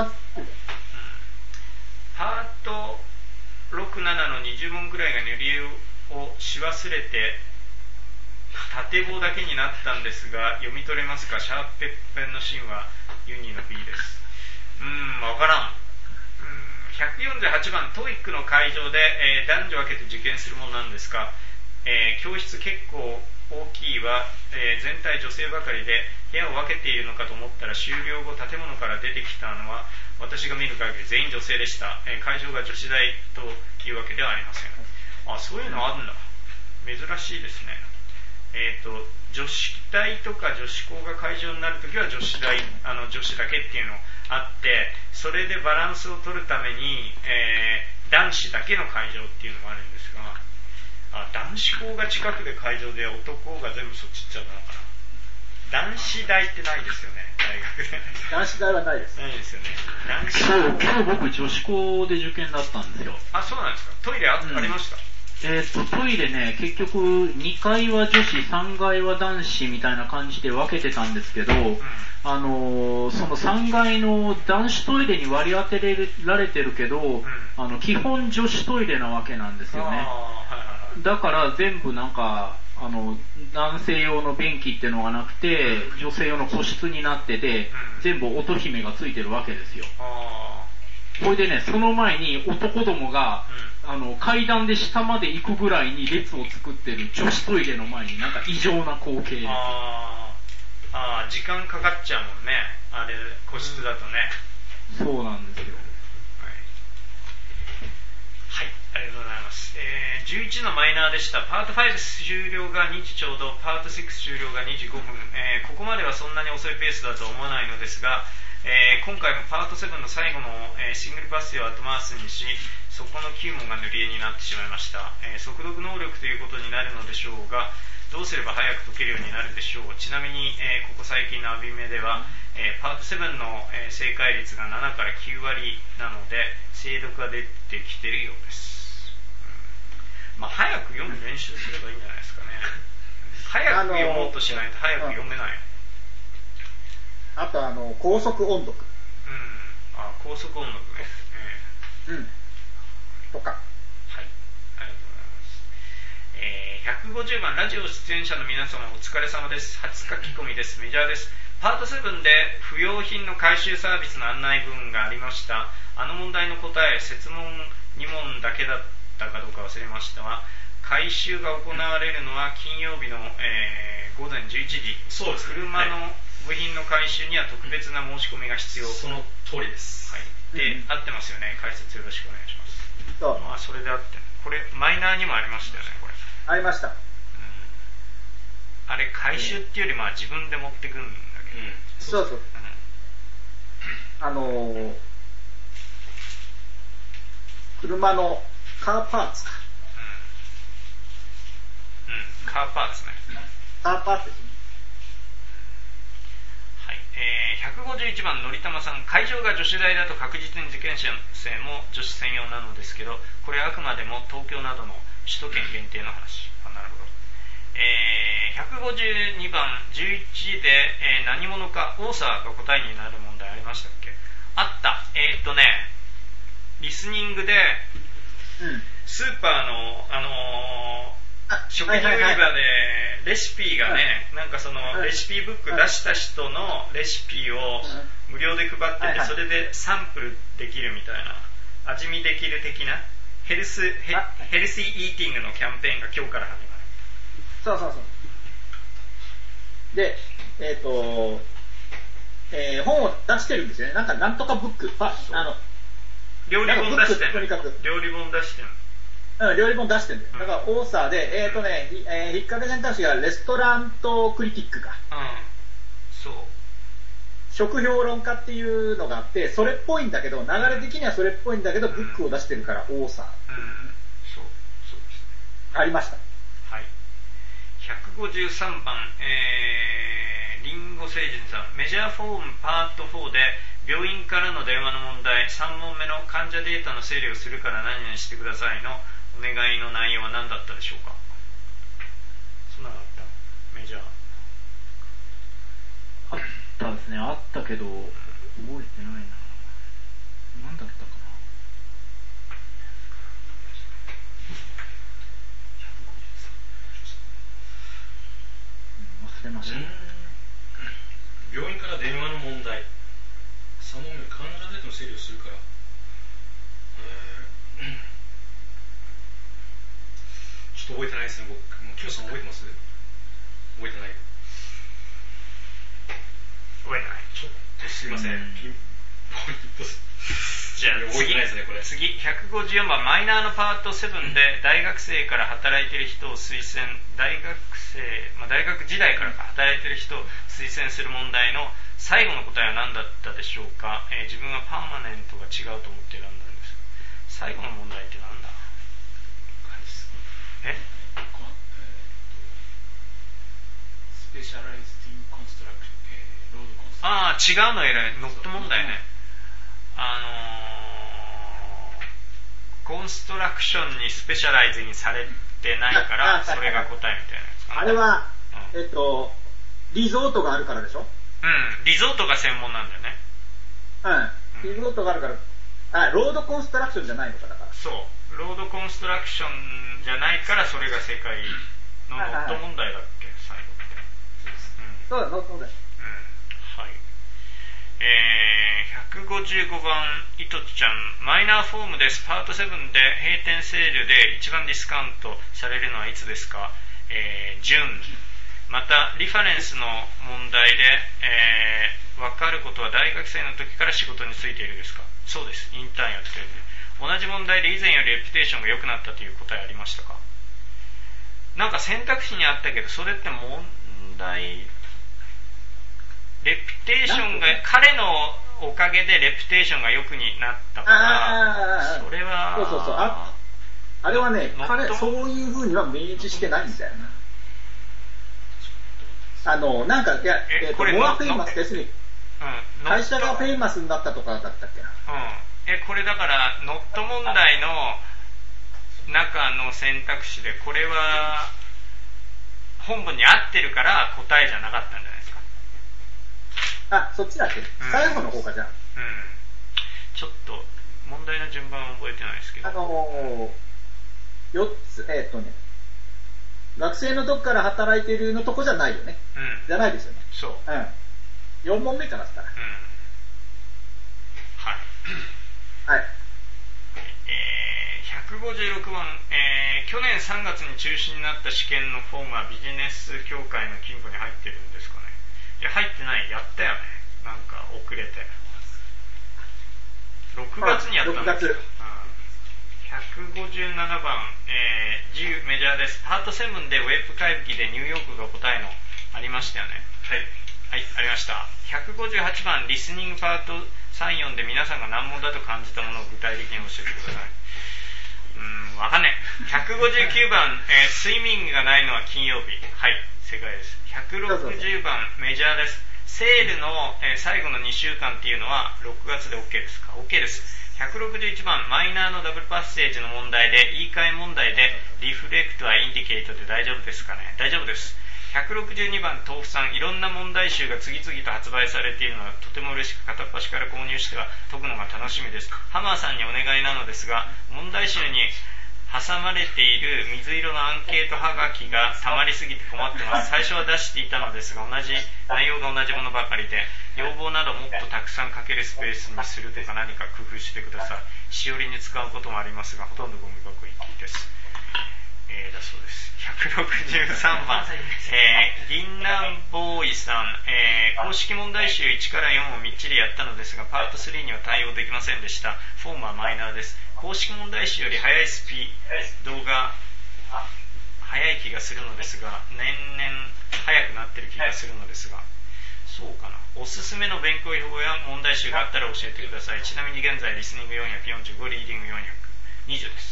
Speaker 3: 6、7の20問ぐらいが塗り絵をし忘れて縦棒だけになったんですが読み取れますか？シャーペッペンのシーンはユニの B です。わからん。148番、トイックの会場で、男女分けて受験するものなんですか？教室結構大きいは、全体女性ばかりで部屋を分けているのかと思ったら終了後建物から出てきたのは私が見る限り全員女性でした。会場が女子大というわけではありません。そういうのあるんだ。珍しいですね。女子大とか女子校が会場になるときは女子だけっていうのあって、それでバランスを取るために、 男子だけの会場っていうのもあるんですが、男子校が近くで会場で男が全部そっち行っちゃったのかな。男子大ってないですよね、大学で。
Speaker 5: 男子大はないです。
Speaker 3: ないですよね。
Speaker 6: 今日僕女子校で受験だったんですよ。
Speaker 3: あ、そうなんですか。トイレありました？
Speaker 6: トイレね、結局2階は女子、3階は男子みたいな感じで分けてたんですけど、その3階の男子トイレに割り当てられてるけど、基本女子トイレなわけなんですよね。だから全部なんか、男性用の便器っていうのがなくて、女性用の個室になってて、全部乙姫がついてるわけですよ。これでね、その前に男どもが、階段で下まで行くぐらいに列を作ってる女子トイレの前になんか異常な光景です。
Speaker 3: 時間かかっちゃうもんね、あれ個室だとね。
Speaker 6: そうなんですよ。
Speaker 3: はい、ありがとうございます。11のマイナーでした。パート5終了が2時ちょうど、パート6終了が2時5分、ここまではそんなに遅いペースだとは思わないのですが、今回もパート7の最後の、シングルパスを後回しにし、そこの9問が塗り絵になってしまいました。速読能力ということになるのでしょうが、どうすれば早く解けるようになるでしょう。ちなみに、ここ最近のアビメでは、パート7の、正解率が7から9割なので精読が出てきているようです。早く読む練習すればいいんじゃないですかね。早く読もうとしないと早く読めない。
Speaker 5: あと高速音読。
Speaker 3: 高速音読ね。
Speaker 5: とか。
Speaker 3: はい、ありがとうございます。150番ラジオ出演者の皆様お疲れ様です。初書き込みです。メジャーです。パート7で不要品の回収サービスの案内文がありました。問題の答え、設問2問だけだったかどうか忘れましたが、回収が行われるのは金曜日の、午前11時。
Speaker 2: そうですね。
Speaker 3: 車の部品の回収には特別な申し込みが必要。
Speaker 2: その通りです。
Speaker 3: はい。で、合ってますよね。解説よろしくお願いします。それで合ってる。これマイナーにもありましたよね。これ
Speaker 5: ありました。
Speaker 3: あれ回収っていうより自分で持ってくるんだけど。
Speaker 5: そうそう。車のカーパーツか。
Speaker 3: カーパーツね。
Speaker 5: カーパーツですね。
Speaker 3: はい。151番のりたまさん、会場が女子大だと確実に受験生も女子専用なのですけど、これはあくまでも東京などの首都圏限定の話。なるほど。152番11で、何者かオーサーが答えになる問題ありましたっけ？あった。リスニングで、スーパーの食品売り場でレシピがね、なんかそのレシピブック出した人のレシピを無料で配ってて、それでサンプルできるみたいな、味見できる的なヘルシーイーティングのキャンペーンが今日から始まる。
Speaker 5: そう。で、本を出してるんですよね。なんとかブック。
Speaker 3: 料理本出してる。
Speaker 5: とにかく。
Speaker 3: 料理本出してる。
Speaker 5: 料理本出してるんだよ。だからオーサーで、引っ掛け選択肢がレストラントクリティックか。
Speaker 3: そう。
Speaker 5: 食評論家っていうのがあって、それっぽいんだけど、流れ的にはそれっぽいんだけど、ブックを出してるからオーサー。
Speaker 3: そうですね。
Speaker 5: ありました。
Speaker 3: はい。153番、リンゴ星人さん、メジャーフォームパート4で病院からの電話の問題、3問目の患者データの整理をするから何々してくださいのお願いの内容は何だったでしょうか？そんなのあった？メジャー
Speaker 6: あったですね。あったけど覚えてないな。何だったかな。忘れました。
Speaker 2: 病院から電話の問題、3問目の患者データの整理をするから。ちょっと覚えてないですね。僕、キヨさん覚えてます？覚えてない。
Speaker 3: 覚えてない。
Speaker 2: ちょっとすいません。ピンポイント。
Speaker 3: じゃあ
Speaker 2: 覚えてないですね、これ。
Speaker 3: 次、154番、マイナーのパート7で大学生から働いている人を推薦、大学時代から働いている人を推薦する問題の最後の答えは何だったでしょうか？自分はパーマネントが違うと思って選んだんです。 最後の問題ってなんだ？
Speaker 2: スペシャライズティンコンストラクション、ロードコンストラクション。
Speaker 3: 違うの偉い。ノット問題ね。コンストラクションにスペシャライズにされてないから、それが答えみたいなやつかな。
Speaker 5: あれは、リゾートがあるからでしょ？
Speaker 3: リゾートが専門なんだよね。
Speaker 5: リゾートがあるから、ロードコンストラクションじゃないのかだから。
Speaker 3: そう。ロードコンストラクションじゃないから、それが正解のノット問題だっけ、最後って。
Speaker 5: そうだ、ノット問題。
Speaker 3: はい。155番、いとちゃん、マイナーフォームです。パート7で閉店セールで一番ディスカウントされるのはいつですか？ジュン。また、リファレンスの問題で、分かることは大学生の時から仕事に就いているですか？そうです。インターンやってる。同じ問題で以前よりレピュテーションが良くなったという答えありましたか？なんか選択肢にあったけど、それって問題、レピュテーションが、彼のおかげでレピュテーションが良くなったから、それは、
Speaker 5: そう。あれはね、そういう風には明示してないんだよな。なんか、モアフェイマスですね。会社がフェイマスになったとかだったっけな。
Speaker 3: これだから、ノット問題の中の選択肢で、これは本文に合ってるから答えじゃなかったんじゃないですか。
Speaker 5: そっちだっけ、最後の方かじゃん。
Speaker 3: ちょっと、問題の順番は覚えてないですけど。
Speaker 5: 4つ、学生のとこから働いてるのとこじゃないよね。じゃないですよね。
Speaker 3: そう。
Speaker 5: 4問目からしたら。はい。
Speaker 3: 156番、去年3月に中止になった試験のフォームはビジネス協会の金庫に入ってるんですかね。いや、入ってない。やったよね。なんか遅れて。6月にやったんですよ。157番、10メジャーです。パート7でウェブ会議でニューヨークが答えのありましたよね。はい、ありました。158番、リスニングパート3、4で皆さんが難問だと感じたものを具体的に教えてください。わかんねえ。159番、スイミングがないのは金曜日。はい、正解です。160番、メジャーです。セールの、最後の2週間っていうのは6月で OK ですか？ OK です。161番、マイナーのダブルパッセージの問題で、言い換え問題で、リフレクトはインディケートで大丈夫ですかね？大丈夫です。162番、豆腐さん、いろんな問題集が次々と発売されているのはとても嬉しく、片っ端から購入しては解くのが楽しみです。ハマーさんにお願いなのですが、問題集に挟まれている水色のアンケートはがきが溜まりすぎて困ってます。最初は出していたのですが、内容が同じものばかりで、要望などもっとたくさん書けるスペースにするとか何か工夫してください。しおりに使うこともありますが、ほとんどゴミ箱行きです。だそうです。163番、銀杏ボーイさん、公式問題集1から4をみっちりやったのですが、パート3には対応できませんでした。フォームはマイナーです。公式問題集より速いスピードが速い気がするのですが、年々速くなってる気がするのですが、そうかな。おすすめの勉強法や問題集があったら教えてください。ちなみに現在リスニング445、リーディング420です。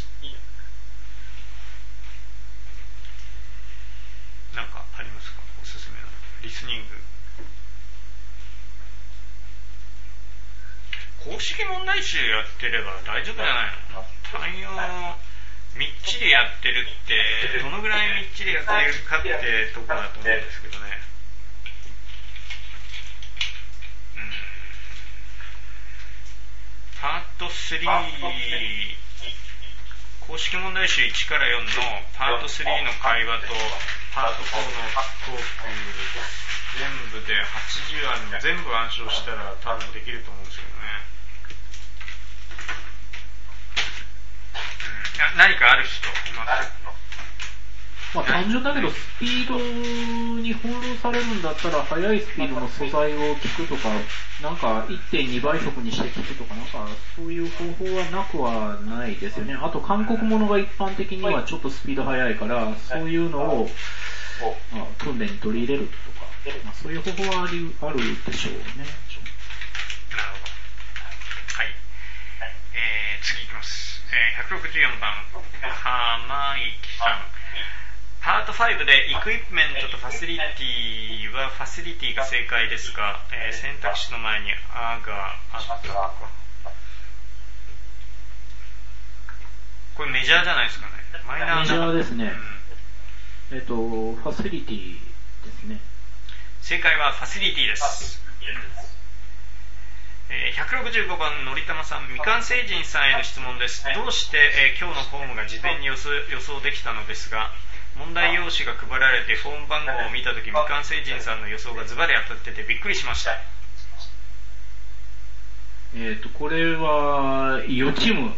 Speaker 3: なんかありますか？おすすめのリスニング。公式問題集やってれば大丈夫じゃないの？単用みっちりやってるってどのぐらいみっちりやってるかってとこだと思うんですけどね。パート3、公式問題集1から4のパート3の会話とパート4のトーク全部で80あるの全部暗唱したら多分できると思うんですけどね。何かある人います？
Speaker 6: まあ単純だけど、スピードに翻弄されるんだったら、速いスピードの素材を聞くとか、なんか 1.2 倍速にして聞くとか、なんかそういう方法はなくはないですよね。あと韓国ものが一般的にはちょっとスピード速いから、そういうのを、まあ、訓練に取り入れるとか、まあ、そういう方法はあるでしょうね。
Speaker 3: なるほど。はい。次いきます。 164番、浜池さん。パート5でイクイプメントとファシリティはファシリティが正解ですが、選択肢の前にあがあったとか。これメジャーじゃないですかね。マイナーな。
Speaker 6: メジャーですね。ファシリティですね。
Speaker 3: 正解はファシリティです。165番のりたまさん、未完成人さんへの質問です。どうして、今日のフォームが事前に予想できたのですが、問題用紙が配られてフォーム番号を見たとき、未完成人さんの予想がズバリ当たっててびっくりしました。
Speaker 6: これは予知夢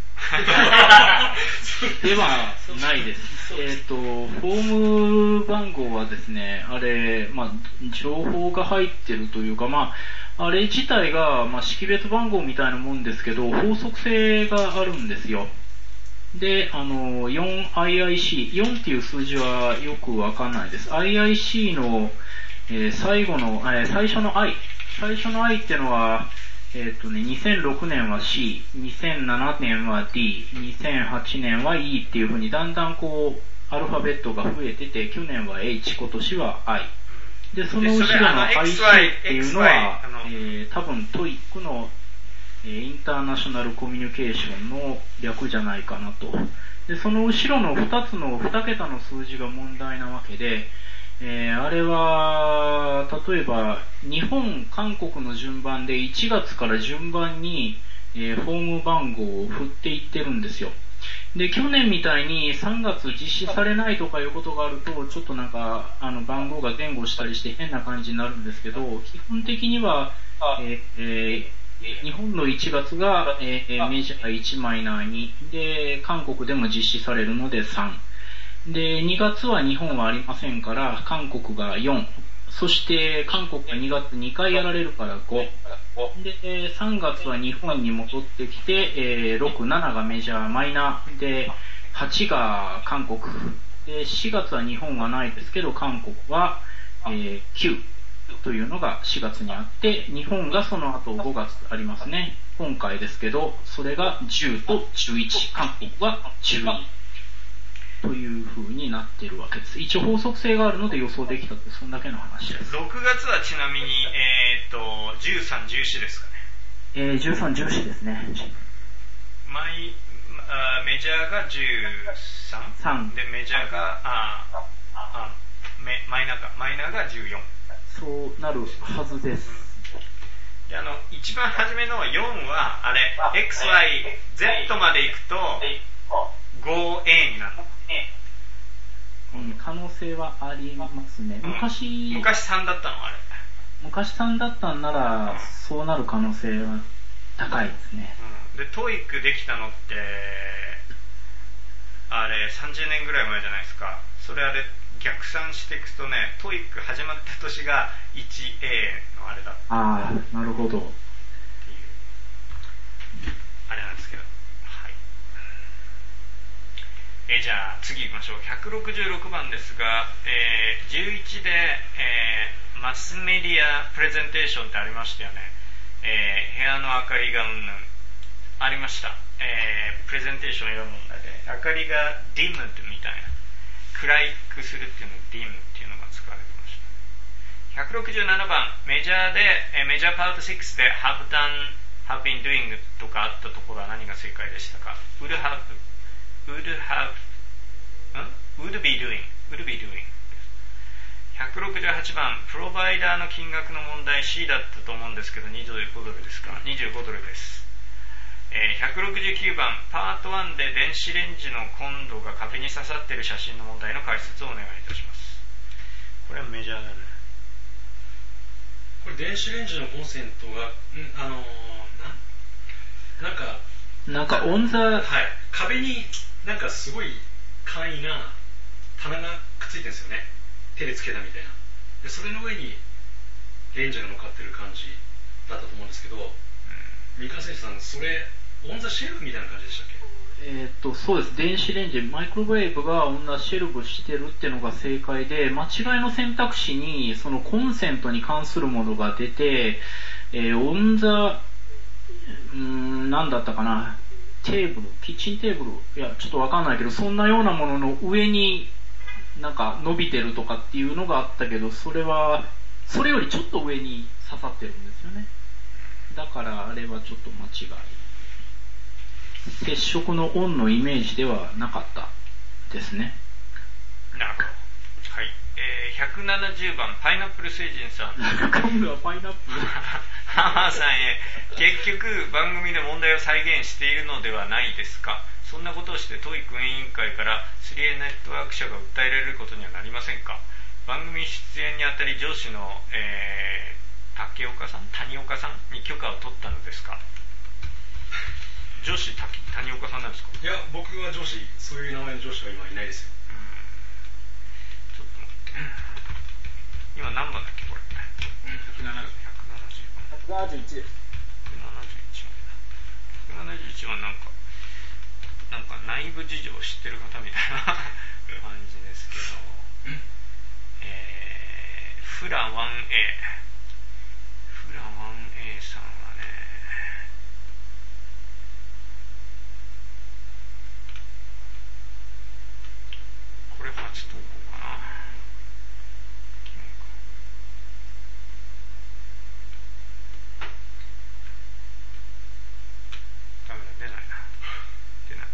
Speaker 6: ではないです。フォーム番号はですね、あれ、情報が入ってるというか、あれ自体が、識別番号みたいなもんですけど、法則性があるんですよ。で、4IIC、4っていう数字はよくわかんないです。IIC の、最初の I。最初の I ってのは、2006年は C、2007年は D、2008年は E っていう風にだんだんこう、アルファベットが増えてて、去年は H、今年は I。で、その後ろの IC っていうのは、多分トイックのインターナショナルコミュニケーションの略じゃないかなと。で、その後ろの2つの2桁の数字が問題なわけで、あれは、例えば、日本、韓国の順番で1月から順番に、フォーム番号を振っていってるんですよ。で、去年みたいに3月実施されないとかいうことがあると、ちょっとなんか、番号が前後したりして変な感じになるんですけど、基本的には、日本の1月が、メジャー1マイナー2で、韓国でも実施されるので3。で、2月は日本はありませんから、韓国が4。そして韓国が2月2回やられるから5。で、3月は日本に戻ってきて、6、7がメジャーマイナー。で、8が韓国。で、4月は日本はないですけど、韓国は、9というのが4月にあって、日本がその後5月ありますね。今回ですけど、それが10と11。韓国は12。という風になっているわけです。一応法則性があるので予想できたって、そんだけの話です。
Speaker 3: 6月はちなみに、13、14ですかね。
Speaker 6: 13、14ですね。
Speaker 3: メジャーが 13? で、メジャーが、マイナーが14。
Speaker 6: そうなるはずです。
Speaker 3: で、一番初めの4は、あれ、XYZ まで行くと、5A になる。
Speaker 6: 可能性はありますね。昔
Speaker 3: 3だったのあれ。
Speaker 6: 昔3だったんなら、そうなる可能性は高いですね。
Speaker 3: で、トイックできたのって、あれ、30年ぐらい前じゃないですか。それあれ、逆算していくとね、トイック始まった年が 1A のあれだった。
Speaker 6: ああ、なるほど。っていう、
Speaker 3: あれなんですけど。じゃあ次行きましょう。166番ですが、11で、マスメディアプレゼンテーションってありましたよね。部屋の明かりがありました。プレゼンテーション読む問題で、明かりがディムみたいな、暗くするっていうのディムっていうのが使われてました。167番、メジャーで、メジャーパート6で have done, have been doing とかあったところは何が正解でしたか？ would be doing 168番、プロバイダーの金額の問題 C だったと思うんですけど、25ドルですか？25ドルです。169番、パート1で電子レンジのコンロが壁に刺さっている写真の問題の解説をお願いいたします。これはメジャーだね。
Speaker 2: これ電子レンジのコンセントが
Speaker 6: なんかオンザ、
Speaker 2: はい、壁になんかすごい簡易な棚がくっついてるんですよね。手でつけたみたいな。でそれの上にレンジが乗っかってる感じだったと思うんですけど、三河選手さん、それオンザシェルフみたいな感じでしたっけ？
Speaker 6: そうです。電子レンジ、マイクロウェーブがオンザシェルフしてるっていうのが正解で、間違いの選択肢にそのコンセントに関するものが出て、オンザ、なんだったかな、 キッチンテーブル、いや、ちょっとわかんないけど、そんなようなものの上になんか伸びてるとかっていうのがあったけど、それよりちょっと上に刺さってるんですよね。だからあれはちょっと間違い。接触のオンのイメージではなかったですね。
Speaker 3: なるほど。はい。170番、パイナップル星人さん。
Speaker 6: 今度はパイナップル。
Speaker 3: ハマーさんへ、結局番組で問題を再現しているのではないですか。そんなことをしてトイック運営委員会から 3A ネットワーク社が訴えられることにはなりませんか。番組出演にあたり上司の、谷岡さんに許可を取ったのですか。上司谷岡さんなんですか。
Speaker 2: いや、僕は上司、そういう名前の上司は今いないですよ。
Speaker 3: ちょっと待って。今何番だっけこれ。
Speaker 5: 171です。
Speaker 3: 171はなんか内部事情を知ってる方みたいな感じですけど、フラ 1A さんはね、これ初投稿かな。ダメだ、出ないな。出ない。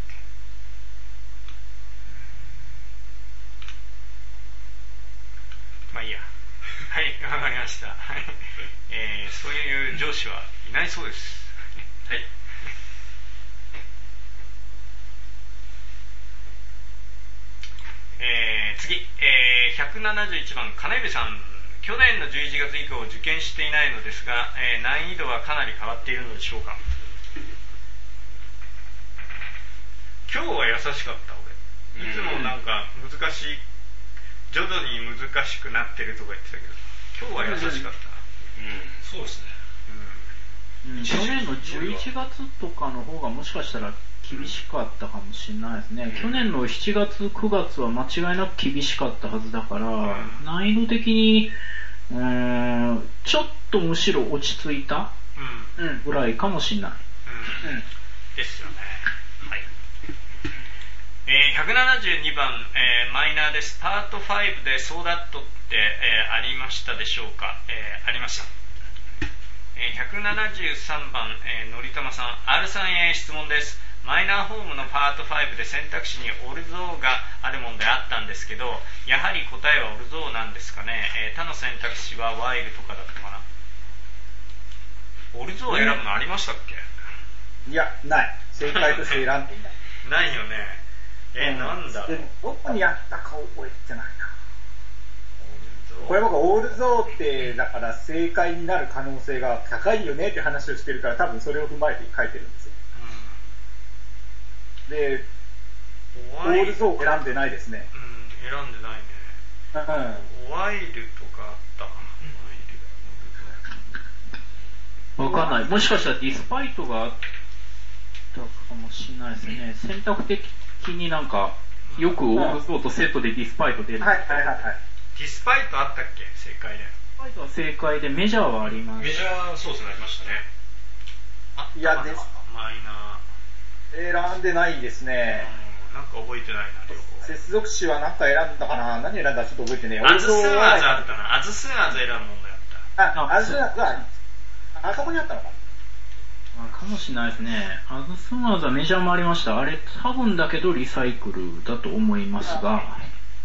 Speaker 3: まあいいや。はい、わかりました。はい、そういう上司はいないそうです。はい。次、171番、金指さん。去年の11月以降受験していないのですが、難易度はかなり変わっているのでしょうか。今日は優しかった俺。いつもなんか難しい、徐々に難しくなってるとか言ってたけど、今日は優しかった。
Speaker 2: そうですね。
Speaker 6: 去年の11月とかの方がもしかしたら厳しかったかもしれないですね。去年の7月、9月は間違いなく厳しかったはずだから、難易度的にちょっとむしろ落ち着いたぐらいかもしれない。
Speaker 3: ですよね。はい。172番、マイナーです。パート5でソーダットって、ありましたでしょうか。ありました。173番、のりたまさん、R さんへ質問です。マイナーホームのパート5で選択肢にオルゾーがあるもんであったんですけど、やはり答えはオルゾーなんですかね。他の選択肢はワイルとかだったかな。オルゾーを選ぶのありましたっけ。
Speaker 5: いや、ない。正解として選んでいない。
Speaker 3: ないよね。なんだろう。
Speaker 5: どこにやったか覚えてないな。これ僕オールゾーってだから正解になる可能性が高いよねって話をしてるから、多分それを踏まえて書いてるんですよ。で、オールゾー選んでないですね。
Speaker 3: 選んでないね。ワイルとかあったかな。
Speaker 6: わかんない。もしかしたらディスパイトがあったかもしれないですね。選択的になんかよくオールゾーとセットでディスパイト出る。
Speaker 5: はい。
Speaker 3: ディスパイトあったっけ。正解で。
Speaker 6: ディスパイトは正解で、メジャーはあります。
Speaker 2: メジャーそうですね、ありましたね。
Speaker 5: いやです。
Speaker 3: マイナ
Speaker 5: ー。選んでないですね。
Speaker 3: なんか覚えてないな、両方。
Speaker 5: 接続詞は何か選んだかな。何選んだかちょっと覚えてねえ。
Speaker 3: アズスーアーズあったな。アズスーアーズ選ぶ問題あった。
Speaker 5: アズスーアーズは、あそこにあったのかな。
Speaker 6: かもしれないですね。アズスーアーズはメジャーもありました。あれ多分だけどリサイクルだと思いますが。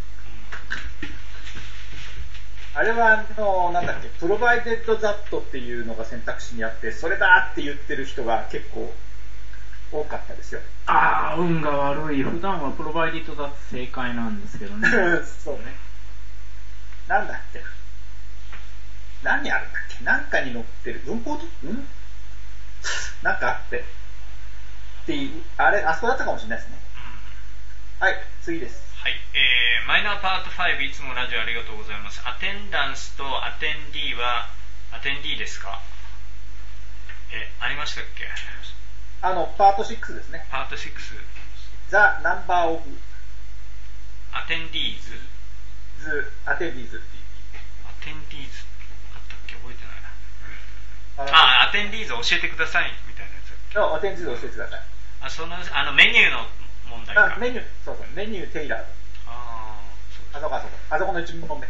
Speaker 5: あれはなんだっけ、プロバイデッドザットっていうのが選択肢にあって、それだって言ってる人が結構多かったですよ。
Speaker 6: 運が悪い。普段はプロバイデッドザット正解なんですけどね。
Speaker 5: そうね。なんだっけ、何あるんだっけ、なんかに載ってる、文法となんかあってっていう、あそこだったかもしれないですね。はい、次です。
Speaker 3: はい、マイナーパート5、いつもラジオありがとうございます。アテンダンスとアテンディーは、アテンディーですか。ありましたっけ。
Speaker 5: パート6ですね。
Speaker 3: パート6。
Speaker 5: ザ・ナンバー・オブ・
Speaker 3: アテンディーズ。
Speaker 5: アテンディーズ。
Speaker 3: アテンディーズあったっけ、覚えてないな。アテンディーズ教えてくださいみたいなやつ。
Speaker 5: アテンディーズ教えてください。
Speaker 3: メニューの問題か。
Speaker 5: メニュー、そうそう、メニューテイラード。あそこの1問目。
Speaker 3: はい。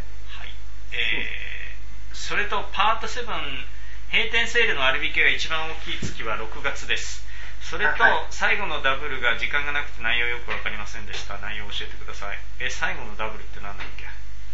Speaker 3: それとパート7、閉店セールの割引が一番大きい月は6月です。それと、最後のダブルが時間がなくて内容よくわかりませんでした。内容を教えてください。最後のダブルって何だっけ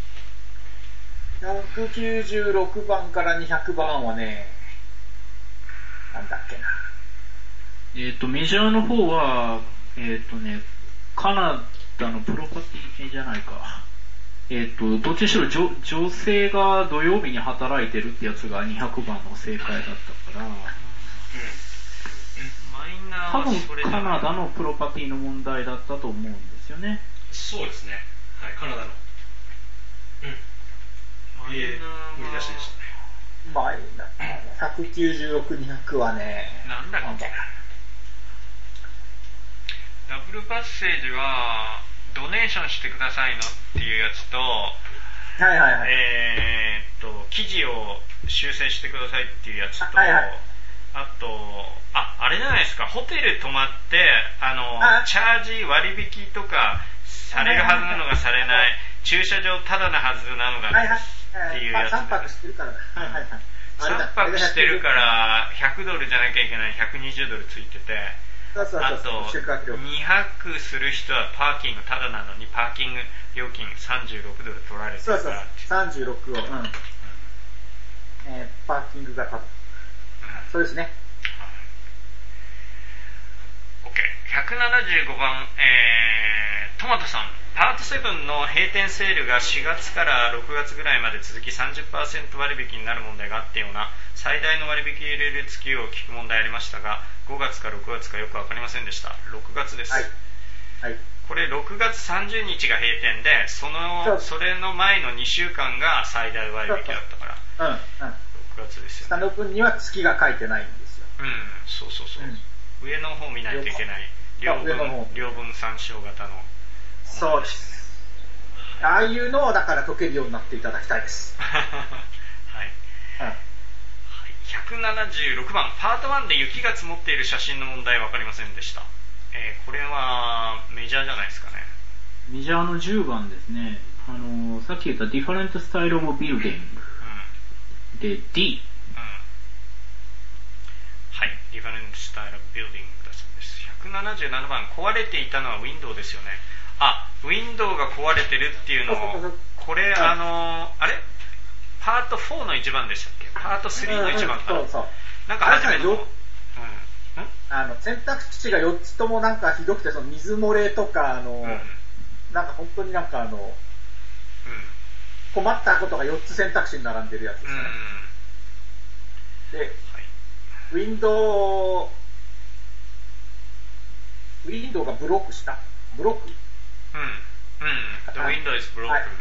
Speaker 5: ？196番から200番はね、なんだっけな。
Speaker 6: メジャーの方は、カナダのプロパティじゃないか。どっちにしろ女性が土曜日に働いてるってやつが200番の正解だったから、多分カナダのプロパティの問題だったと思うんですよね。
Speaker 2: そうですね。はい、カナダの。売り出しでしたね。
Speaker 5: マイナ196、200はね、
Speaker 3: なんだっけ。ダブルパッセージはドネーションしてくださいのっていうやつと、記事を修正してくださいっていうやつと、あれじゃないですか、ホテル泊まってチャージ割引とかされるはずなのがされない、駐車場タダなはずなのがっていうやつ。
Speaker 5: 3泊してるから
Speaker 3: 3泊してるから100ドルじゃなきゃいけない、120ドルついてて、あと2泊する人はパーキングタダなのにパーキング料金36ドル取られてるから、
Speaker 5: 36を、パーキングがタダ、そうですね。
Speaker 3: 175番、トマトさん、パート7の閉店セールが4月から6月ぐらいまで続き 30% 割引になる問題があったような、最大の割引入れる月を聞く問題ありましたが、5月か6月かよく分かりませんでした。6月です。これ6月30日が閉店で、それの前の2週間が最大割引だったから、6月ですよね。
Speaker 5: 下の分には月が書いてないんですよ。
Speaker 3: そう、上の方見ないといけない。両分参照型の。
Speaker 5: そうです。ああいうのをだから解けるようになっていただきたいです。
Speaker 3: 176番、パート1で雪が積もっている写真の問題分かりませんでした。これはメジャーじゃないですかね。
Speaker 6: メジャーの10番ですね。さっき言った Different Style of Building、で D、
Speaker 3: はい、Different Style of Building だそうです。177番、壊れていたのはウィンドウですよね。ウィンドウが壊れてるっていうのを、これあれパート4の1番でしたっけ？パート3の1番かな。なんか初めて
Speaker 5: 選択肢が4つともなんかひどくて、その水漏れとかなんか本当になんか困ったことが4つ選択肢に並んでるやつですね。で、ウィンドウがブロックした。ブロック？
Speaker 3: The window is broken みたいなね。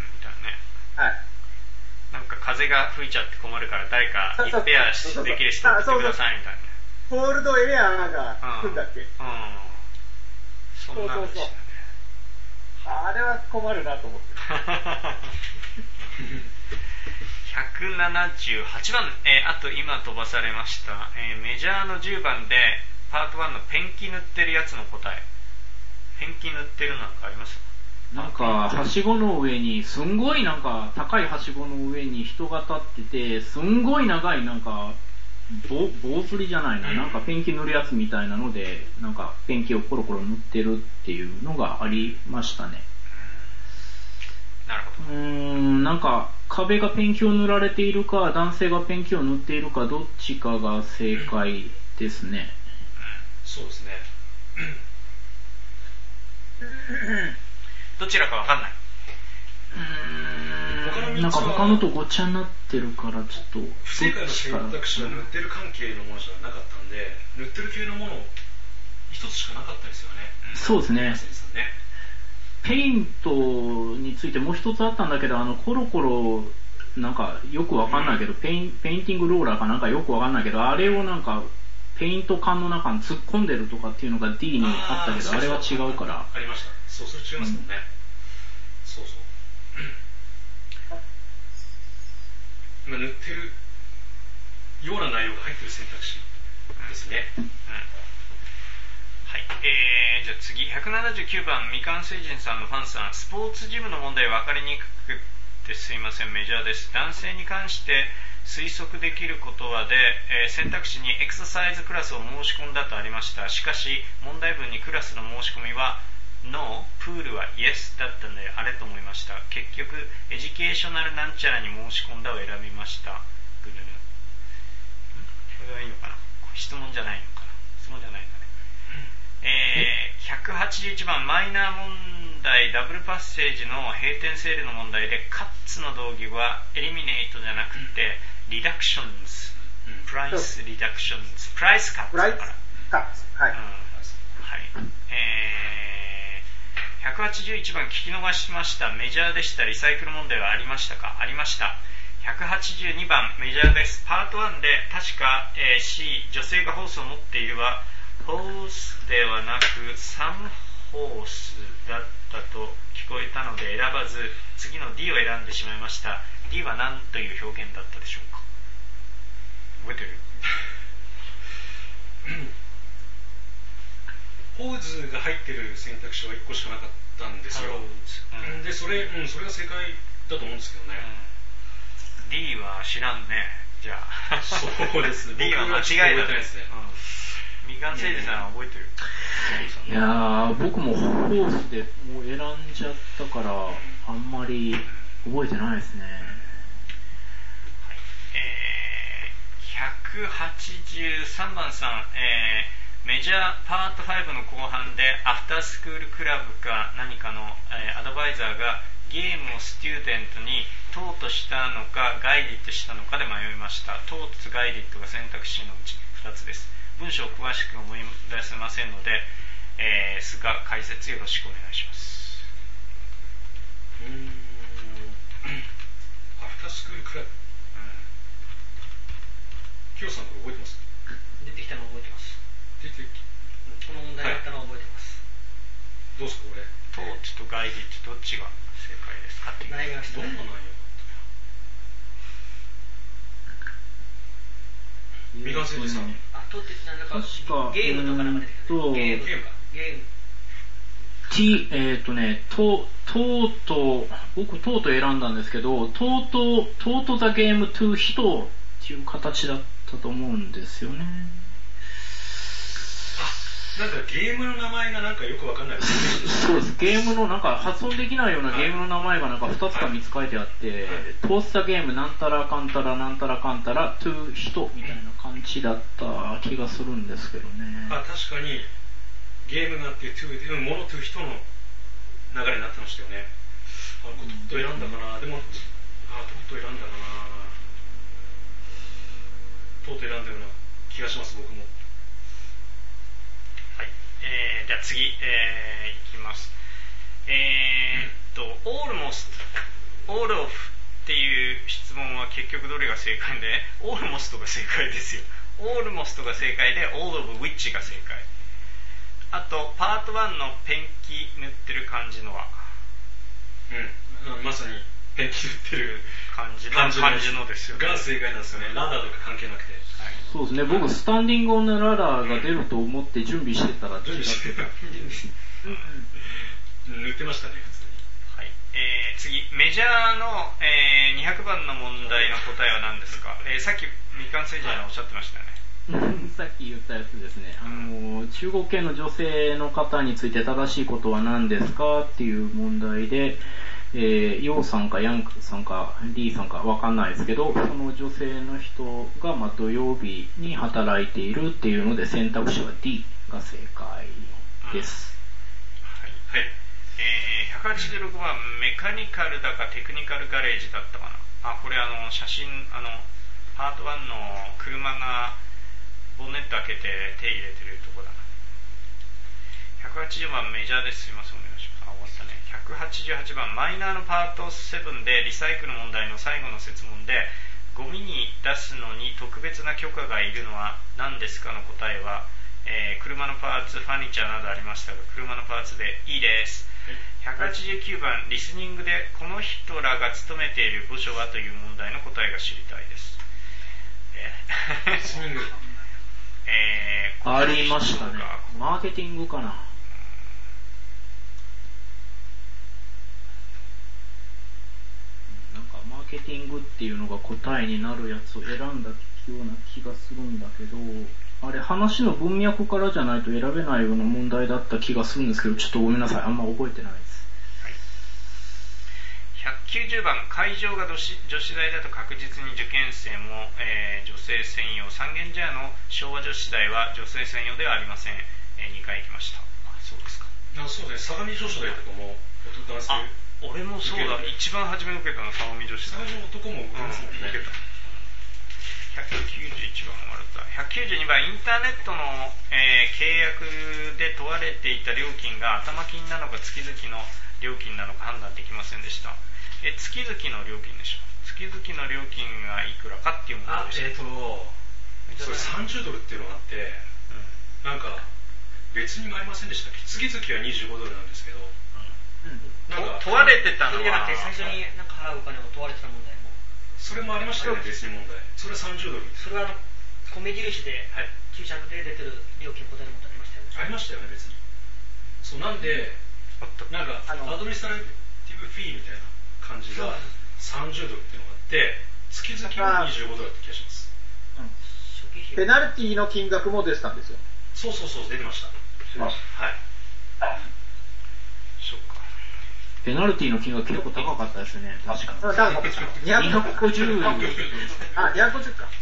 Speaker 3: なんか風が吹いちゃって困るから誰かリペアできる人送ってくださいみたいな。
Speaker 5: ホールドエレアが来るんだっけ？
Speaker 3: そんなんでしたね。
Speaker 5: あれは困るなと思って。
Speaker 3: 178番、あと今飛ばされました、メジャーの10番でパート1のペンキ塗ってるやつの答え。ペンキ塗ってるなんかあります？
Speaker 6: なんかはしごの上にすんごいなんか高いはしごの上に人が立ってて、すんごい長いなんか棒吊りじゃないな、なんかペンキ塗るやつみたいなのでなんかペンキをコロコロ塗ってるっていうのがありましたね。
Speaker 3: なるほど。
Speaker 6: なんか壁がペンキを塗られているか男性がペンキを塗っているかどっちかが正解ですね。
Speaker 2: そうですね。
Speaker 3: どちらかわかんない。
Speaker 6: なんか他のとごっちゃになってるからちょっと
Speaker 2: 不正解の選択肢は塗ってる関係のものじゃなかったんで、塗ってる系のもの一つしかなかったですよね。
Speaker 6: そうですね。ペイントについてもう一つあったんだけど、コロコロなんかよくわかんないけど、ペインティングローラーかなんかよくわかんないけど、あれをなんかペイント缶の中に突っ込んでるとかっていうのが D にあったけど、あれは違うから。
Speaker 2: ありました。そう、それ違いますもんね。そうそう。今塗ってるような内容が入ってる選択肢ですね。
Speaker 3: はい、じゃあ次179番みかん星人さんのファンさん、スポーツジムの問題分かりにくくてすいません、メジャーです。男性に関して推測できることはで、選択肢にエクササイズクラスを申し込んだとありました。しかし問題文にクラスの申し込みは No、 プールは Yes だったのであれと思いました。結局エデュケーショナルなんちゃらに申し込んだを選びました。ぐるぬ。これはいいのかな、質問じゃないのかな、質問じゃないんだね。181番マイナー問題、ダブルパッセージの閉店セールの問題で、カッツの同義はエリミネートじゃなくてリダクションズ、プライスリダクションズ、プライスカッツだから、
Speaker 5: カッツ、はい、
Speaker 3: はい。181番聞き逃しました。メジャーでした。リサイクル問題はありましたか？ありました。182番メジャーです。パート1で確か、C 女性がホースを持っているはホースではなくサムホースだったと聞こえたので選ばず、次の D を選んでしまいました。 D は何という表現だったでしょうか？覚えてる？
Speaker 2: ホーズが入ってる選択肢は1個しかなかったんですよ、でそれが正解だと思うんですけどね、
Speaker 3: D は知らんね。じゃあ
Speaker 2: そうですね
Speaker 3: D は間違いだね。みかんせいじさんは覚えてる？
Speaker 6: いやー、僕もホースでもう選んじゃったからあんまり覚えてないですね。
Speaker 3: 183番さん、メジャーパート5の後半でアフタースクールクラブか何かの、アドバイザーがゲームをスチューデントにトートしたのかガイディットしたのかで迷いました。トートとガイディットが選択肢のうち2つです。文章を詳しく思い出せませんので、菅解説よろしくお願いします。
Speaker 2: アフタースクールクラブ、キヨさんこれ覚えてます？
Speaker 4: 出てきたの覚えてます。この問題だったのは覚えてます、
Speaker 2: どうですかこれ？
Speaker 3: トーチとガイディットどっちが正解ですかっていう。
Speaker 4: 悩みました。
Speaker 2: どんな内容だったか。みかんせいじさん。
Speaker 4: トーチってなんか
Speaker 6: 確か
Speaker 4: ゲームとかなんか出てくる。ゲームか。僕トート選んだんですけど、トートザゲームトゥ人っていう形だったと思うんですよね。
Speaker 2: なんかゲームの名前がなんかよくわかんない
Speaker 6: そうです。ゲームのなんか発音できないようなゲームの名前がなんか2つか3つ書いてあって、トースタゲームなんたらかんたらなんたらかんたらトゥ人みたいな感じだった気がするんですけどね。
Speaker 2: 確かにゲームがあってトゥでものトゥ人の流れになってましたよね。トット選んだかな。でもトット選んだかな。トット選んだような気がします僕も。
Speaker 3: じゃあ次、いきます。オールオフっていう質問は結局どれが正解で、オールモストが正解ですよ。オールモストが正解で、オールオブウィッチが正解。あとパート1のペンキ塗ってる感じのは、
Speaker 2: まさにペンキ塗ってる
Speaker 3: 感じのですよね。
Speaker 2: が正解なんですよね。ラダーとか関係なくて。
Speaker 6: そうですね、僕スタンディングオンのラダーが出ると思って準備してたら違ってた。
Speaker 2: 塗ってましたね普通に。
Speaker 3: はい、次メジャーの、200番の問題の答えは何ですか？さっきみかんせいじさんおっしゃってましたよね。
Speaker 6: さっき言ったやつですね。中国系の女性の方について正しいことは何ですかっていう問題で、ヨウさんかヤンさんかリーさんかわかんないですけど、その女性の人が土曜日に働いているっていうので選択肢は D が正解です。
Speaker 3: はい。186番メカニカルだかテクニカルガレージだったかな。これ写真パート1の車がボンネット開けて手入れてるとこだな。180番メジャーです。すいません、お願いします。終わったね。188番マイナーのパート7でリサイクル問題の最後の設問で、ゴミに出すのに特別な許可がいるのは何ですかの答えは、車のパーツ、ファニチャーなどありましたが、車のパーツでいいです。189番リスニングでこの人らが勤めている部署はという問題の答えが知りたいです。
Speaker 2: リスニング
Speaker 6: ありましたね。マーケティングかな。なんかマーケティングっていうのが答えになるやつを選んだような気がするんだけど、あれ話の文脈からじゃないと選べないような問題だった気がするんですけど、ちょっとごめんなさい、あんま覚えてないです。
Speaker 3: 190番、会場が女子大だと確実に受験生も、女性専用。三軒茶屋の昭和女子大は女性専用ではありません。2回行きました。あ、そうですか。
Speaker 2: そうですね、相模女子大とかも男性。
Speaker 3: 俺もそうだ、一番初め受けたのは相模女子大。
Speaker 2: 最初男も受けますもんね。
Speaker 3: 受けた。191番もらった。192番、インターネットの、契約で問われていた料金が頭金なのか月々の料金なのか判断できませんでした。月々の料金でしょ。月々の料金がいくらかっていうものでした。
Speaker 2: それ30ドルっていうのがあって、なんか別にもありませんでしたっけ。月々は25ドルなんですけど、
Speaker 3: なんか問われてたのは、
Speaker 4: それじゃなくて最初になんか払うお金を問われてた問題も。
Speaker 2: それもありましたよね、別に問題。それは30ドル。
Speaker 4: それは米印で、注釈で出てる料金答える問題ありましたよね。
Speaker 2: ありましたよね、別に。そうなんで、なんかアドミニストラティブフィーみたいな感じが30ドルっていうのがあって、月々は25ドルだった気がします。
Speaker 5: ペナルティーの金額も出てたんですよ。
Speaker 2: そう、出てました。はい。
Speaker 3: そっか。
Speaker 6: ペナルティーの金額結構高かったですね。確かに。250円。
Speaker 5: 250か。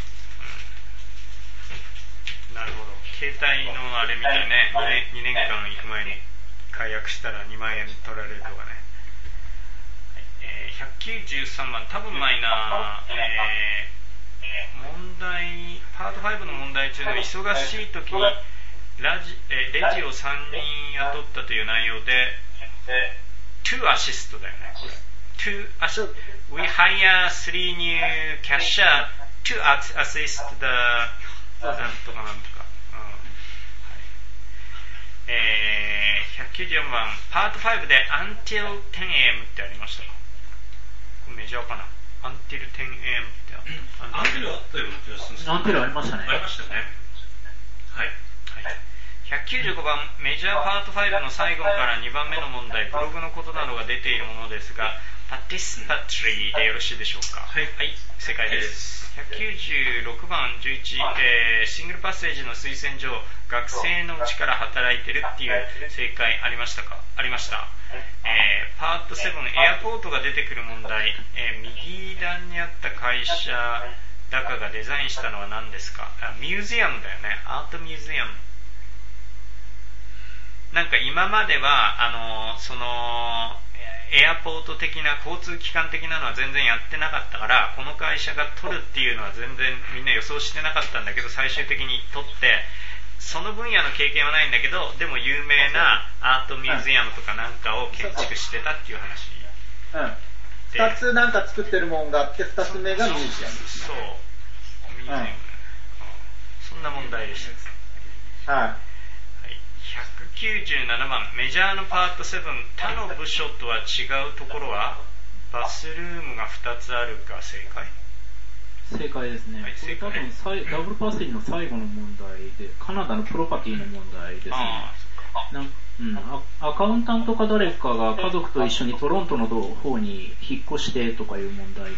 Speaker 3: なるほど。携帯のあれみたいね。2年間行く前に解約したら2万円取られるとかね。193番、多分マイナー、問題、パート5の問題中の忙しい時にレジを3人雇ったという内容で、to assist だよね、これ。to assist. We hire 3 new cashier to assist the なんとかなんとか。194番、パート5で until 10am ってありましたか。これメジャーかな。until 10am って
Speaker 2: アンテルあったような気がするんですけど。
Speaker 6: アンテルありましたね。
Speaker 2: ありましたね。はい。
Speaker 3: 195番、メジャーパート5の最後から2番目の問題、ブログのことなどが出ているものですが、パティスパトリーでよろしいでしょうか。はい、正解です。196番11、シングルパッセージの推薦状、学生のうちから働いてるっていう正解ありましたか。ありました。パート7、エアポートが出てくる問題、右欄にあった会社だかがデザインしたのは何ですか。ミュージアムだよね。アートミュージアム。なんか今まではそのエアポート的な交通機関的なのは全然やってなかったから、この会社が取るっていうのは全然みんな予想してなかったんだけど、最終的に取ってその分野の経験はないんだけど、でも有名なアートミュージアムとかなんかを建築してたっていう話。
Speaker 5: 2つなんか作ってるもんがあって、2つ目がミュージアムです。
Speaker 3: そう、ミュージアム、そんな問題でした。
Speaker 5: はい。
Speaker 3: 197番、メジャーのパート7、他の部署とは違うところはバスルームが2つあるか正解。
Speaker 6: 正解ですね。これ多分ダブルパーセージの最後の問題で、カナダのプロパティの問題ですね。アカウンタントか誰かが家族と一緒にトロントの方に引っ越してとかいう問題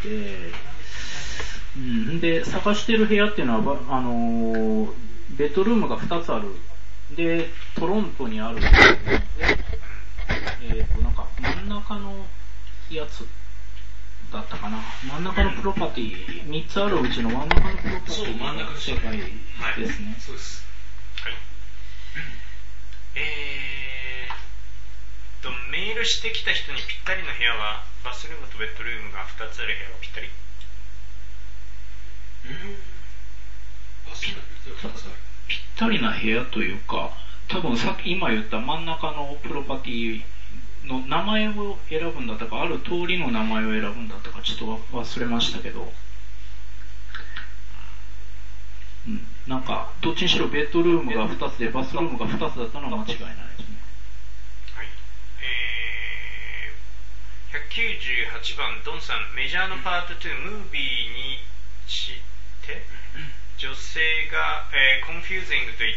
Speaker 6: で、で探してる部屋っていうのはベッドルームが2つある。で、トロントにあるんですけど、なんか真ん中のやつだったかな。真ん中のプロパティ、3つあるうちの真ん中のプロパティが正解ですね。
Speaker 2: そうです。はい。
Speaker 3: メールしてきた人にぴったりの部屋は、バスルームとベッドルームが2つある部屋はぴったり。
Speaker 2: バスルームとベッドルームが2つある。
Speaker 6: ぴったりな部屋というか、多分さっき今言った真ん中のプロパティの名前を選ぶんだったか、ある通りの名前を選ぶんだったか、ちょっと忘れましたけど、なんかどっちにしろベッドルームが2つでバスルームが2つだったのは間違いないですね。
Speaker 3: はい。198番、ドンさん、メジャーのパート2、ムービーにして女性が、コンフューズングといって、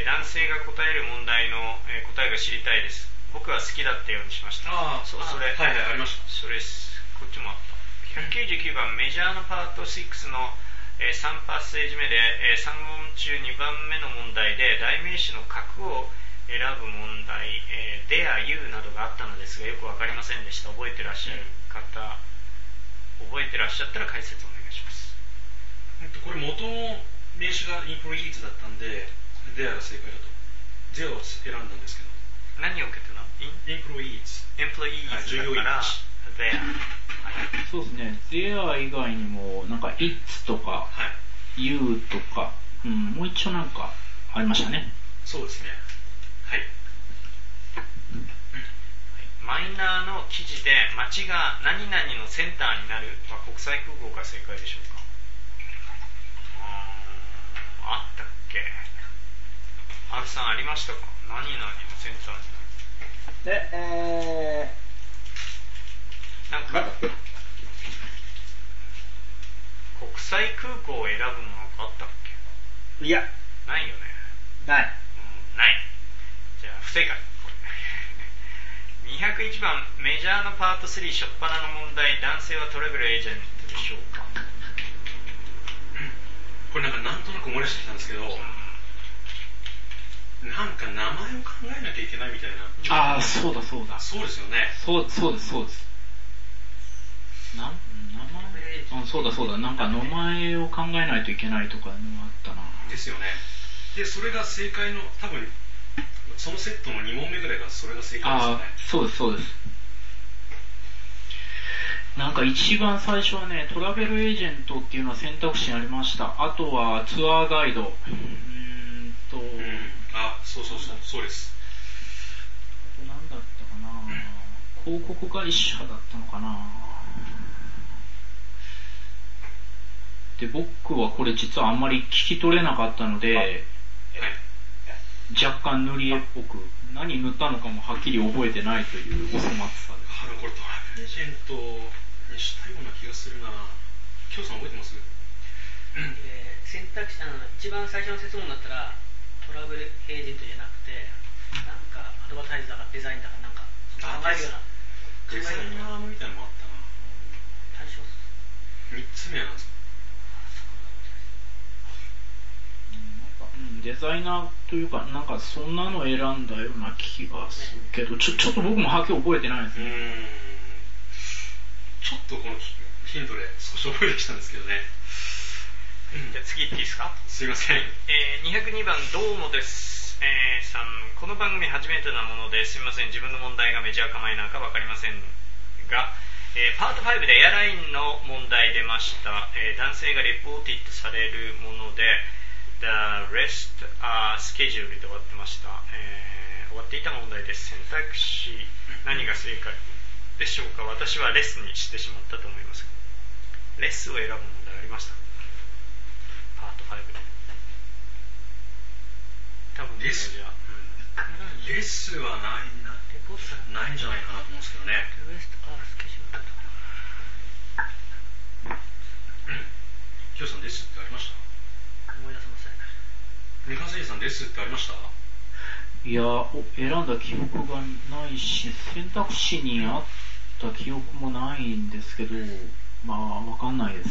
Speaker 3: 男性が答える問題の、答えが知りたいです。僕は好きだったようにしました。それ、
Speaker 2: はいはい、ありました。
Speaker 3: それです。こっちもあった。199番、メジャーのパート6の、3パッセージ目で、3問中2番目の問題で代名詞の角を選ぶ問題、there, you などがあったのですがよくわかりませんでした。覚えてらっしゃる方、覚えてらっしゃったら解説お願いします。
Speaker 2: これ元の名詞が employees だったんで there が正解だと there を選んだんですけど、
Speaker 3: 何を受けてるの？
Speaker 2: employees
Speaker 3: だから there。
Speaker 6: そうですね。there 以外にもなんか it's とか、you とか、もう一応なんかありましたね。
Speaker 2: そうですね。はい。
Speaker 3: マイナーの記事で街が何々のセンターになるは国際空港が正解でしょうか？あったっけ？ R さんありましたか？何々のセンターになる。なんか国際空港を選ぶのなんかあったっけ？
Speaker 5: いや、
Speaker 3: ないよね。
Speaker 5: ない。
Speaker 3: ない。じゃあ不正解。201番、メジャーのパート3初っ端の問題、男性はトラベルエージェントでしょうか？
Speaker 2: これなんとなく思い出してきたんですけど、なんか名前を考えなきゃいけないみたいな。
Speaker 6: そうだ。
Speaker 2: そうですよね。
Speaker 6: そうです。名前、そうだ。なんか名前を考えないといけないとかのあったな。
Speaker 2: ですよね。で、それが正解の、多分、そのセットの2問目ぐらいがそれが正解ですよね。
Speaker 6: そうです。なんか一番最初はね、トラベルエージェントっていうのは選択肢にありました。あとはツアーガイド。そうです。 あと何だったかな、広告会社だったのかな。で、僕はこれ実はあんまり聞き取れなかったので、若干塗り絵っぽく、何塗ったのかもはっきり覚えてないというお粗末さです。
Speaker 2: これトラベルエージェントにしたような気がするな。きょうさん覚えてます？
Speaker 4: 選択肢一番最初の説問だったらトラベルエージェントじゃなくて、なんかアドバタイザーだかデザインだかなんか考えるような
Speaker 2: デザイナーみたいなのもあったな。
Speaker 4: 対象
Speaker 2: 3つ目なんですか？
Speaker 6: デザイナーというか、なんかそんなの選んだような気がするけど、ちょっと僕もはっきり覚えてないですね。
Speaker 2: ちょっとこのヒントで少し覚えてきたんですけどね。
Speaker 3: じゃあ次行っていいですか？
Speaker 2: すいません。
Speaker 3: 202番どうもです。さん、この番組初めてなものですいません。自分の問題がメジャーかマイナーか分かりませんが、パート5でエアラインの問題出ました。男性がレポーティッドされるものでThe rest are scheduled で終わってました。終わっていた問題です。選択肢何が正解でしょうか？私はレスにしてしまったと思います。レスを選ぶ問題ありました？パート5で。多分
Speaker 2: レスはないんじゃないかなと思うんですけどね。
Speaker 4: The rest are scheduled
Speaker 2: きょうさんレスってありました？
Speaker 4: 思い出せません。
Speaker 2: 三河誠司さんレスってありました？
Speaker 6: いや、選んだ記憶がないし、選択肢にあった記憶もないんですけど、まあ分かんないです。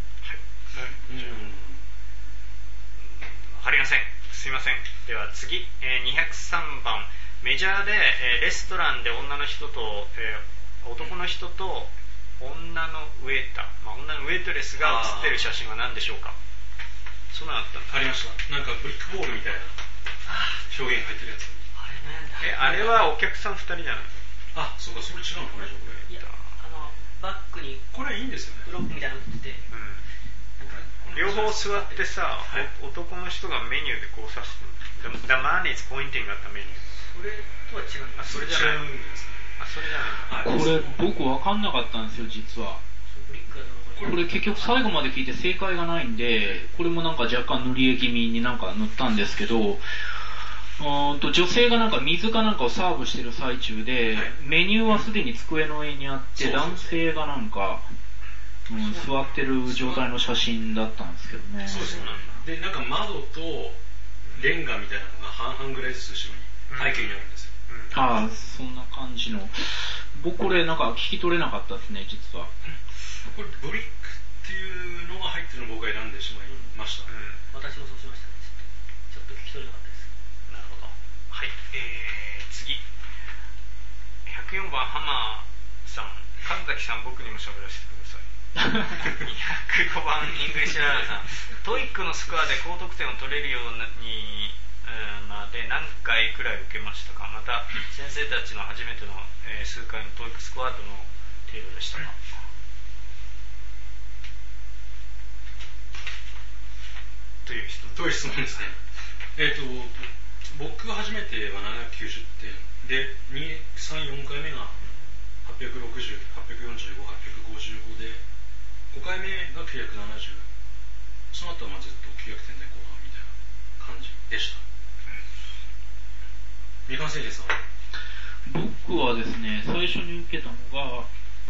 Speaker 3: 分かりません。すいません。では次、203番メジャーで、レストランで女の人と、男の人と女のウェイター、女のウェイトレスが写ってる写真は何でしょうか？そんなのあったの？
Speaker 2: ありました。なんかブリックボールみたいな表現入ってるやつ。
Speaker 3: あれはお客さん2人じゃない？
Speaker 2: そうか、それ違うのかな、これ。
Speaker 4: いや、バックに
Speaker 2: これいいんですよね。
Speaker 4: ブロックみたいなの写ってて、
Speaker 3: 両方座ってさ、男の人がメニューでこう指してる。The man is pointing at the menu。
Speaker 4: それとは違うんだ。
Speaker 3: それじゃないんですね。それじゃないんだ。
Speaker 6: これ僕分かんなかったんですよ、実は。これ結局最後まで聞いて正解がないんで、これもなんか若干塗り絵気味になんか塗ったんですけど、女性がなんか水かなんかをサーブしてる最中で、メニューはすでに机の上にあって、男性がなんか座ってる状態の写真だったんですけどね。
Speaker 2: そうですね。で、なんか窓とレンガみたいなのが半々ぐらいずつ後ろに背景にあるんですよ。
Speaker 6: ああ、そんな感じの。僕これなんか聞き取れなかったですね、実は。
Speaker 2: これブリックっていうのが入ってるのを僕は選んでしまいました。
Speaker 4: 私もそうしましたね。ちょっと聞き取れなかったです。
Speaker 3: なるほど。はい、次。104番ハマーさん、神崎さん、僕にも喋らせてください。205番イングリッシュラーさん、トイックのスコアで高得点を取れるようにまで何回くらい受けましたか。また先生たちの初めての、数回のトイックスコアとの程度でしたか。という質問
Speaker 2: ですね。僕初めては790点で、2、3、4回目が860、845、855で、5回目が970、その後はずっと900点台後半みたいな感じでした。三冠聖人さんは？
Speaker 6: 僕はですね、最初に受けたのが、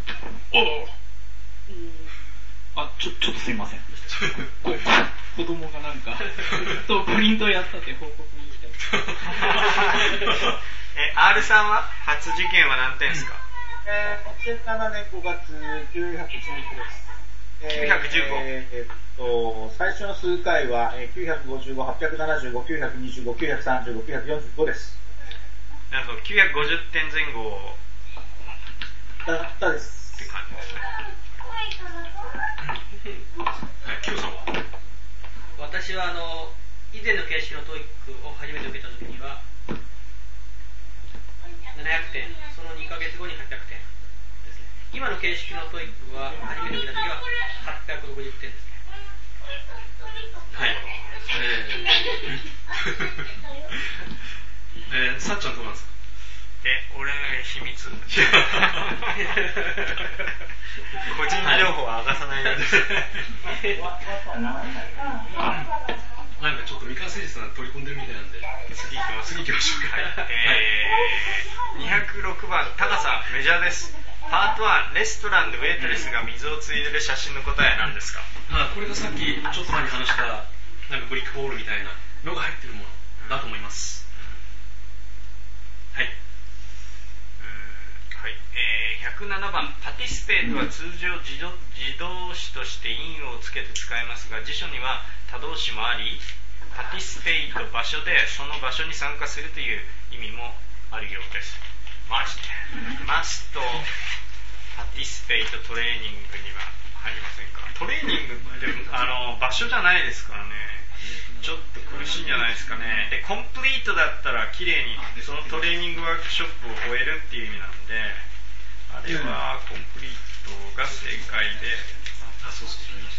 Speaker 6: ちょっとすいません。子供がなんか、プリントやったって報告に来た。
Speaker 3: R さんは初受験は何点ですか
Speaker 5: 2007年5月912です。
Speaker 3: 915。
Speaker 5: 最初の数回は955、875、925、935、945です。
Speaker 3: なるほど、950点前後
Speaker 5: だったです。
Speaker 3: って感じですね。
Speaker 2: キヨさんは？
Speaker 4: 私は以前の形式のトイックを初めて受けた時には700点、その2ヶ月後に800点ですね。今の形式のトイックは初めて受けた時は860点ですね。
Speaker 2: はい。さっちゃんどうなんですか？
Speaker 3: 俺秘密。個人情報は明かさないです。
Speaker 2: なんかちょっと三冠誠司さん取り込んでるみたいなんで、次行きましょうか。
Speaker 3: 206番、高さメジャーです。パート1、レストランでウェイトレスが水をついでる写真の答えは何ですか？
Speaker 2: これがさっきちょっと前に話したなんかブリックボールみたいなのが入ってるものだと思います。はい。
Speaker 3: はい。107番、パティスペートは通常自動詞として因をつけて使えますが、辞書には他動詞もあり、パティスペイト場所でその場所に参加するという意味もあるようです。マストパティスペイトトレーニングには入りませんか？トレーニングって場所じゃないですからね。ちょっと苦しいんじゃないですかね。で、コンプリートだったら綺麗にそのトレーニングワークショップを終えるっていう意味なんで、あれはコンプリートが正解で、
Speaker 2: そう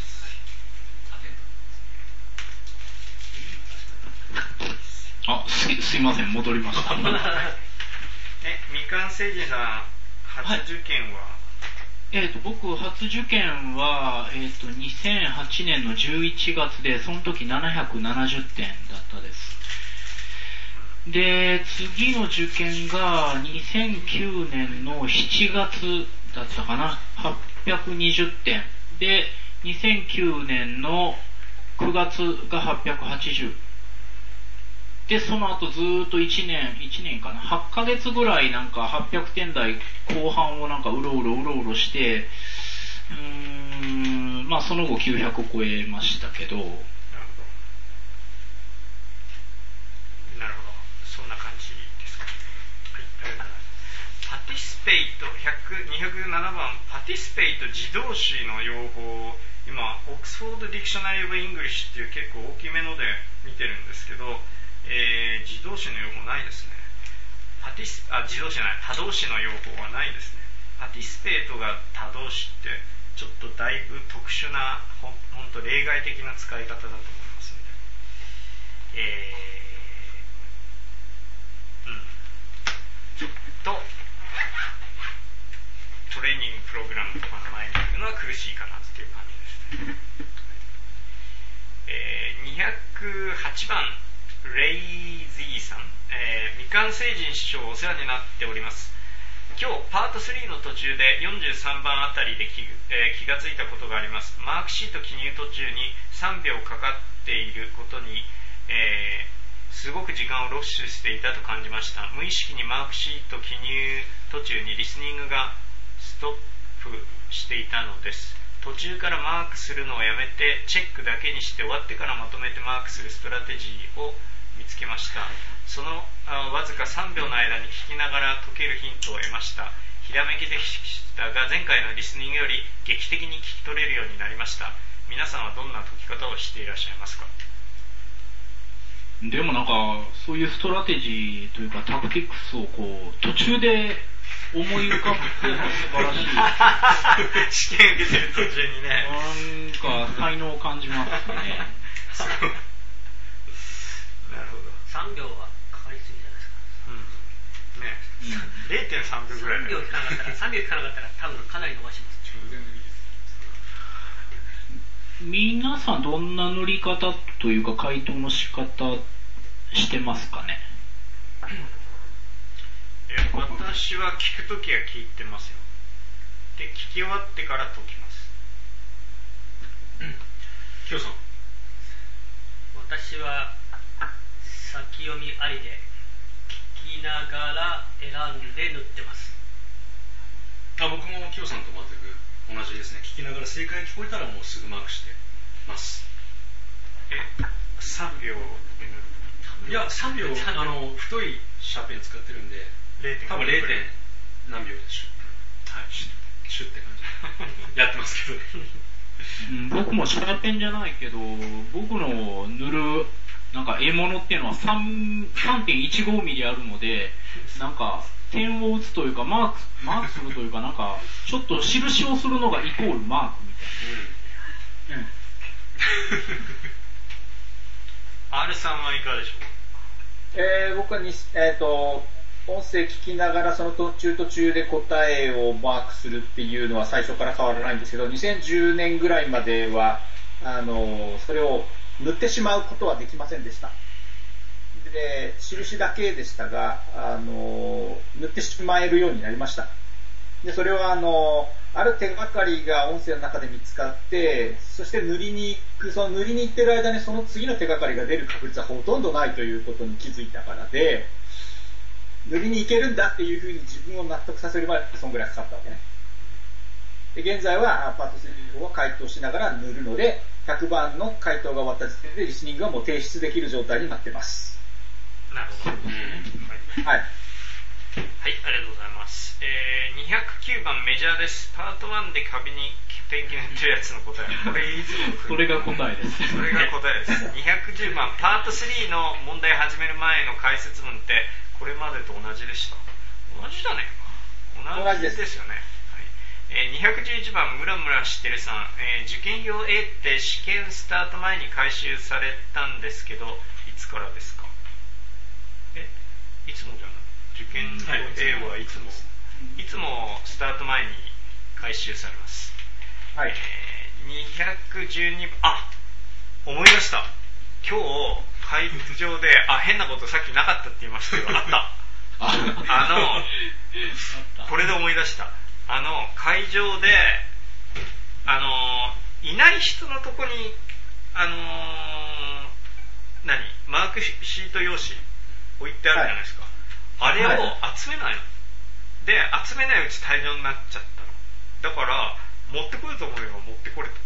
Speaker 6: すいません、戻りました。
Speaker 3: 未完成時さん、初受験は？
Speaker 6: 僕、初受験は、2008年の11月で、その時770点だったです。で、次の受験が2009年の7月だったかな、820点。で、2009年の9月が880。で、その後ずーっと1年かな、8ヶ月ぐらいなんか800点台後半をなんかうろうろして、まあその後900を超えましたけど。なるほど。
Speaker 3: そんな感じですか。はい、ありがとうございます。パティスペイト、207番、パティスペイト自動詞の用法、今、オックスフォード・ディクショナリー・オブ・イングリッシュっていう結構大きめので見てるんですけど、自動詞の用法ないですね。自動詞じゃない、他動詞の用法はないですね。パティスペートが他動詞ってちょっとだいぶ特殊な、ほんと例外的な使い方だと思いますので、ちょっとトレーニングプログラムとかの前に行くのは苦しいかなっていう感じですね。208番レイジーさん、未完成人師匠お世話になっております。 今日パート3の途中で43番あたりで気がついたことがあります。マークシート記入途中に3秒かかっていることに、すごく時間をロスしていたと感じました。無意識にマークシート記入途中にリスニングがストップしていたのです。途中からマークするのをやめてチェックだけにして終わってからまとめてマークするストラテジーを見つけました。そのわずか3秒の間に聞きながら解けるヒントを得ました。ひらめきでしたが前回のリスニングより劇的に聞き取れるようになりました。皆さんはどんな解き方をしていらっしゃいますか？
Speaker 6: でもなんかそういうストラテジーというかタクティクスをこう途中で思い浮かぶっていうのが素晴らしい。
Speaker 3: 試験受けてる途中にね。
Speaker 6: なんか才能を感じますね。
Speaker 3: なるほど。
Speaker 4: 3秒はかかりすぎじゃないですか。
Speaker 3: ね、0.3 秒ぐらい。
Speaker 4: 3秒聞かなかったら多分かなり伸ばします。
Speaker 6: 皆さんどんな塗り方というか回答の仕方してますかね？
Speaker 3: 私は聞くときは聞いてますよ。で、聞き終わってから解きます。
Speaker 2: キヨさん。
Speaker 4: 私は先読みありで聞きながら選んで塗ってます。
Speaker 2: 僕もキヨさんと全く同じですね。聞きながら正解聞こえたらもうすぐマークしてます。
Speaker 3: 3秒で塗る？
Speaker 2: いや、3秒、太いシャーペン使ってるんで、多分 0. 何秒でしょう。はい、シュッって感じやってますけどね。
Speaker 6: 僕もシャーペンじゃないけど、僕の塗るなんか獲物っていうのは 3.15 ミリあるので、なんか点を打つというかマークするというか、なんかちょっと印をするのがイコールマークみたいな。
Speaker 3: R さんはいかがでしょう？
Speaker 5: 僕は音声聞きながらその途中で答えをマークするっていうのは最初から変わらないんですけど、2010年ぐらいまではそれを塗ってしまうことはできませんでした。で、印だけでしたが、塗ってしまえるようになりました。で、それはある手がかりが音声の中で見つかって、そして塗りに行ってる間にその次の手がかりが出る確率はほとんどないということに気づいたからで、塗りに行けるんだっていうふうに自分を納得させるまでそんぐらいかかったわけね。で、現在はパート3の方は回答しながら塗るので、100番の回答が終わった時点でリスニングはもう提出できる状態になってます。
Speaker 3: なるほど。
Speaker 5: はい。
Speaker 3: はい、ありがとうございます。209番メジャーです。パート1で壁にペンキ塗ってるやつの答え。これいつも
Speaker 6: それが答えです。
Speaker 3: それが答えです。210番パート3の問題始める前の解説文ってこれまでと同じでした？同じだね。同じですよね。211番ムラムラしてるさん、受験票 A って試験スタート前に回収されたんですけど、いつからですか？いつもじゃない。受験票 A はいつもスタート前に回収されます。はい。212番、思い出した。今日会場で変なことさっきなかったって言いましたけど、あった。これで思い出した。会場でいない人のとこにマークシート用紙置いてあるじゃないですか、はい、あれを集めないの、で集めないうち大量になっちゃったの。だから持ってこようと思えば持ってこれた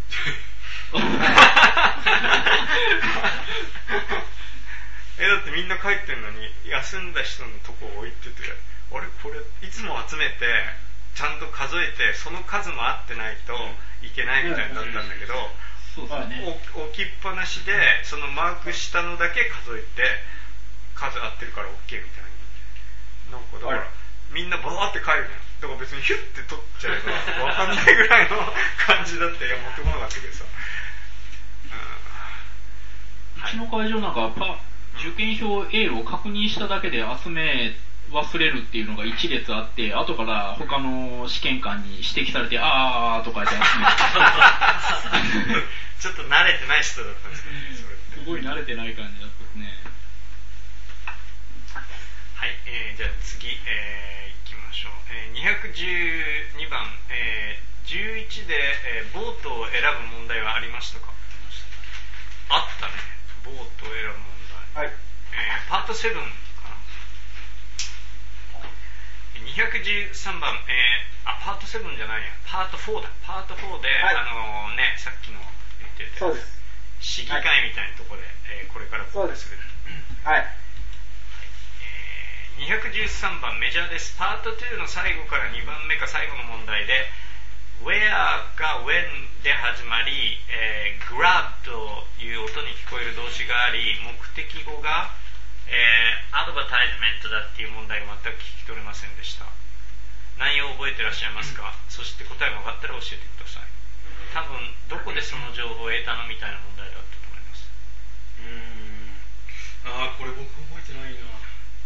Speaker 3: だってみんな帰ってんのに休んだ人のとこ置いてて、あれこれいつも集めてちゃんと数えてその数も合ってないといけないみたいになったんだけど、置きっぱなしでそのマークしたのだけ数えて数合ってるから OK みたいな。なんかだからみんなバーって帰るじゃん。だから別にヒュッて取っちゃえば分かんないぐらいの感じだって、いや持ってこなかったけどさ、
Speaker 6: うちの会場なんか受験票 A を確認しただけで集め忘れるっていうのが一列あって、後から他の試験官に指摘されてとか言って集めて
Speaker 3: ちょっと慣れてない人だったんですけどね、それって
Speaker 6: すごい慣れてない感じだったですね。
Speaker 3: はい、じゃあ次、行きましょう。 212番、11で、ボートを選ぶ問題はありましたか？あったね。ボートを選ぶ問題。
Speaker 5: はい。
Speaker 3: パート7かな。213番、パート7じゃないや、パート4だ。パート4で、
Speaker 5: はい、
Speaker 3: さっきの言ってた
Speaker 5: そうです。
Speaker 3: 市議会みたいなところで、これから公開する。
Speaker 5: はい。
Speaker 3: 213番メジャーです。パート2の最後から2番目か最後の問題で Where が When で始まり、Grab という音に聞こえる動詞があり、目的語が、アドバタイズメントだっていう問題が全く聞き取れませんでした。内容を覚えてらっしゃいますか？そして答えが分かったら教えてください。多分どこでその情報を得たのみたいな問題だったと思います。
Speaker 2: これ僕覚えてないな。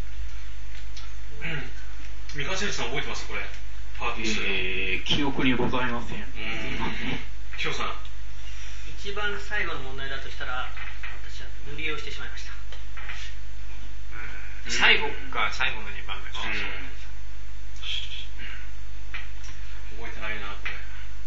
Speaker 2: 三河先生さん覚えてますこれ？パート2。
Speaker 6: 記憶にございません。
Speaker 2: キヨさん。
Speaker 4: 一番最後の問題だとしたら、私は塗り絵をしてしまいました。
Speaker 3: 最後か最後の2番目。
Speaker 2: 覚えてないなこれ。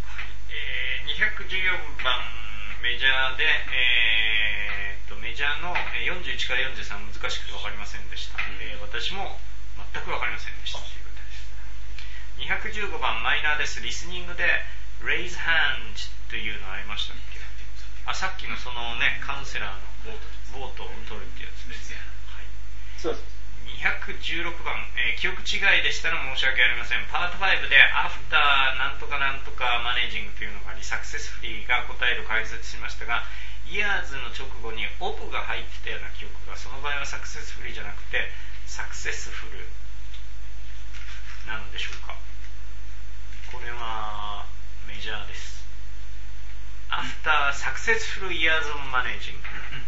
Speaker 3: 214番メジャーで、メジャーの41から43難しくて分かりませんでした。私も全く分かりませんでしたということです。215番マイナーです。リスニングで Raise Hand というのありましたっけ？さっきのそのねカウンセラーのボートを取るってやつです。
Speaker 5: そうです。
Speaker 3: 216番、記憶違いでしたら申し訳ありません。パート5で After なんとかなんとかマネージングというのがあり、サクセスフリーが答える解説しましたが、Years の直後に Of が入ってたような記憶が、その場合はサクセスフリーじゃなくてサクセスフルなのでしょうか。これはメジャーです。 After Successful Years of Managing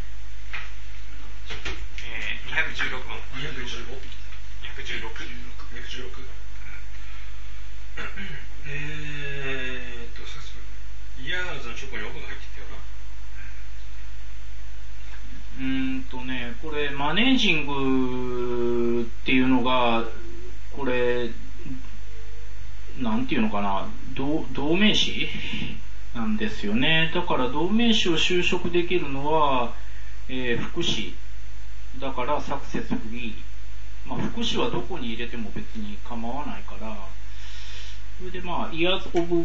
Speaker 3: 216番。
Speaker 2: 216。イヤーズのチョコにオフが入ってきたよな。
Speaker 6: これマネージングっていうのがこれなんていうのかな、動名詞なんですよね。だから動名詞を修飾できるのは、副詞だからサクセスフリー、副詞はどこに入れても別に構わないから、それでyears of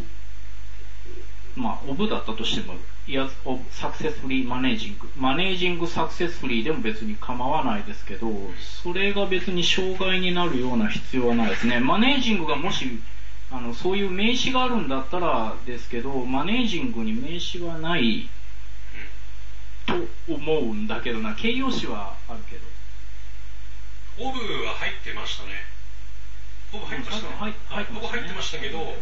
Speaker 6: of だったとしてもyears of successfully managing successfully でも別に構わないですけど、それが別に障害になるような必要はないですね。マネージングがもしそういう名詞があるんだったらですけど、マネージングに名詞はないと思うんだけどな。形容詞はあるけど。
Speaker 2: オブは入ってましたね。オブ入ってましたね。オブ入ってましたけど、でも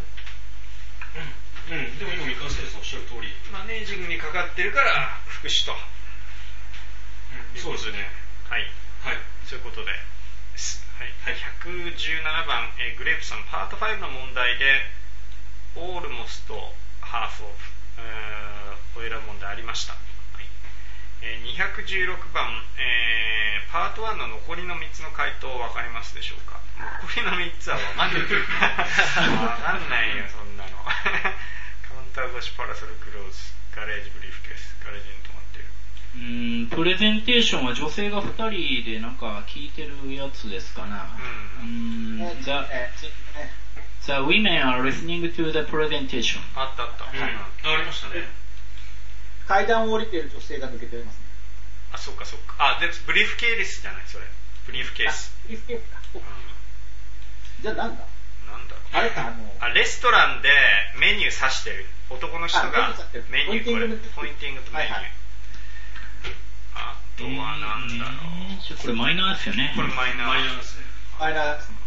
Speaker 2: 今三河先生おっしゃる通り、
Speaker 3: マネージングにかかってるから副詞と、
Speaker 2: そうですよね。
Speaker 3: はい、そういうことで、117番、グレープさん、パート5の問題でオールモストハーフオフを選ぶ問題ありました。216番、パート1の残りの3つの回答分かりますでしょうか？残りの3つは分かんない分かんないよそんなのカウンター越しパラソルクローズ、ガレージブリーフケース、ガレージに止まってる。
Speaker 6: プレゼンテーションは女性が2人でなんか聞いてるやつですかな。The women are listening to the presentation。
Speaker 3: あった、
Speaker 2: ありましたね。
Speaker 5: 階段を降りている女性が抜けてますね。
Speaker 3: そうか。でブリーフケースじゃないそれ。ブリーフケース。
Speaker 5: ブリーフケースか。じゃあなんだろう。あれか
Speaker 3: レストランでメニュー指してる男の人がメニューこれポインティングとメニュー。あとはなんだろう。
Speaker 6: これマイナーですよね。
Speaker 3: これマイナーですね。
Speaker 5: マイナーですね。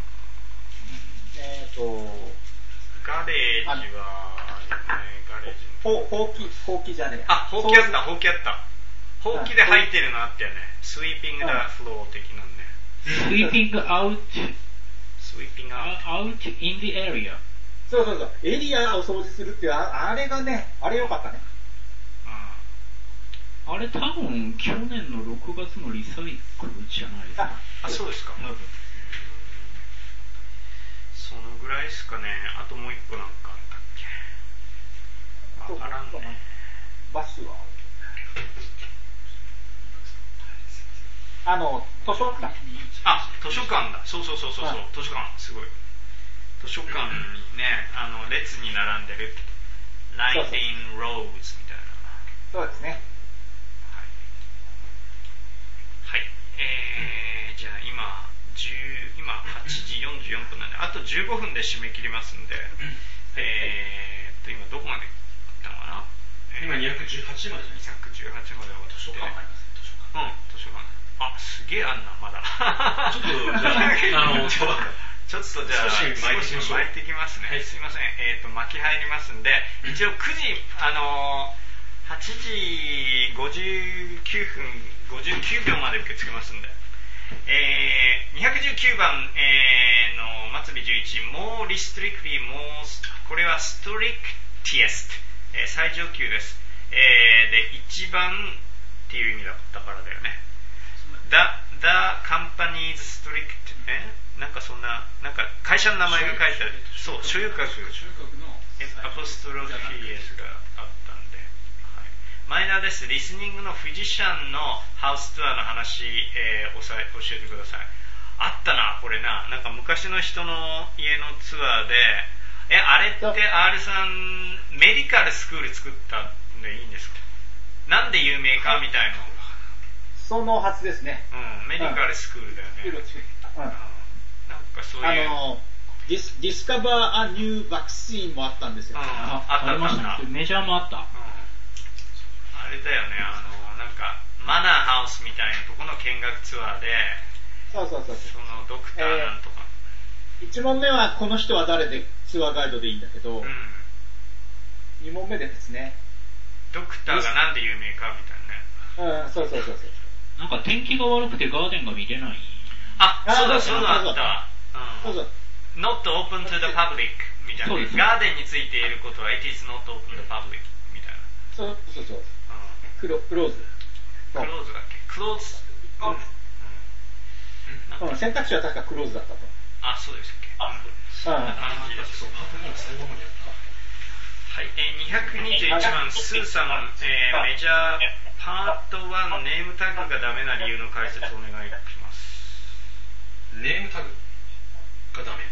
Speaker 3: ガレージはガレージ。
Speaker 5: ほうきじゃねえ。
Speaker 3: ほうきあった。ほうきで入ってるのあったよね。スイーピングだフロー的なんね。
Speaker 6: Sweeping out in the area。
Speaker 5: そうエリアを掃除するっていうあれがね、あれ良かったね。
Speaker 6: あれ多分去年の6月のリサイクルじゃないですか。
Speaker 3: そうですか。
Speaker 6: 多分
Speaker 3: そのぐぐらいですかね。あともう一個なんかあったっけ。わからんね。
Speaker 5: バスは図書館。
Speaker 3: あ、図書館だ。そう、図書館、すごい。図書館にね、列に並んでる、19 rows みたいな。
Speaker 5: そうですね。
Speaker 3: はい。じゃあ今8時44分なんで、あと15分で締め切りますんで、今どこまであったのかな。
Speaker 2: 今218までじゃないですか。
Speaker 3: 218まで終わって。
Speaker 2: 図書館ありますね、図書館。
Speaker 3: 図書館。あ、すげえあんな、まだ。
Speaker 2: ちょっと、じゃあ、
Speaker 3: ちょっとじゃあ、少し巻いてきますね。はい、すいません。巻き入りますんで、一応9時、8時59分59秒まで受け付けますんで、219番、の末尾11、more restrictly,これは strictest、最上級です。で、一番っていう意味だったからだよね。The company's strict、なんかそんな、なんか会社の名前が書いてある。そう、所有格のアポストロフィエスがあったんで、はい、マイナーです。リスニングのフィジシャンのハウスツアーの話、教えてください。あったな、これな。なんか昔の人の家のツアーで、あれって R さんメディカルスクール作ったんでいいんですか？なんで有名かみたいな。
Speaker 5: そのはずですね。
Speaker 3: メディカルスクールだよね。なんかそういう
Speaker 5: ディスカバー・ア・ニュー・バクシーンもあったんですよ。
Speaker 3: ありました。
Speaker 6: メジャーもあった。
Speaker 3: あれだよね、なんかマナーハウスみたいなところの見学ツアーで、
Speaker 5: そう
Speaker 3: そのドクターなんとか、
Speaker 5: 1問目はこの人は誰でツアーガイドでいいんだけど、2問目でですね、
Speaker 3: ドクターがなんで有名かみたいなね。
Speaker 5: そう。
Speaker 6: なんか天気が悪くてガーデンが見れない。
Speaker 3: そうだ、そうだった。Not open to the public みたいな。ガーデンについていることは It is not open to the public みたいな。
Speaker 5: そう。クローズだっけ？
Speaker 3: クローズ。
Speaker 5: 選択肢は確かクローズだったと。
Speaker 3: あ、そうですっけ。そんな感じです。はい、221番、スーさん、メジャーパート1、ネームタグがダメな理由の解説をお願いします。
Speaker 2: ネームタグがダメ。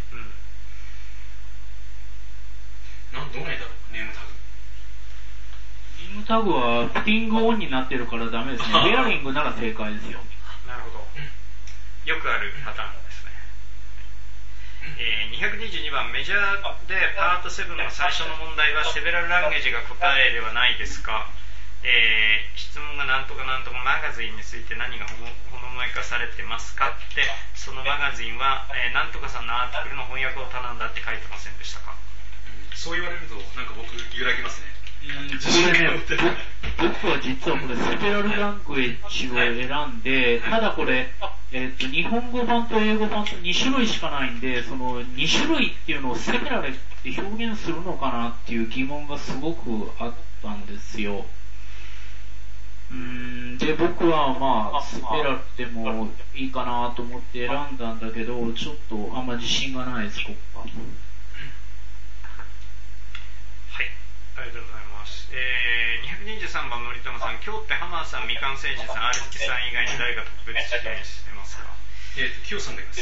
Speaker 2: どないだろう、ネームタグ。
Speaker 6: ネームタグはプティングオンになってるからダメですね。ウェアリングなら正解ですよ。
Speaker 3: なるほど。よくあるパターンですね。222番、メジャーでパート7の最初の問題はセベラルランゲージが答えではないですか？質問がなんとかなんとかマガジンについて何がほのめかされてますかって、そのマガジンは、なんとかさんのアーティクルの翻訳を頼んだって書いてませんでしたか？
Speaker 2: そう言われるとなんか僕揺らぎますね。
Speaker 6: これね、僕は実はこれセベラルラングエッジを選んで、ただこれ、日本語版と英語版と2種類しかないんで、その2種類っていうのをセベラルって表現するのかなっていう疑問がすごくあったんですよ。で、僕はまあ、セベラルでもいいかなと思って選んだんだけど、ちょっとあんま自信がないです、ここは。
Speaker 3: はい、ありがとうございます。223番、森友さん、今日ってハマーさん、みかん星人さん、アルキさん以外に誰が特別出演してますか？
Speaker 2: キヨさんがいます。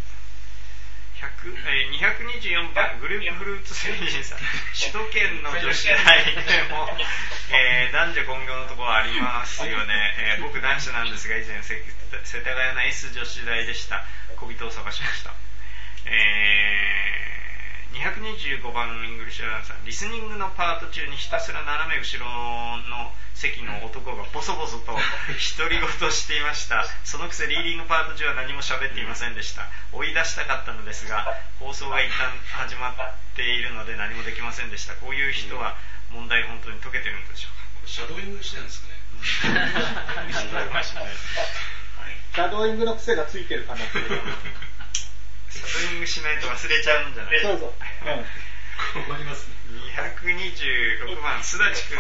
Speaker 3: 224番、グループフルーツ星人さん、首都圏の女子大でも、男女混合のところありますよね。僕男子なんですが、以前世田谷の S 女子大でした。小人を探しました。225番イングリッシュアナウンサー、リスニングのパート中にひたすら斜め後ろの席の男がボソボソと独り言していました。そのくせリーディングパート中は何も喋っていませんでした。追い出したかったのですが、放送が一旦始まっているので何もできませんでした。こういう人は問題本当に解けてるんでしょうか？
Speaker 2: シャドーイングしてるんですかね。
Speaker 5: シャドーイングの癖がついてるかなって
Speaker 3: シャドーイングしないと忘れちゃうんじゃない？
Speaker 5: そうそう。
Speaker 2: 困りますね。
Speaker 3: 226番、すだちくん、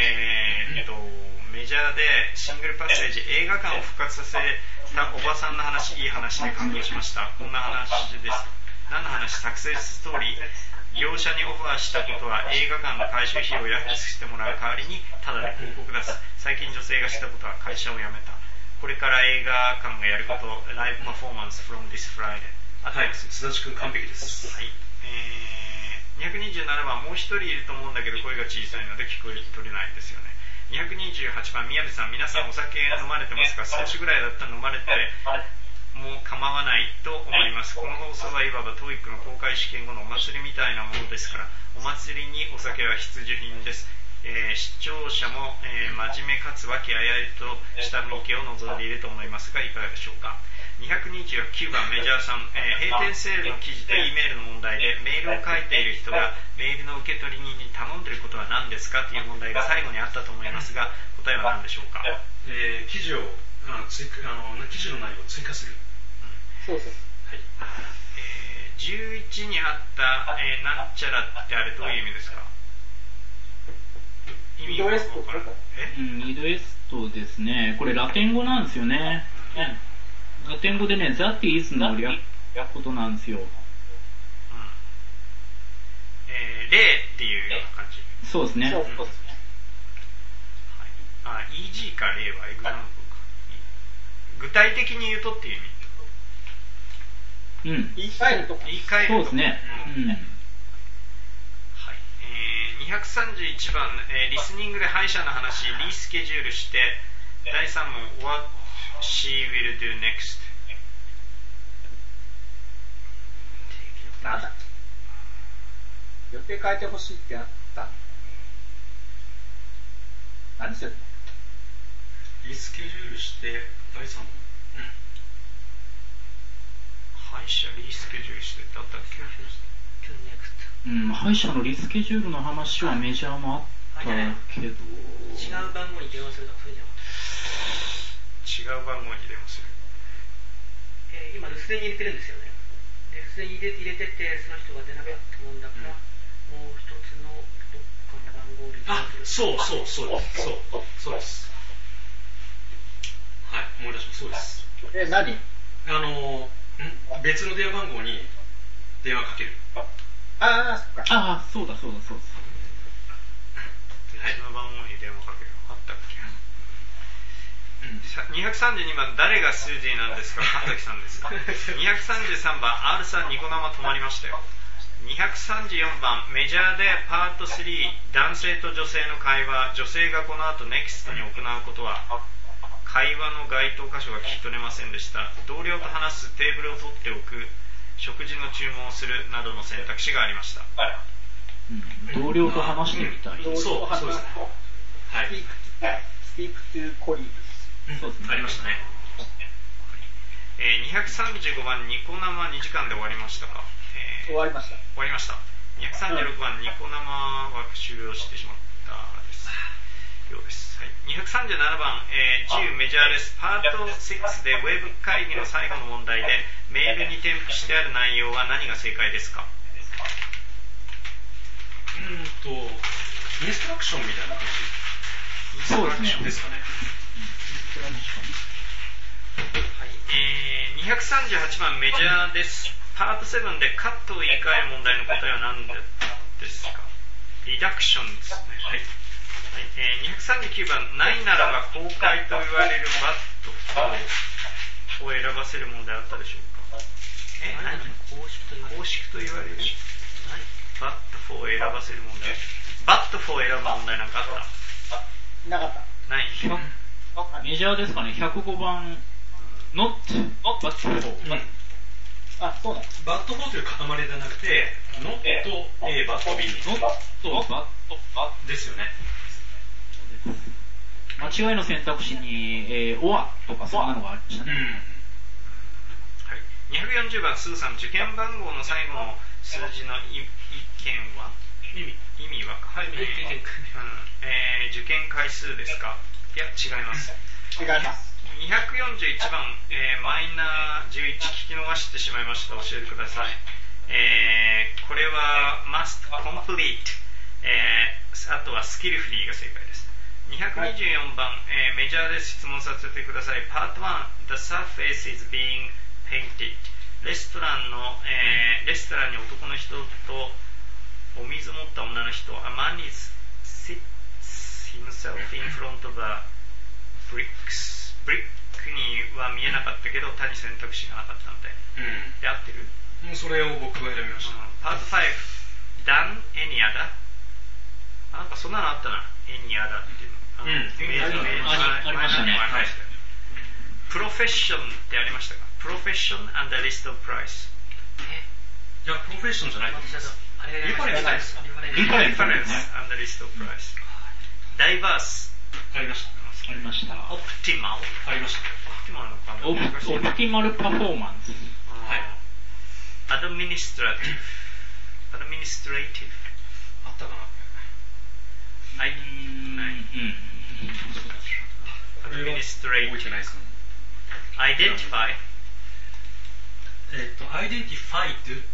Speaker 3: メジャーでシングルパッセージ、映画館を復活させたおばさんの話、いい話で感動しました。こんな話です。 何の話？サクセスストーリー。業者にオファーしたことは映画館の改修費用を安くしてもらう代わりにただで広告出す。最近女性がしたことは会社を辞めた。これから映画館がやること、ライブパフォーマンス from this Friday。
Speaker 2: はい、須田君完璧です。
Speaker 3: はい。227番、もう一人いると思うんだけど声が小さいので聞こえ取れないんですよね。228番、宮部さん、皆さんお酒飲まれてますか？少しぐらいだったら飲まれても構わないと思います。この放送はいわば TOEIC の公開試験後のお祭りみたいなものですから、お祭りにお酒は必需品です。視聴者も、真面目かつ和気あいあいとした雰囲気を望んでいると思いますがいかがでしょうか。229番、メジャーさん、閉店セールの記事と E メールの問題でメールを書いている人がメールの受け取り人に頼んでいることは何ですかという問題が最後にあったと思いますが答えは何でしょうか。
Speaker 2: 記事の内容を追加する。
Speaker 5: そうそう。
Speaker 2: はい。
Speaker 3: 11にあった、なんちゃらってあれどういう意味ですか？意味が分からない。
Speaker 6: ミドエストですね。これラテン語なんですよね。ラテン語でね、that is の略ことなんですよ。
Speaker 3: 例っていうような感じ。
Speaker 6: そうですね。
Speaker 5: そうそう。
Speaker 3: はい、EG か例はエグザンプルか。具体的に言うとっていう意味。言い換えるとか。
Speaker 6: そうですね。
Speaker 3: はい。231番、リスニングで歯医者の話、リスケジュールして、第3問、What she will do next。
Speaker 5: なんだ予定変えてほしいってあった。何するの？
Speaker 2: リスケジュールして第3問。
Speaker 3: 歯医者リスケジュールしてってあったっけ？
Speaker 6: 歯医者のリスケジュールの話はメジャーもあったけど、
Speaker 4: 違う番号に電話するとかそれじゃなくて
Speaker 3: 違う番号に電話する。
Speaker 4: 今留守電に入れてるんですよね。留守電入れててその人が出なかったもんだから、もう一つのどっかの番号に電話する。
Speaker 2: そうです。はい、思い出しました。そうです。
Speaker 5: 何？
Speaker 2: 別の電話番号に電話かける。
Speaker 5: ああ、そっか。
Speaker 6: ああ、そうだ。
Speaker 3: 別の番号に電話かける。あったっけ？232番、誰がスージーなんですか？神崎さんです。233番、R さんニコ生止まりましたよ。234番、メジャーでパート3、男性と女性の会話、女性がこの後 NEXT に行うことは、会話の該当箇所が聞き取れませんでした。同僚と話す、テーブルを取っておく、食事の注文をするなどの選択肢がありました。
Speaker 6: 同僚と話してみたい。
Speaker 2: そうですね。はい。
Speaker 5: スピークトゥコリーズ。
Speaker 2: そうですね。ありましたね。
Speaker 3: 235番、ニコ生2時間で終わりましたか？
Speaker 5: 終わりました。
Speaker 3: 終わりました。236番、ニコ生は終了してしまったようです。はい、237番、10メジャーです。パート6でウェブ会議の最後の問題でメールに添付してある内容は何が正解ですか？
Speaker 2: インストラクションみたいな感じ。
Speaker 6: そうですね。
Speaker 2: ですかね。
Speaker 3: はい、238番メジャーです。パート7でカットを言い換える問題の答えは何ですか？リダクションですね。はい。239番、ないならば公開と言われるバットを選ばせる問題あったでしょうか？公式と言われるバット4を選ばせる問題。バット4を選ぶ問題なんかあった？
Speaker 5: なかった。
Speaker 3: ない。
Speaker 6: メジャーですかね。105番、not but for。
Speaker 5: あ、そうだ。
Speaker 2: バット4という塊ではなくて、not A、バット B に。
Speaker 6: not but
Speaker 3: ですよね。
Speaker 6: 間違いの選択肢に、or とかそんなのがありましたね。
Speaker 3: はい、240番、スーさん、受験番号の最後の数字の意見は？意味は？はい、受験回数ですか？いや、違います。
Speaker 5: 違います。
Speaker 3: 241番、マイナー11聞き逃してしまいました。教えてください。これは must complete、あとはスキルフリーが正解です。224番、メジャーで質問させてください。Part 1 The surface is being painted レストランに男の人とお水持った女の人、A man is sits himself in front of a bricks。ブリックには見えなかったけど、他に選択肢がなかったので。で、合ってる？
Speaker 2: もうそれを僕は選びました。
Speaker 3: パート5、done any other？ なんかそんなのあったな。any other っていうの。
Speaker 6: ありましたね。
Speaker 3: プロフェッションってありましたか？プロフェッション and the list of price。
Speaker 2: いや、プロフェッションじゃないと思います。
Speaker 3: リファレンスです。リファレンス and the list of price。ダイバース。
Speaker 2: ありました。
Speaker 6: ありました。
Speaker 3: オプティマル。
Speaker 2: ありました。
Speaker 6: オプティマルパフォーマンス。
Speaker 3: はい。アドミニストレーティブ。
Speaker 2: あったかな。
Speaker 3: ない。アドミニストレーティブ。
Speaker 2: 覚えてないですかね。
Speaker 3: アイデンティファイ。
Speaker 2: アイデンティファイド。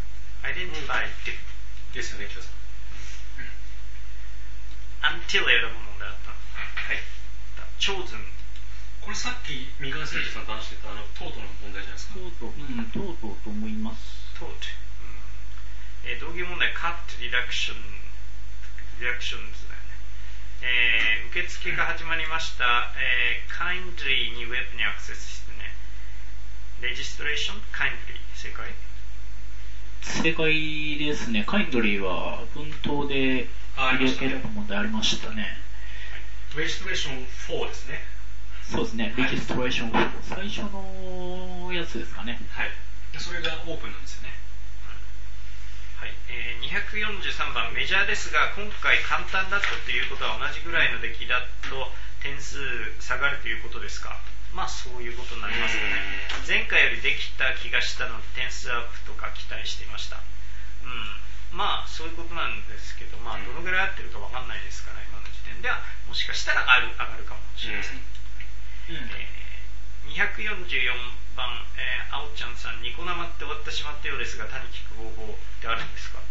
Speaker 2: ですよね、北さん。
Speaker 3: until 選ぶ問題あった。はい。chosen。
Speaker 2: これさっき三上誠司さんと話してたトートの問題じゃないですか。
Speaker 6: トートと思います。
Speaker 3: トート。同義問題、cut reductions だよね。受付が始まりました。kindly にウェブにアクセスしてね。registration kindly 正解？
Speaker 6: 正解ですね。kindly は文頭で入れる問題ありましたね。
Speaker 2: レジストレーション4ですね。
Speaker 6: そうですね。レジストレーション4、最初のやつですかね。
Speaker 2: はい。それがオープンなんですよね。
Speaker 3: はい。243番、メジャーですが今回簡単だったということは同じぐらいの出来だと点数下がるということですか？まあそういうことになりますよね。前回よりできた気がしたので点数アップとか期待していました。まあそういうことなんですけど、まあどのぐらい合ってるかわかんないですから、今の時点ではもしかしたら上がるかもしれません。244番、あおちゃんさん、ニコ生って終わってしまったようですが、他に聞く方法ってあるんですか？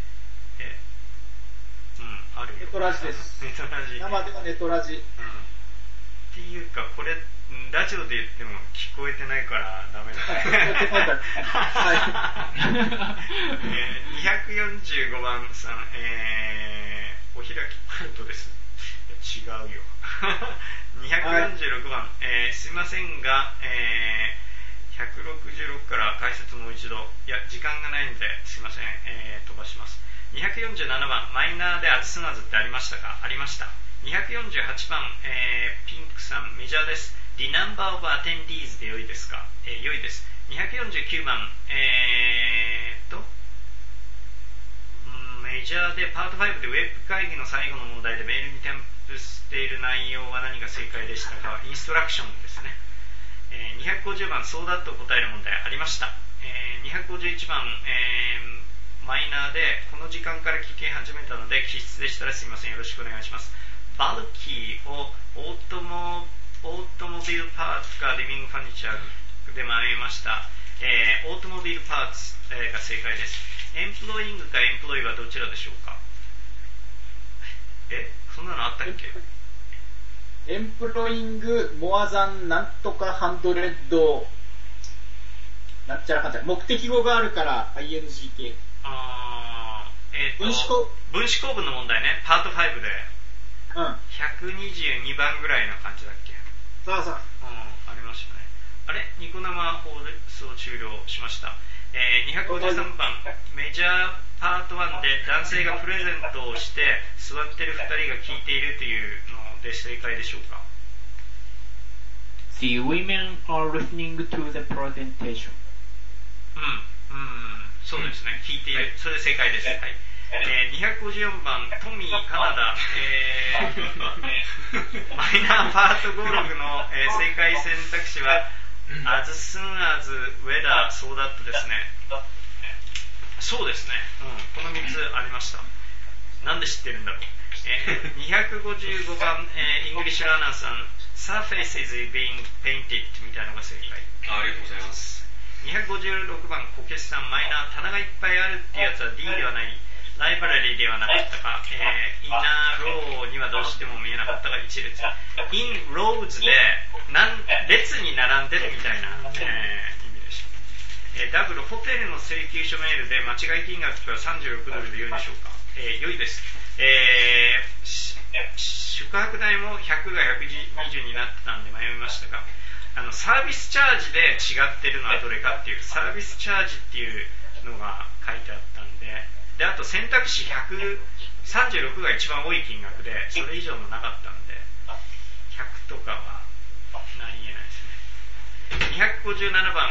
Speaker 3: あるよ。
Speaker 5: ネトラジです。
Speaker 3: ネトラジ。
Speaker 5: 生ではネトラジ。
Speaker 3: っていうか、これラジオで言っても聞こえてないからダメだね。245番さん、お開きポイントです。違うよ。246番、すいませんが、166から解説もう一度。いや、時間がないのですいません、飛ばします。247番、マイナーでアズスナズってありましたか？ありました。248番、ピンクさん、メジャーです。The number of attendees で良いですか？良いです。249番、メジャーでパート5でウェブ会議の最後の問題でメールに添付している内容は何が正解でしたか？インストラクションですね。250番、そうだと答える問題ありました。251番、マイナーでこの時間から聞き始めたので気質でしたらすいません、よろしくお願いします。バルキーをオートモビルパーツかリビングファニチャーで迷いました。オートモビルパーツ、が正解です。エンプロイングかエンプロイはどちらでしょうか？そんなのあったっけ？
Speaker 5: エンプロイングモアザンなんとかハンドレッドなんちゃらかんちゃら目的語があるから ING 系。分子構文の問題ね、パート5で。122番ぐらいの感じだっけ？そうそう。ありましたね。あれ？ニコ生放送終了しました。253番、メジャーパート1で男性がプレゼントをして座ってる2人が聞いているというので正解でしょうか？
Speaker 6: The women are listening to the presentation.
Speaker 3: そうですね、聞いている。それで正解です。はい。254番、トミーカナダ、マイナーパートゴルフの、正解選択肢はas soon as whether so that ですね。そうですね、この3つありました。なんで知ってるんだろう。255番、イングリッシュラーナーさん、surface is being painted みたいなのが正解。
Speaker 2: ありがとうございます。
Speaker 3: 256番、こけしさん、マイナー、棚がいっぱいあるってやつは D ではない、ライブラリーではなかったか、インナーローにはどうしても見えなかったが1列。インローズで列に並んでるみたいな、意味でしダブルホテルの請求書メールで間違い金額が$36で良いでしょうか。良いです。宿泊代も100が120になってたんで迷いましたが、サービスチャージで違ってるのはどれかっていう、サービスチャージっていうのが書いてあったんで、あと選択肢136が一番多い金額で、それ以上のなかったんで、100とかはなり得ないですね。257番、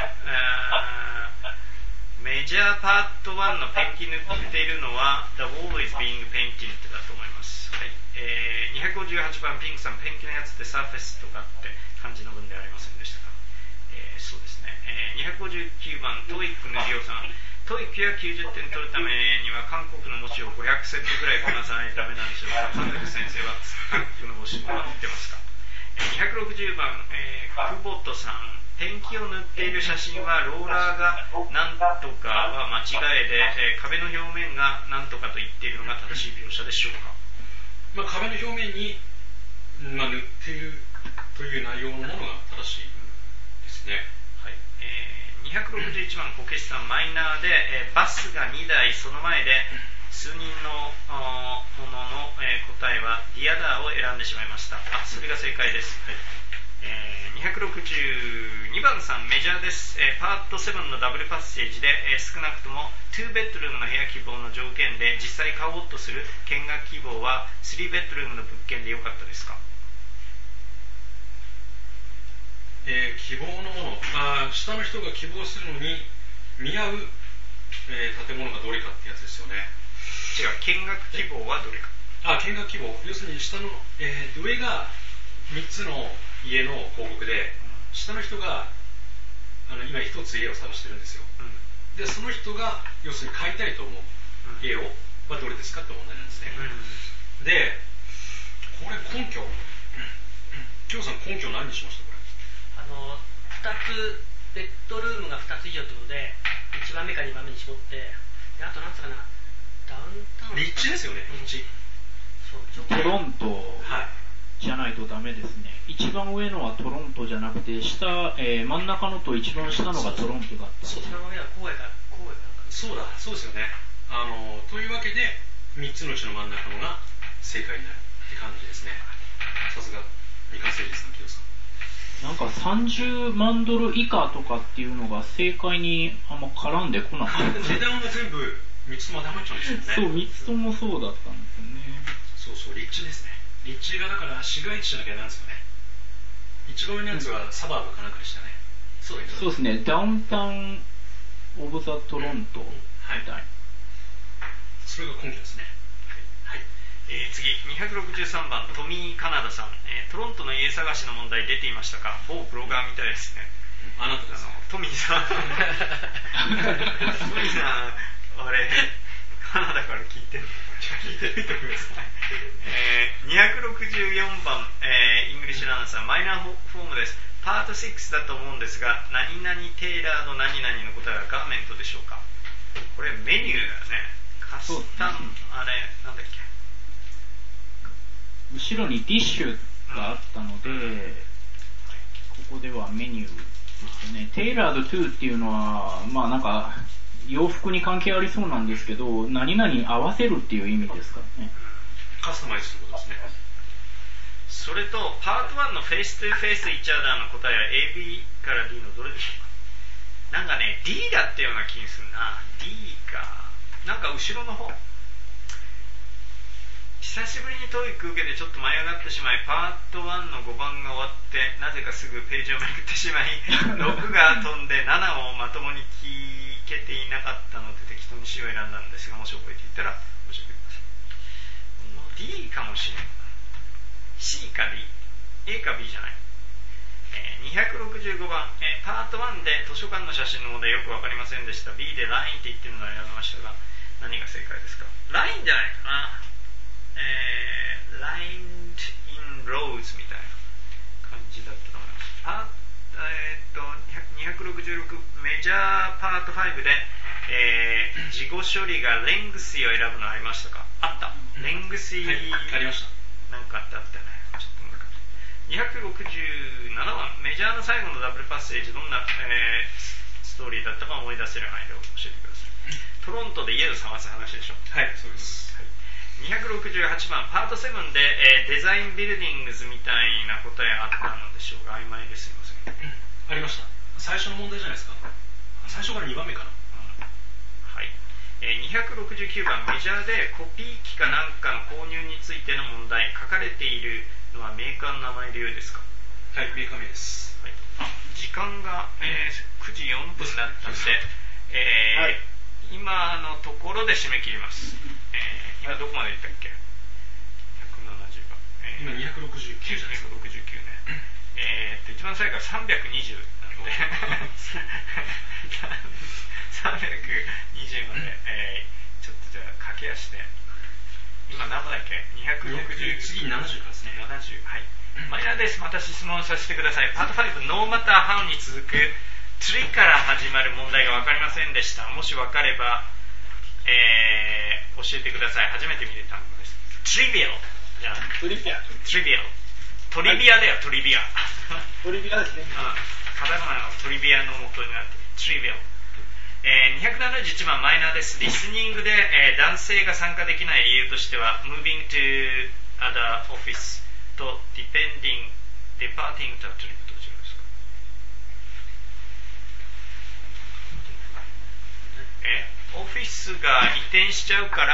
Speaker 3: メジャーパート1のペンキ塗っているのは The wall is being painted だと思います。はい。258番、ピンクさん、ペンキのやつってサーフェスとかって漢字の文ではありませんでしたか。そうですね。259番、トイックのりおさん、トイックや90点取るためには韓国の模試を500セットぐらいこなさないとダメなんでしょうか。韓国先生は韓国の模試もらってますか。260番、久保田さん、ペンキを塗っている写真はローラーがなんとかは間違いで、壁の表面がなんとかと言っているのが正しい描写でしょうか。
Speaker 2: 壁の表面に、塗っているという内容のものが正しいですね。
Speaker 3: はい。261番、こけしさん、マイナーで、バスが2台その前で数人のものの、答えはディアダーを選んでしまいました。それが正解です。はい。262番さん、メジャーです。パート7のダブルパッセージで、少なくとも2ベッドルームの部屋希望の条件で実際買おうとする見学希望は3ベッドルームの物件でよかったですか。
Speaker 2: 希望のもの、下の人が希望するのに見合う、建物がどれかってやつですよね。
Speaker 3: 違う、見学希望はどれか。
Speaker 2: 見学希望、要するに下の、上が3つの家の広告で、下の人が今1つ家を探してるんですよ。でその人が要するに買いたいと思う家はどれですかって問題なんですね。でこれ根拠、きょうさん根拠何にしました？これ
Speaker 4: 2つベッドルームが2つ以上ということで1番目か2番目に絞って、であと何つうかな、ダウンタウン
Speaker 2: 立地ですよね。立地、
Speaker 6: トロントじゃないとダメですね。一番上のはトロントじゃなくて下、真ん中のと一番下のがトロントだった。
Speaker 4: 一番上は郊外か
Speaker 2: そうだ、そうですよね。というわけで3つのうちの真ん中のが正解になるって感じですね。さすが未完成ですね、キヨさん。
Speaker 6: なんか$30万以下とかっていうのが正解にあんま絡んでこなかった。
Speaker 2: 値段が全部3つとも当てはまっちゃうんですよね。
Speaker 6: そう、3つともそうだったんですよね。
Speaker 2: そう、立地ですね。立地がだから市街地じゃなきゃなんですよね。一番上のやつはサバーブかなんかでしたね。
Speaker 6: そうですね、ダウンタウンオブザトロントみたいな。
Speaker 2: それが根拠ですね。
Speaker 3: はい。次、263番、トミー・カナダさん、トロントの家探しの問題出ていましたか。某ブロガーみたいですね。
Speaker 2: あなたですね。
Speaker 3: トミーさんトミーさん、俺カナダから聞いてるの聞いてみてください。264番、イングリッシュランナーさん、マイナーフォームです。パート6だと思うんですが、何々テイラード何々の答えはガーメントでしょうか。これメニューだよね。カスタム、あれなんだっけ、
Speaker 6: 後ろにディッシュがあったので、ここではメニューですね。テイラード2っていうのはなんか洋服に関係ありそうなんですけど、何々合わせるっていう意味ですからね。
Speaker 2: カスタマイズすることですね。
Speaker 3: それとパート1のフェイストゥフェイスイッチャーダーの答えは AB から D のどれでしょうか。なんかね D だったような気にするな。 D かなんか後ろの方、久しぶりにトーイック受けてちょっと舞い上がってしまい、パート1の5番が終わってなぜかすぐページをめくってしまい6が飛んで7をまともに聞けていなかったので適当に C を選んだんですが、もし覚えていたら教えてください。 D かもしれない。 C か D、 A か B じゃない。265番、パート1で図書館の写真の問題よく分かりませんでした。 B でラインって言ってるのを選びましたが何が正解ですか。ラインじゃないかな。lined in rows みたいな感じだったと思います。266メジャーパート5で、事後処理がレングシーを選ぶのありましたか。あった。レングシー、
Speaker 2: はい、ありました。
Speaker 3: なんかあったね。ちょっと難しい。267番メジャーの最後のダブルパッセージどんな、 ストーリーだったか思い出せる範囲で教えてください。トロントで家を探す話でしょ。
Speaker 2: はい、そうです。
Speaker 3: 268番、パート7で、デザインビルディングズみたいな答えあったのでしょうか。曖昧ですいません。
Speaker 2: ありました。最初の問題じゃないですか。最初から2番目かな。
Speaker 3: はい。269番、メジャーでコピー機かなんかの購入についての問題、書かれているのはメーカーの名前でよいですか。
Speaker 2: はい、メーカー名です。
Speaker 3: はい、時間が、9時4分だったので、
Speaker 5: はい、
Speaker 3: 今のところで締め切ります。今どこまでいったっけ。270番、
Speaker 2: 今269じゃないですか。
Speaker 3: 269ね。一番最後は320なので320まで、ちょっとじゃあ駆け足で今何番だっけ。260、
Speaker 2: 次70からですね。
Speaker 3: 70、はい。マイナーです。また質問させてください。パート5、ノーマターハウに続くツリーから始まる問題が分かりませんでした。もし分かれば、教えてください。初めて見る単語です。トリビアル。じゃあ
Speaker 5: トリビアル。
Speaker 3: トリビアル。トリビアだよ、トリビア。
Speaker 5: トリビアですね。
Speaker 3: カタカナのトリビアの元になって、トリビアル。271番マイナーです。リスニングで、男性が参加できない理由としては Moving to other office と Departing to a trip どちらですか。オフィスが移転しちゃうから、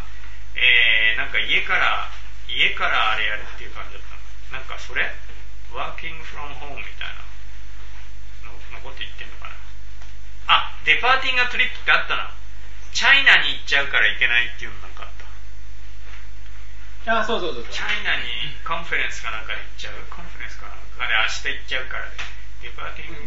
Speaker 3: なんか家からあれやるっていう感じだったの。なんかそれ Working from home みたいなのこと言ってんのかな。あ、デパーティングトリップってあったな。チャイナに行っちゃうから行けないっていうのなんかあった。
Speaker 5: あ、そう。
Speaker 3: チャイナにコンフェレンスかなんかで行っちゃう。コンフェレンスかなんかで明日行っちゃうからデパーティング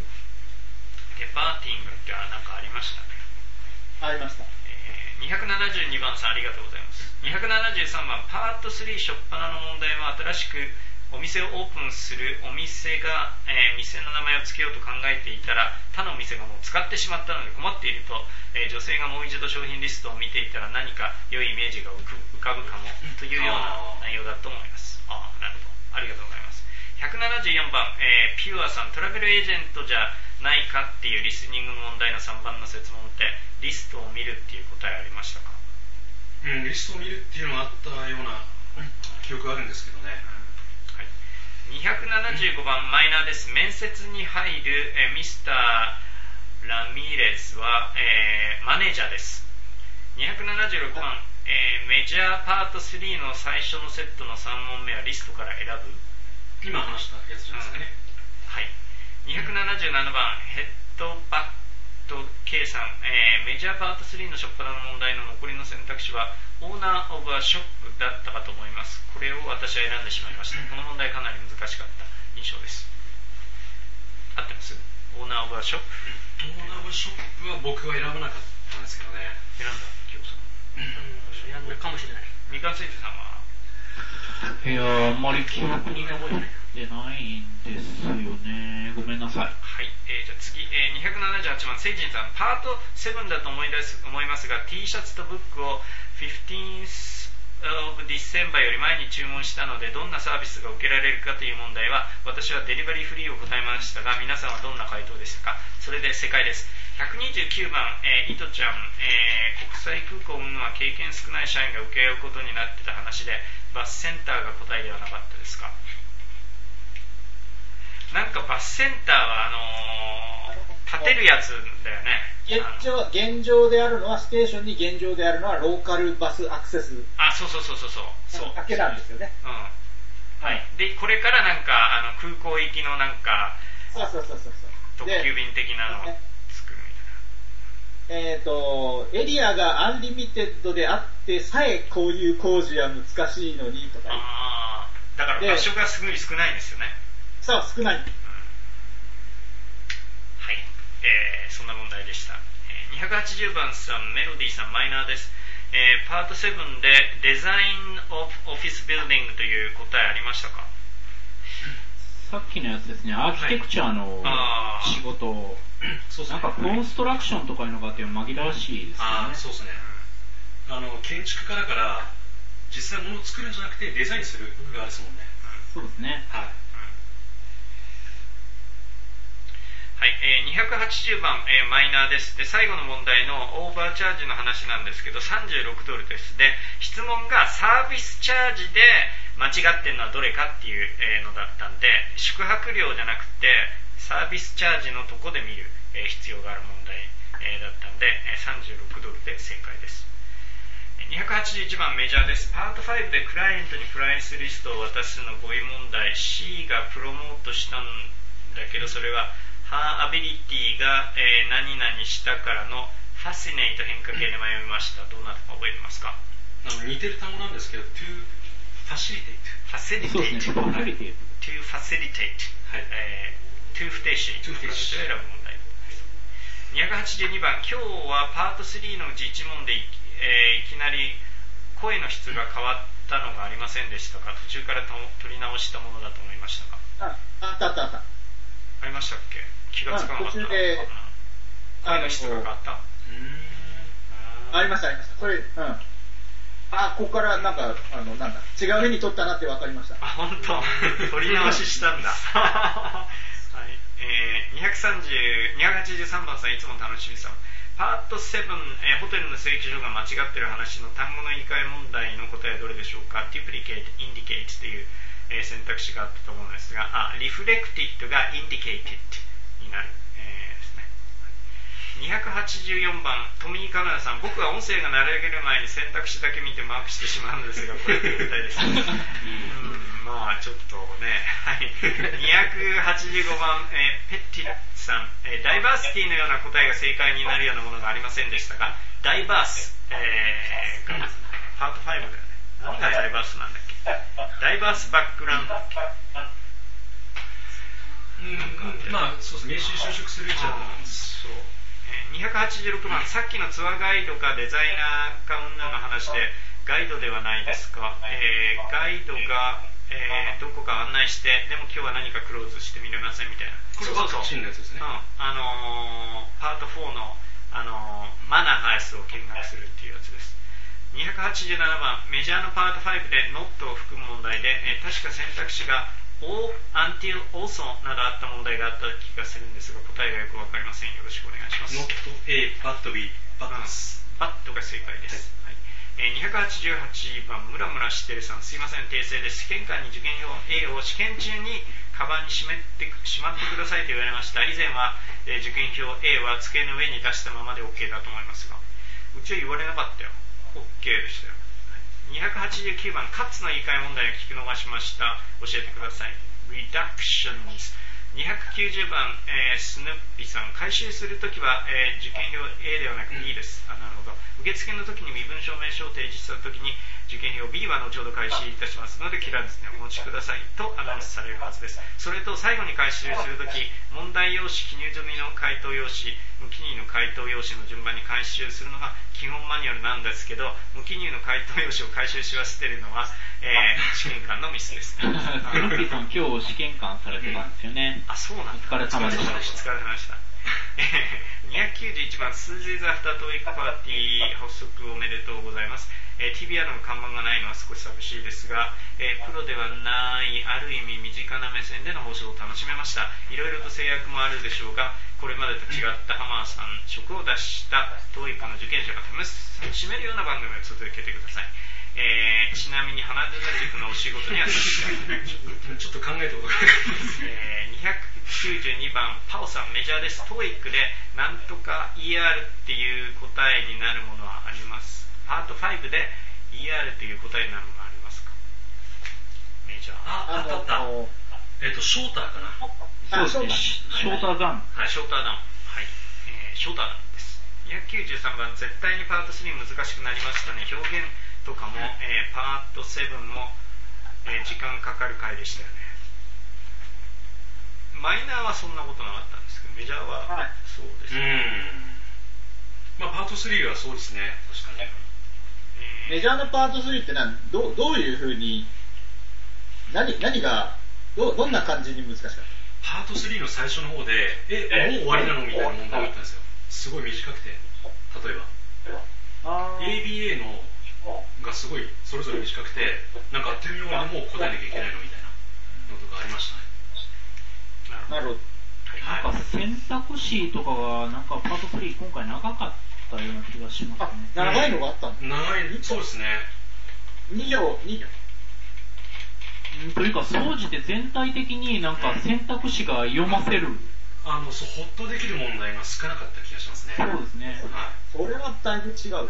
Speaker 3: ってなんかありましたね。
Speaker 5: ありました。
Speaker 3: 272番さんありがとうございます。273番パート3初っ端の問題は新しくお店をオープンするお店が、店の名前を付けようと考えていたら他のお店がもう使ってしまったので困っていると、女性がもう一度商品リストを見ていたら何か良いイメージが浮かぶかもというような内容だと思います。なるほど、ありがとうございます。174番、ピュアさんトラベルエージェントじゃないかっていうリスニングの問題の3番の設問ってリストを見るっていう答えありましたか。
Speaker 2: リストを見るっていうのがあったような記憶があるんですけどね。
Speaker 3: 275番マイナーです。面接に入る、ミスター・ラミレスは、マネージャーです。276番、メジャーパート3の最初のセットの3問目はリストから選ぶ。
Speaker 2: 今話したやつじゃないですかね。
Speaker 3: はい。277番ヘッドバット K さん、メジャーパート3の初っ端の問題の残りの選択肢はオーナーオブアショップだったかと思います。これを私は選んでしまいました。この問題かなり難しかった印象です。合ってます？オーナーオブアショップ。
Speaker 2: オーナーオブショップは僕は選ばなかったんですけどね。
Speaker 3: 選んだキヨさん。
Speaker 4: 選んだかもしれない。
Speaker 3: 三河水さんは。
Speaker 6: いやあんまり記憶に残ってないんですよね。ごめんなさい。
Speaker 3: はい、じゃあ次、278番セイジンさんパート7だと思いますが T シャツとブックを 15th of December より前に注文したのでどんなサービスが受けられるかという問題は私はデリバリーフリーを答えましたが皆さんはどんな回答でしたか。それで正解です。129番、イトちゃん、国際空港を運は経験少ない社員が請け負うことになってた話でバスセンターが答えではなかったですか。なんかバスセンターは建てるやつだよね。
Speaker 5: 現状であるのはステーションに現状であるのはローカルバスアクセス。
Speaker 3: そう
Speaker 5: だけなんですよね。
Speaker 3: はい。でこれからなんか空港行きのなんか
Speaker 5: そう
Speaker 3: 特急便的なのを作るみたいな。
Speaker 5: エリアがアンリミテッドであってさえこういう工事は難しいのにとか。
Speaker 3: だから場所がすごい少ないんですよね。
Speaker 5: そう少ない。
Speaker 3: はい、そんな問題でした。280番さんメロディーさんマイナーです。パート7でデザインオフィスビルディングという答えありましたか。
Speaker 6: さっきのやつですね、アーキテクチャの仕事、なんかコンストラクションとかいうのがあって紛らわしいですよね。
Speaker 2: そうですね。建築家だから実際物を作るんじゃなくてデザインする側ですもんね。
Speaker 6: そうですね。
Speaker 3: はい。 はい、280番、マイナーです。で、最後の問題のオーバーチャージの話なんですけど、$36です。で、質問がサービスチャージで間違ってるのはどれかっていうのだったんで、宿泊料じゃなくてサービスチャージのとこで見る必要がある問題だったんで、$36で正解です。281番メジャーです。パート5でクライアントにプライスリストを渡すの語彙問題、 C がプロモートしたんだけど、それはハーアビリティが、何々したからのファシネイト変化形で迷いました。どうなったか覚えてますか？
Speaker 2: 似てる単語なんですけど、to facilitate。
Speaker 6: そうですね、facilitate。
Speaker 3: to facilitate。はい。to 不定詞に選ぶ問題。282番、今日はパート3のうち1問でいきなり声の質が変わったのがありませんでしたか？途中から取り直したものだと思いましたか？
Speaker 5: あった。
Speaker 3: ありましたっけ？気がつかなかった。
Speaker 5: 途中で
Speaker 3: 声の質が変わった？
Speaker 5: ありました。それ、ここからなんか、違う目に取ったなって分かりました。
Speaker 3: あ、本当。取り直ししたんだ。はい。283番さん、いつも楽しみさん。パート7、ホテルの請求書が間違ってる話の単語の言い換え問題の答えはどれでしょうか？ duplicate、indicate という、選択肢があったと思うんですが、reflected が indicated になる、ですね。284番、トミー・カナダさん、僕は音声が鳴り上げる前に選択肢だけ見てマークしてしまうのですが、これで答えです。まあちょっとね、はい。285番、ペッティさん、ダイバーシティのような答えが正解になるようなものがありませんでしたが、ダイバース、パート5だよね。何がダイバースなんだっけ？ダイバースバックグラウンドだっけ？
Speaker 2: まあそうですね、名刺就職する位置だと思います。
Speaker 3: そう。286番、さっきのツアーガイドかデザイナーか女の話でガイドではないですか？ガイドが、どこか案内して、でも今日は何かクローズしてみれませんみたいな。
Speaker 2: これはワクチンのやつですね。
Speaker 3: パート4の、マナーハウスを見学するっていうやつです。287番、メジャーのパート5で not を含む問題で、確か選択肢が or, until, also などあった問題があった気がするんですが、答えがよくわかりません。よろしくお願いします。
Speaker 2: not A, but B, but S。
Speaker 3: バットが正解です。はい。288番、ムラムラしてるさん、すいません、訂正です。試験官に受験票 A を試験中にカバンにしまってくださいと言われました。以前は、受験票 A は机の上に出したままで OK だと思いますが、うちは言われなかったよ。OK でしたよ。289番、カツの言い換え問題を聞き逃しました。教えてください。Reductions。290番、スヌッピさん、回収するときは、受験票 A ではなく B です。なるほど。受付のときに身分証明書を提示したときに受験票 B は後ほど回収いたしますので、切らずにお持ちくださいとアナウンスされるはずです。それと最後に回収するとき、問題用紙、記入済みの回答用紙、無記入の回答用紙の順番に回収するのが基本マニュアルなんですけど、無記入の回答用紙を回収し忘れるのは、試験官のミスです。
Speaker 6: スヌッピーさん、今日試験官されてたんですよね。
Speaker 3: あ、そうなんだ。
Speaker 6: お疲れ様でした。
Speaker 3: お疲れ様でした。291番、スージーズアフタートーイックパーティー発足おめでとうございます。TBR の看板がないのは少し寂しいですが、プロではないある意味身近な目線での放送を楽しめました。いろいろと制約もあるでしょうが、これまでと違ったハマーさん職を出した TOEIC の受験者が楽しめるような番組を続けてください。ちなみに花田塾のお仕事にはち
Speaker 2: ょっと考えておく。
Speaker 3: 292番、パオさん、メジャーです。TOEIC でなんとか ER っていう答えになるものはあります。パート5で ER っていう答えになるものはありますか？メジャー。
Speaker 2: あった。ショーターかな。
Speaker 6: そうですね。ショーターダウン。
Speaker 3: はい、ショーターダウン。はい。ショーターダウンです。293番、絶対にパート3難しくなりましたね。表現とかも、パート7も、時間かかる回でしたよね。マイナーはそんなことなかったんですけど、メジャーはそうですね。
Speaker 2: まあパート3はそうですね。確かに。
Speaker 5: メジャーのパート3ってどういうふうに何がどんな感じに難しかった？
Speaker 2: パート3の最初の方でもう終わりなのみたいな問題があったんですよ。すごい短くて、例えば ABA のがすごいそれぞれ短くて、なんかあっという間にもう答えなきゃいけないのみたいなのとかありましたね。
Speaker 5: なるほど。
Speaker 3: は
Speaker 6: なんか選択肢とかがなんかパート3今回長かったような気がしますね。
Speaker 5: 長いのがあったの？
Speaker 2: 長い、そうですね。
Speaker 5: 2行。
Speaker 6: というか、総じて全体的になんか選択肢が読ませる。
Speaker 2: そう、ほっとできる問題が少なかった気がしますね。
Speaker 6: そうですね。
Speaker 2: はい。
Speaker 5: それはだいぶ違うね、そうですね。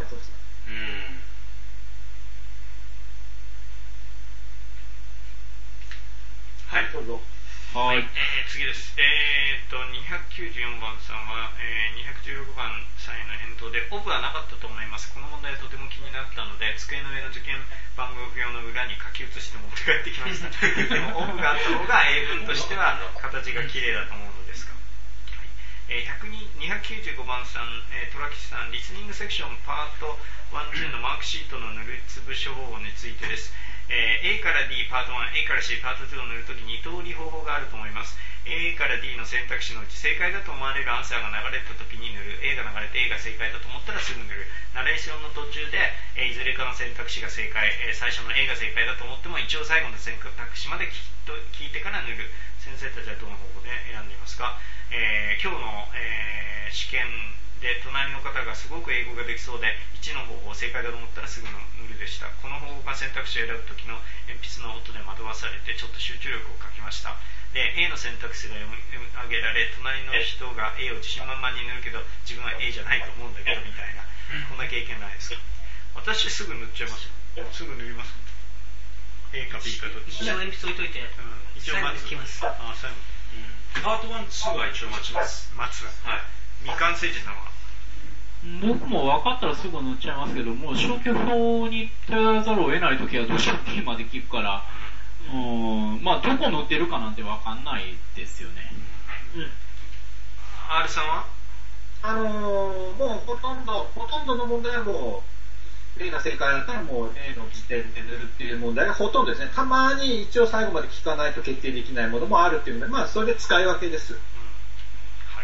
Speaker 3: はい。
Speaker 5: どうぞ。
Speaker 6: はい。
Speaker 3: 次です。294番さんは、216番さんへの返答で、オブはなかったと思います。この問題はとても気になったので、机の上の受験番号表の裏に書き写して持って帰ってきました。でも、オブがあった方が英文としては形が綺麗だと思うのですが。295番さん、虎吉さん、リスニングセクションパート1、2のマークシートの塗りつぶ処方法についてです。A から D パート1、A から C パート2を塗るときに2通り方法があると思います。A から D の選択肢のうち正解だと思われるアンサーが流れたときに塗る。A が流れて A が正解だと思ったらすぐ塗る。ナレーションの途中で、いずれかの選択肢が正解、最初の A が正解だと思っても一応最後の選択肢まで聞いてから塗る。先生たちはどの方法で選んでいますか？今日の、試験で隣の方がすごく英語ができそうで1の方法正解だと思ったらすぐの塗るでした。この方法が選択肢を選ぶ時の鉛筆の音で惑わされてちょっと集中力を欠きました。で A の選択肢が読み上げられ隣の人が A を自信満々に塗るけど自分は A じゃないと思うんだけどみたいなこんな経験ないですか？私すぐ塗っちゃいますよ。すぐ塗ります。 A か B かどっち。
Speaker 4: 一応鉛筆置いといて、
Speaker 3: 一応待つ。
Speaker 4: 最後に聞きます。
Speaker 3: 最後
Speaker 2: パート1、2は一応待ちます。
Speaker 3: 待つ。はい。未完成時さんは
Speaker 6: 僕も分かったらすぐ塗っちゃいますけど、もう消去法に頼らざるを得ないときはどうしても B まで聞くから、まあどこ塗ってるかなんて分かんないですよね。
Speaker 3: R さんは
Speaker 5: もうほとんどの問題はもう A が正解だったらもう A の時点で塗るっていう問題がほとんどですね。たまに一応最後まで聞かないと決定できないものもあるっていうので、まあそれで使い分けです。はい。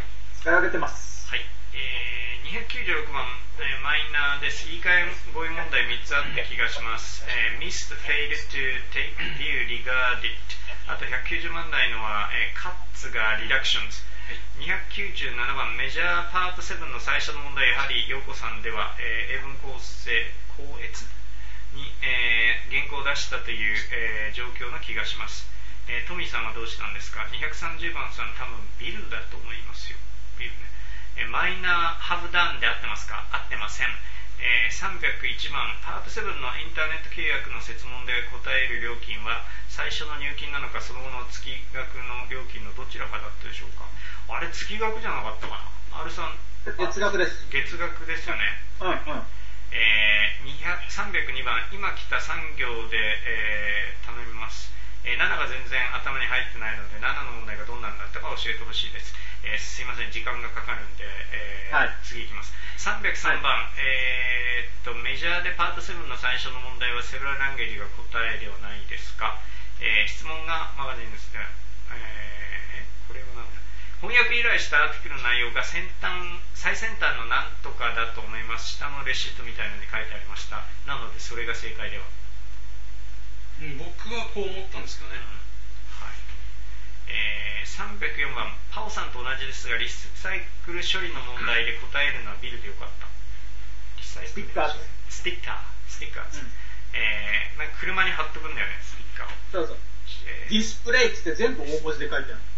Speaker 5: 使い分けてます。
Speaker 3: はい。296番、マイナーです。言い換え語彙問題3つあった気がします。missed, failed to take view, regarded。あと190番台のは、cuts が reductions。297番、メジャーパート7の最初の問題、やはり陽子さんでは、英文構成、校閲に、原稿を出したという、状況な気がします。トミーさんはどうしたんですか？ 230番さん、多分ビルだと思いますよ。ビルね。マイナーハブダウンで合ってますか？合ってません。301番、パート7のインターネット契約の設問で答える料金は最初の入金なのかその後の月額の料金のどちらかだったでしょうか？あれ月額じゃなかったかな？ R さん
Speaker 5: 月額です。
Speaker 3: 月額ですよね。302番、今来た3行で、頼みます。7が全然頭に入ってないので7の問題がどんなんだったか教えてほしいです。すいません時間がかかるんで、次いきます。303番、メジャーでパート7の最初の問題はセブラルランゲージが答えではないですか？質問がマガジンですが、これは何だ？翻訳依頼したアーティクルの内容が最先端の何とかだと思います。下のレシートみたいなのに書いてありました。なのでそれが正解では？
Speaker 2: 僕はこう思ったんですけどね。
Speaker 3: はい。304番、パオさんと同じですがリサイクル処理の問題で答えるのはビルでよかった。リサイクル
Speaker 5: スティッカー
Speaker 3: スティッカー、なんか車に貼っとくんだよね、スティッカーを。
Speaker 5: そうそう。ディスプレイって全部大文字で書いてある。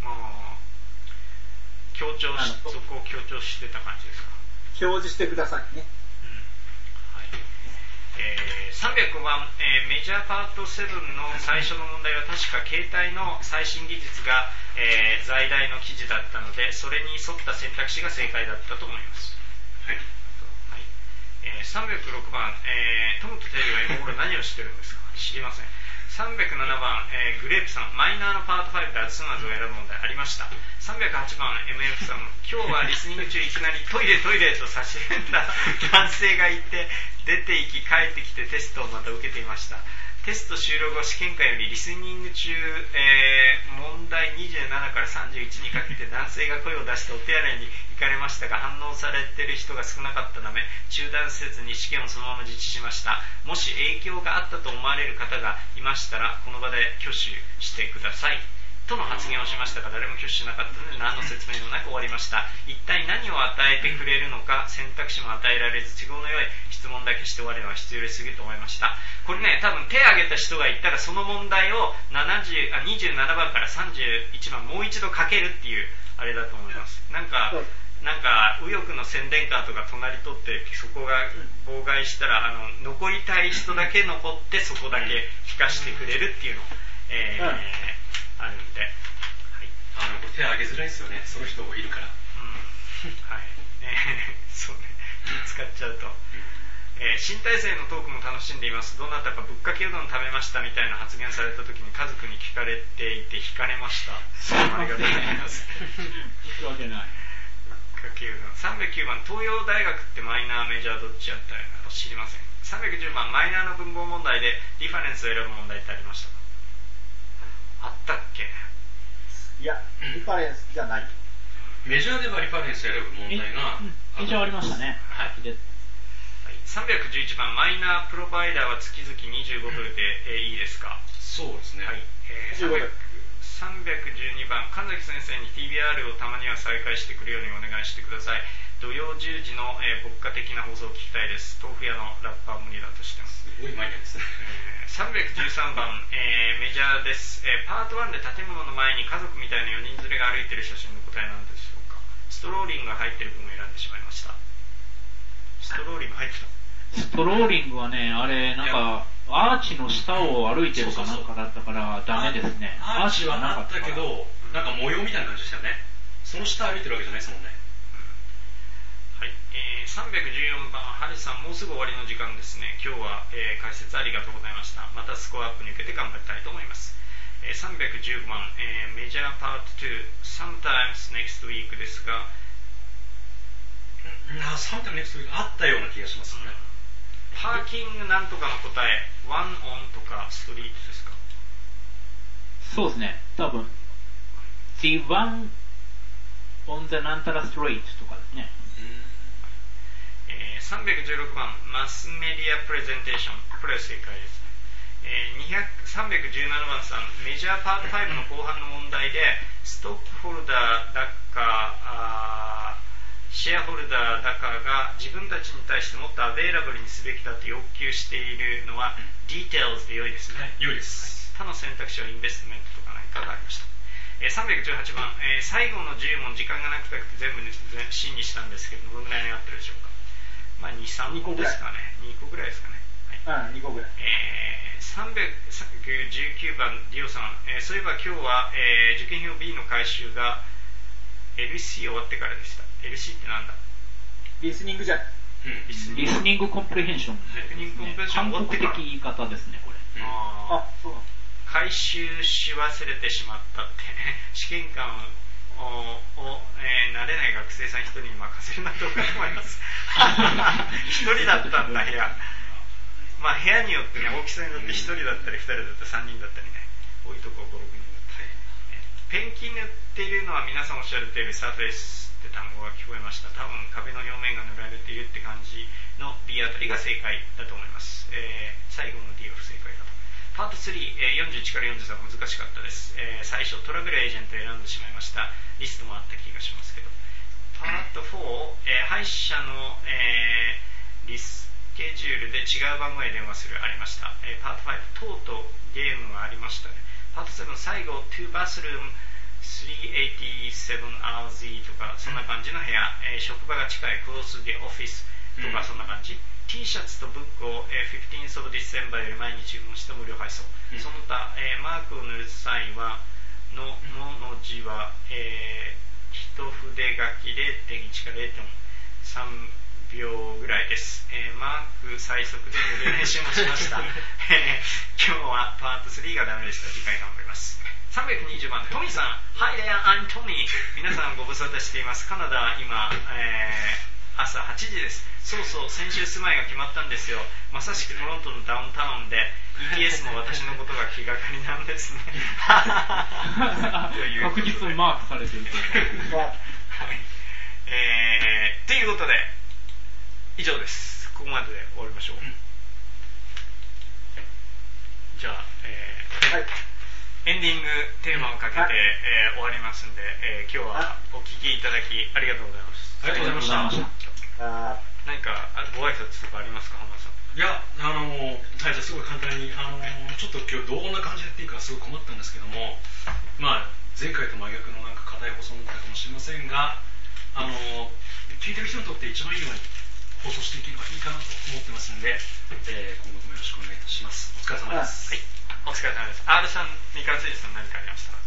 Speaker 3: そこを強調してた感じですか？
Speaker 5: 表示してくださいね。
Speaker 3: はい。305番、メジャーパート7の最初の問題は確か携帯の最新技術が、在来の記事だったのでそれに沿った選択肢が正解だったと思います。はい。306番、トムとテリーは今頃何をしてるんですか？知りません。307番、グレープさん、マイナーのパート5でアズスナーズを選ぶ問題ありました。308番、MF さん、今日はリスニング中いきなりトイレと差し入れた男性がいて出て行き帰ってきてテストをまた受けていました。テスト終了後試験会よりリスニング中、問題27から31にかけて男性が声を出してお手洗いに行かれましたが反応されている人が少なかったため中断せずに試験をそのまま実施しました。もし影響があったと思われる方がいましたらこの場で挙手してください。 との発言をしましたが、誰も挙手しなかったので何の説明もなく終わりました。一体何を与えてくれるのか、選択肢も与えられず、都合の良い質問だけして終わるのは必要すぎると思いました。これね、多分手を挙げた人がいたら、その問題を27番から31番もう一度かけるっていうあれだと思います。なんか右翼の宣伝カーとか隣取ってそこが妨害したら残りたい人だけ残ってそこだけ引かしてくれるっていうの、あるんで、はい、
Speaker 2: 手を挙げづらいですよね、その人もいるから、
Speaker 3: はい、そうね、気使っちゃうと、新体制のトークも楽しんでいます。どなたかぶっかけうどん食べましたみたいな発言された時に家族に聞かれていて惹かれました。ありがとうございます。
Speaker 5: 聞くわけない。
Speaker 3: 309番、東洋大学ってマイナーメジャーどっちやったらいいのか知りません。310番、マイナーの文法問題でリファレンスを選ぶ問題ってありましたか？あったっけ？
Speaker 5: いや、リファレンスじゃない。
Speaker 2: メジャーではリファレンスを選ぶ問題が
Speaker 6: メジャーありましたね。
Speaker 2: はい。
Speaker 3: 311番、マイナープロバイダーは月々25ドルで、いいですか？
Speaker 2: そうですね。
Speaker 3: はい。312番、神崎先生に TBR をたまには再開してくるようにお願いしてください。土曜10時の、牧歌的な放送を聞きたいです。豆腐屋のラッパー無理だとしてます。
Speaker 2: すごいマニアですね。
Speaker 3: 313番、メジャーです。パート1で建物の前に家族みたいな4人連れが歩いている写真の答えなんでしょうか？ストローリングが入っている分を選んでしまいました。ストローリング入ってた？
Speaker 6: ストローリングはね、あれ、なんか、アーチの下を歩いてるかなんかだったからダメですね。
Speaker 2: アーチはなかったけど、なんか模様みたいな感じでしたよね。その下歩いてるわけじゃないですもんね。
Speaker 3: はい、314番、ハリさん、もうすぐ終わりの時間ですね。今日は、解説ありがとうございました。またスコアアップに向けて頑張りたいと思います。315番、メジャーパート2、sometimes next week ですが、
Speaker 2: sometimes next week あったような気がしますね。
Speaker 3: パーキングなんとかの答え、ワンオンとかストリートですか？
Speaker 6: そうですね、多分 The one on the なんたらストリートとかですね。
Speaker 3: 316番、マスメディアプレゼンテーション、これは正解ですね。317番さん、メジャーパート5の後半の問題でストックホルダーだかシェアホルダーだかが自分たちに対してもっとアベイラブルにすべきだと要求しているのは details で良いですね。
Speaker 2: 良いです。
Speaker 3: 他の選択肢はインベストメントとか何かがありました。318番、最後の10問時間がなくて全部真にしたんですけどどのぐらいになってるでしょうか？まあ 2,3 個ですかね。2個ぐらいですかね。
Speaker 5: はい、2個ぐらい。
Speaker 3: 319番リオさん、そういえば今日は、受験票 B の回収が LC 終わってからでした。LC ってなんだ？
Speaker 5: リスニングじゃない。
Speaker 6: リスニングコンプレヘンション、韓国的言い方ですね、これ。
Speaker 3: そう。回収し忘れてしまったって試験官を慣れない学生さん一人に任せるなと思います一人だったんだ部屋。まあ部屋によってね、大きさによって一人だったり二人だったり三人だったりね、多いところ5、6人だったり、ペンキ塗っているのは皆さんおっしゃる通りサーフェイスって単語が聞こえました。多分壁の表面が塗られているって感じの B あたりが正解だと思います。最後の D は不正解だと。パート3、41から43難しかったです。最初トラベルエージェントを選んでしまいました。リストもあった気がしますけど。パート4、歯医者の、リスケジュールで違う番号へ電話するありました。パート5、とうとうゲームがありましたね。パート7、最後2バスルーム387 RZ とかそんな感じの部屋、職場が近い Close the Office とかそんな感じ、T シャツとブックを 15th of December より前に注文して無料配送、その他、マークを塗る際はの字は、一筆書き 0.1 か 0.3 秒ぐらいです、マーク最速で塗る練習もしました今日はパート3がダメでした。次回頑張ります。320番、トミーさん、Hi there, I'm Tommy。皆さんご無沙汰しています。カナダ今、朝8時です。そうそう、先週住まいが決まったんですよ。まさしくトロントのダウンタウンで ETS も私のことが気がかりなんですね
Speaker 6: 確実にマークされていて
Speaker 3: はい、ということで以上です。ここまでで終わりましょう。じゃあ、
Speaker 5: はい、
Speaker 3: エンディングテーマをかけて、終わりますんで、今日はお聞きいただきありがとうございます。
Speaker 2: ありがとうございました。
Speaker 3: 何かご挨拶とかありますか、浜田さん。
Speaker 2: いや、はい、じゃあすごい簡単に、ちょっと今日どんな感じでやっていいかすごい困ったんですけども、まあ、前回と真逆のなんか硬い放送になったかもしれませんが、聞いてる人にとって一番いいように放送していければいいかなと思ってますんで、今後ともよろしくお願いいたします。お疲れ様です。
Speaker 3: はい、お疲れ様です。R さん、三河誠司さん何かありましたか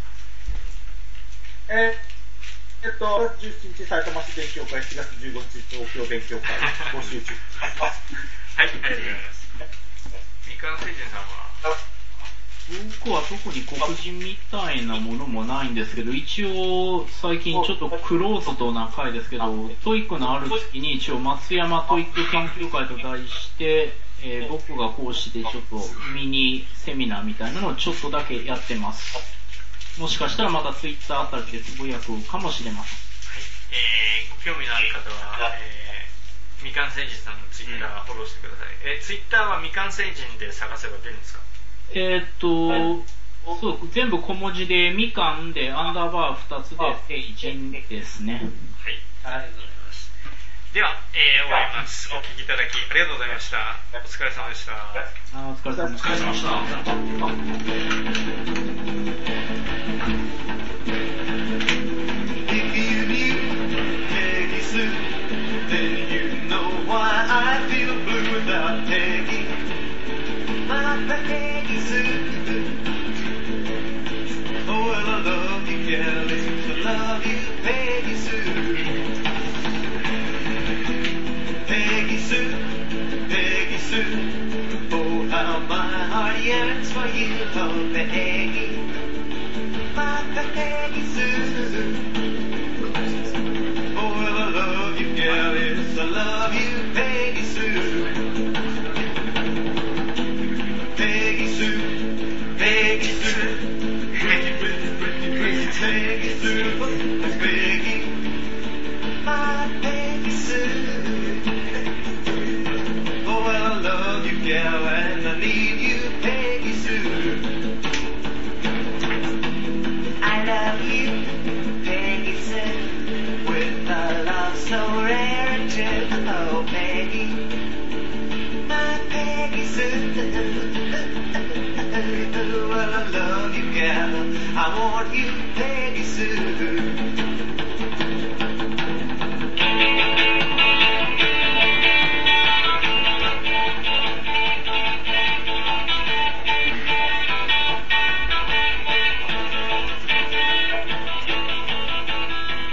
Speaker 5: 17日埼玉市勉強会、7月15日東京勉強会、募集中。
Speaker 3: はい、ありがとうございます。三河誠司さんは
Speaker 6: 僕は特に黒人みたいなものもないんですけど、一応最近ちょっとクローズドな回ですけど、トイックのある月に一応松山トイック研究会と題して、僕が講師でちょっとミニセミナーみたいなのをちょっとだけやってます。もしかしたらまたツイッターあたりでつぶやくかもしれません。
Speaker 3: はい、ご興味のある方は、みかん星人さんのツイッターフォローしてください。ツイッターはみかん星人で探せば出るんですか？
Speaker 6: そう、全部小文字で、みかんでアンダーバー2つで、星人ですね。
Speaker 3: はい、ありがとうございます。では、終わります。お聞きいただきありがとうございました。お疲れ様でした。
Speaker 6: お疲れ様でした。
Speaker 2: お疲れ様でした。
Speaker 1: If you knew Peggy Sue, then you know why I feel blue without Peggy. My Peggy Sue. Oh, well, I love you, Kelly. I love you, Peggy Sue. Peggy Sue, Peggy Sue. Oh, how my heart yearns for you, oh, Peggy. My Peggy Sue. Oh, well, I love you, gal, yes, I love you, Peggy Sue. Peggy Sue, Peggy Sue. Pretty, pretty, pretty, pretty Peggy Sue. Peggy, my Peggy Sue. Oh, well, I love you, gal, and I need you, Peggy Sue. I love you, Peggy Sue, with a love so rare and true. Oh, Peggy, my Peggy Sue. Well, I love you, gal. I want you, Peggy Sue.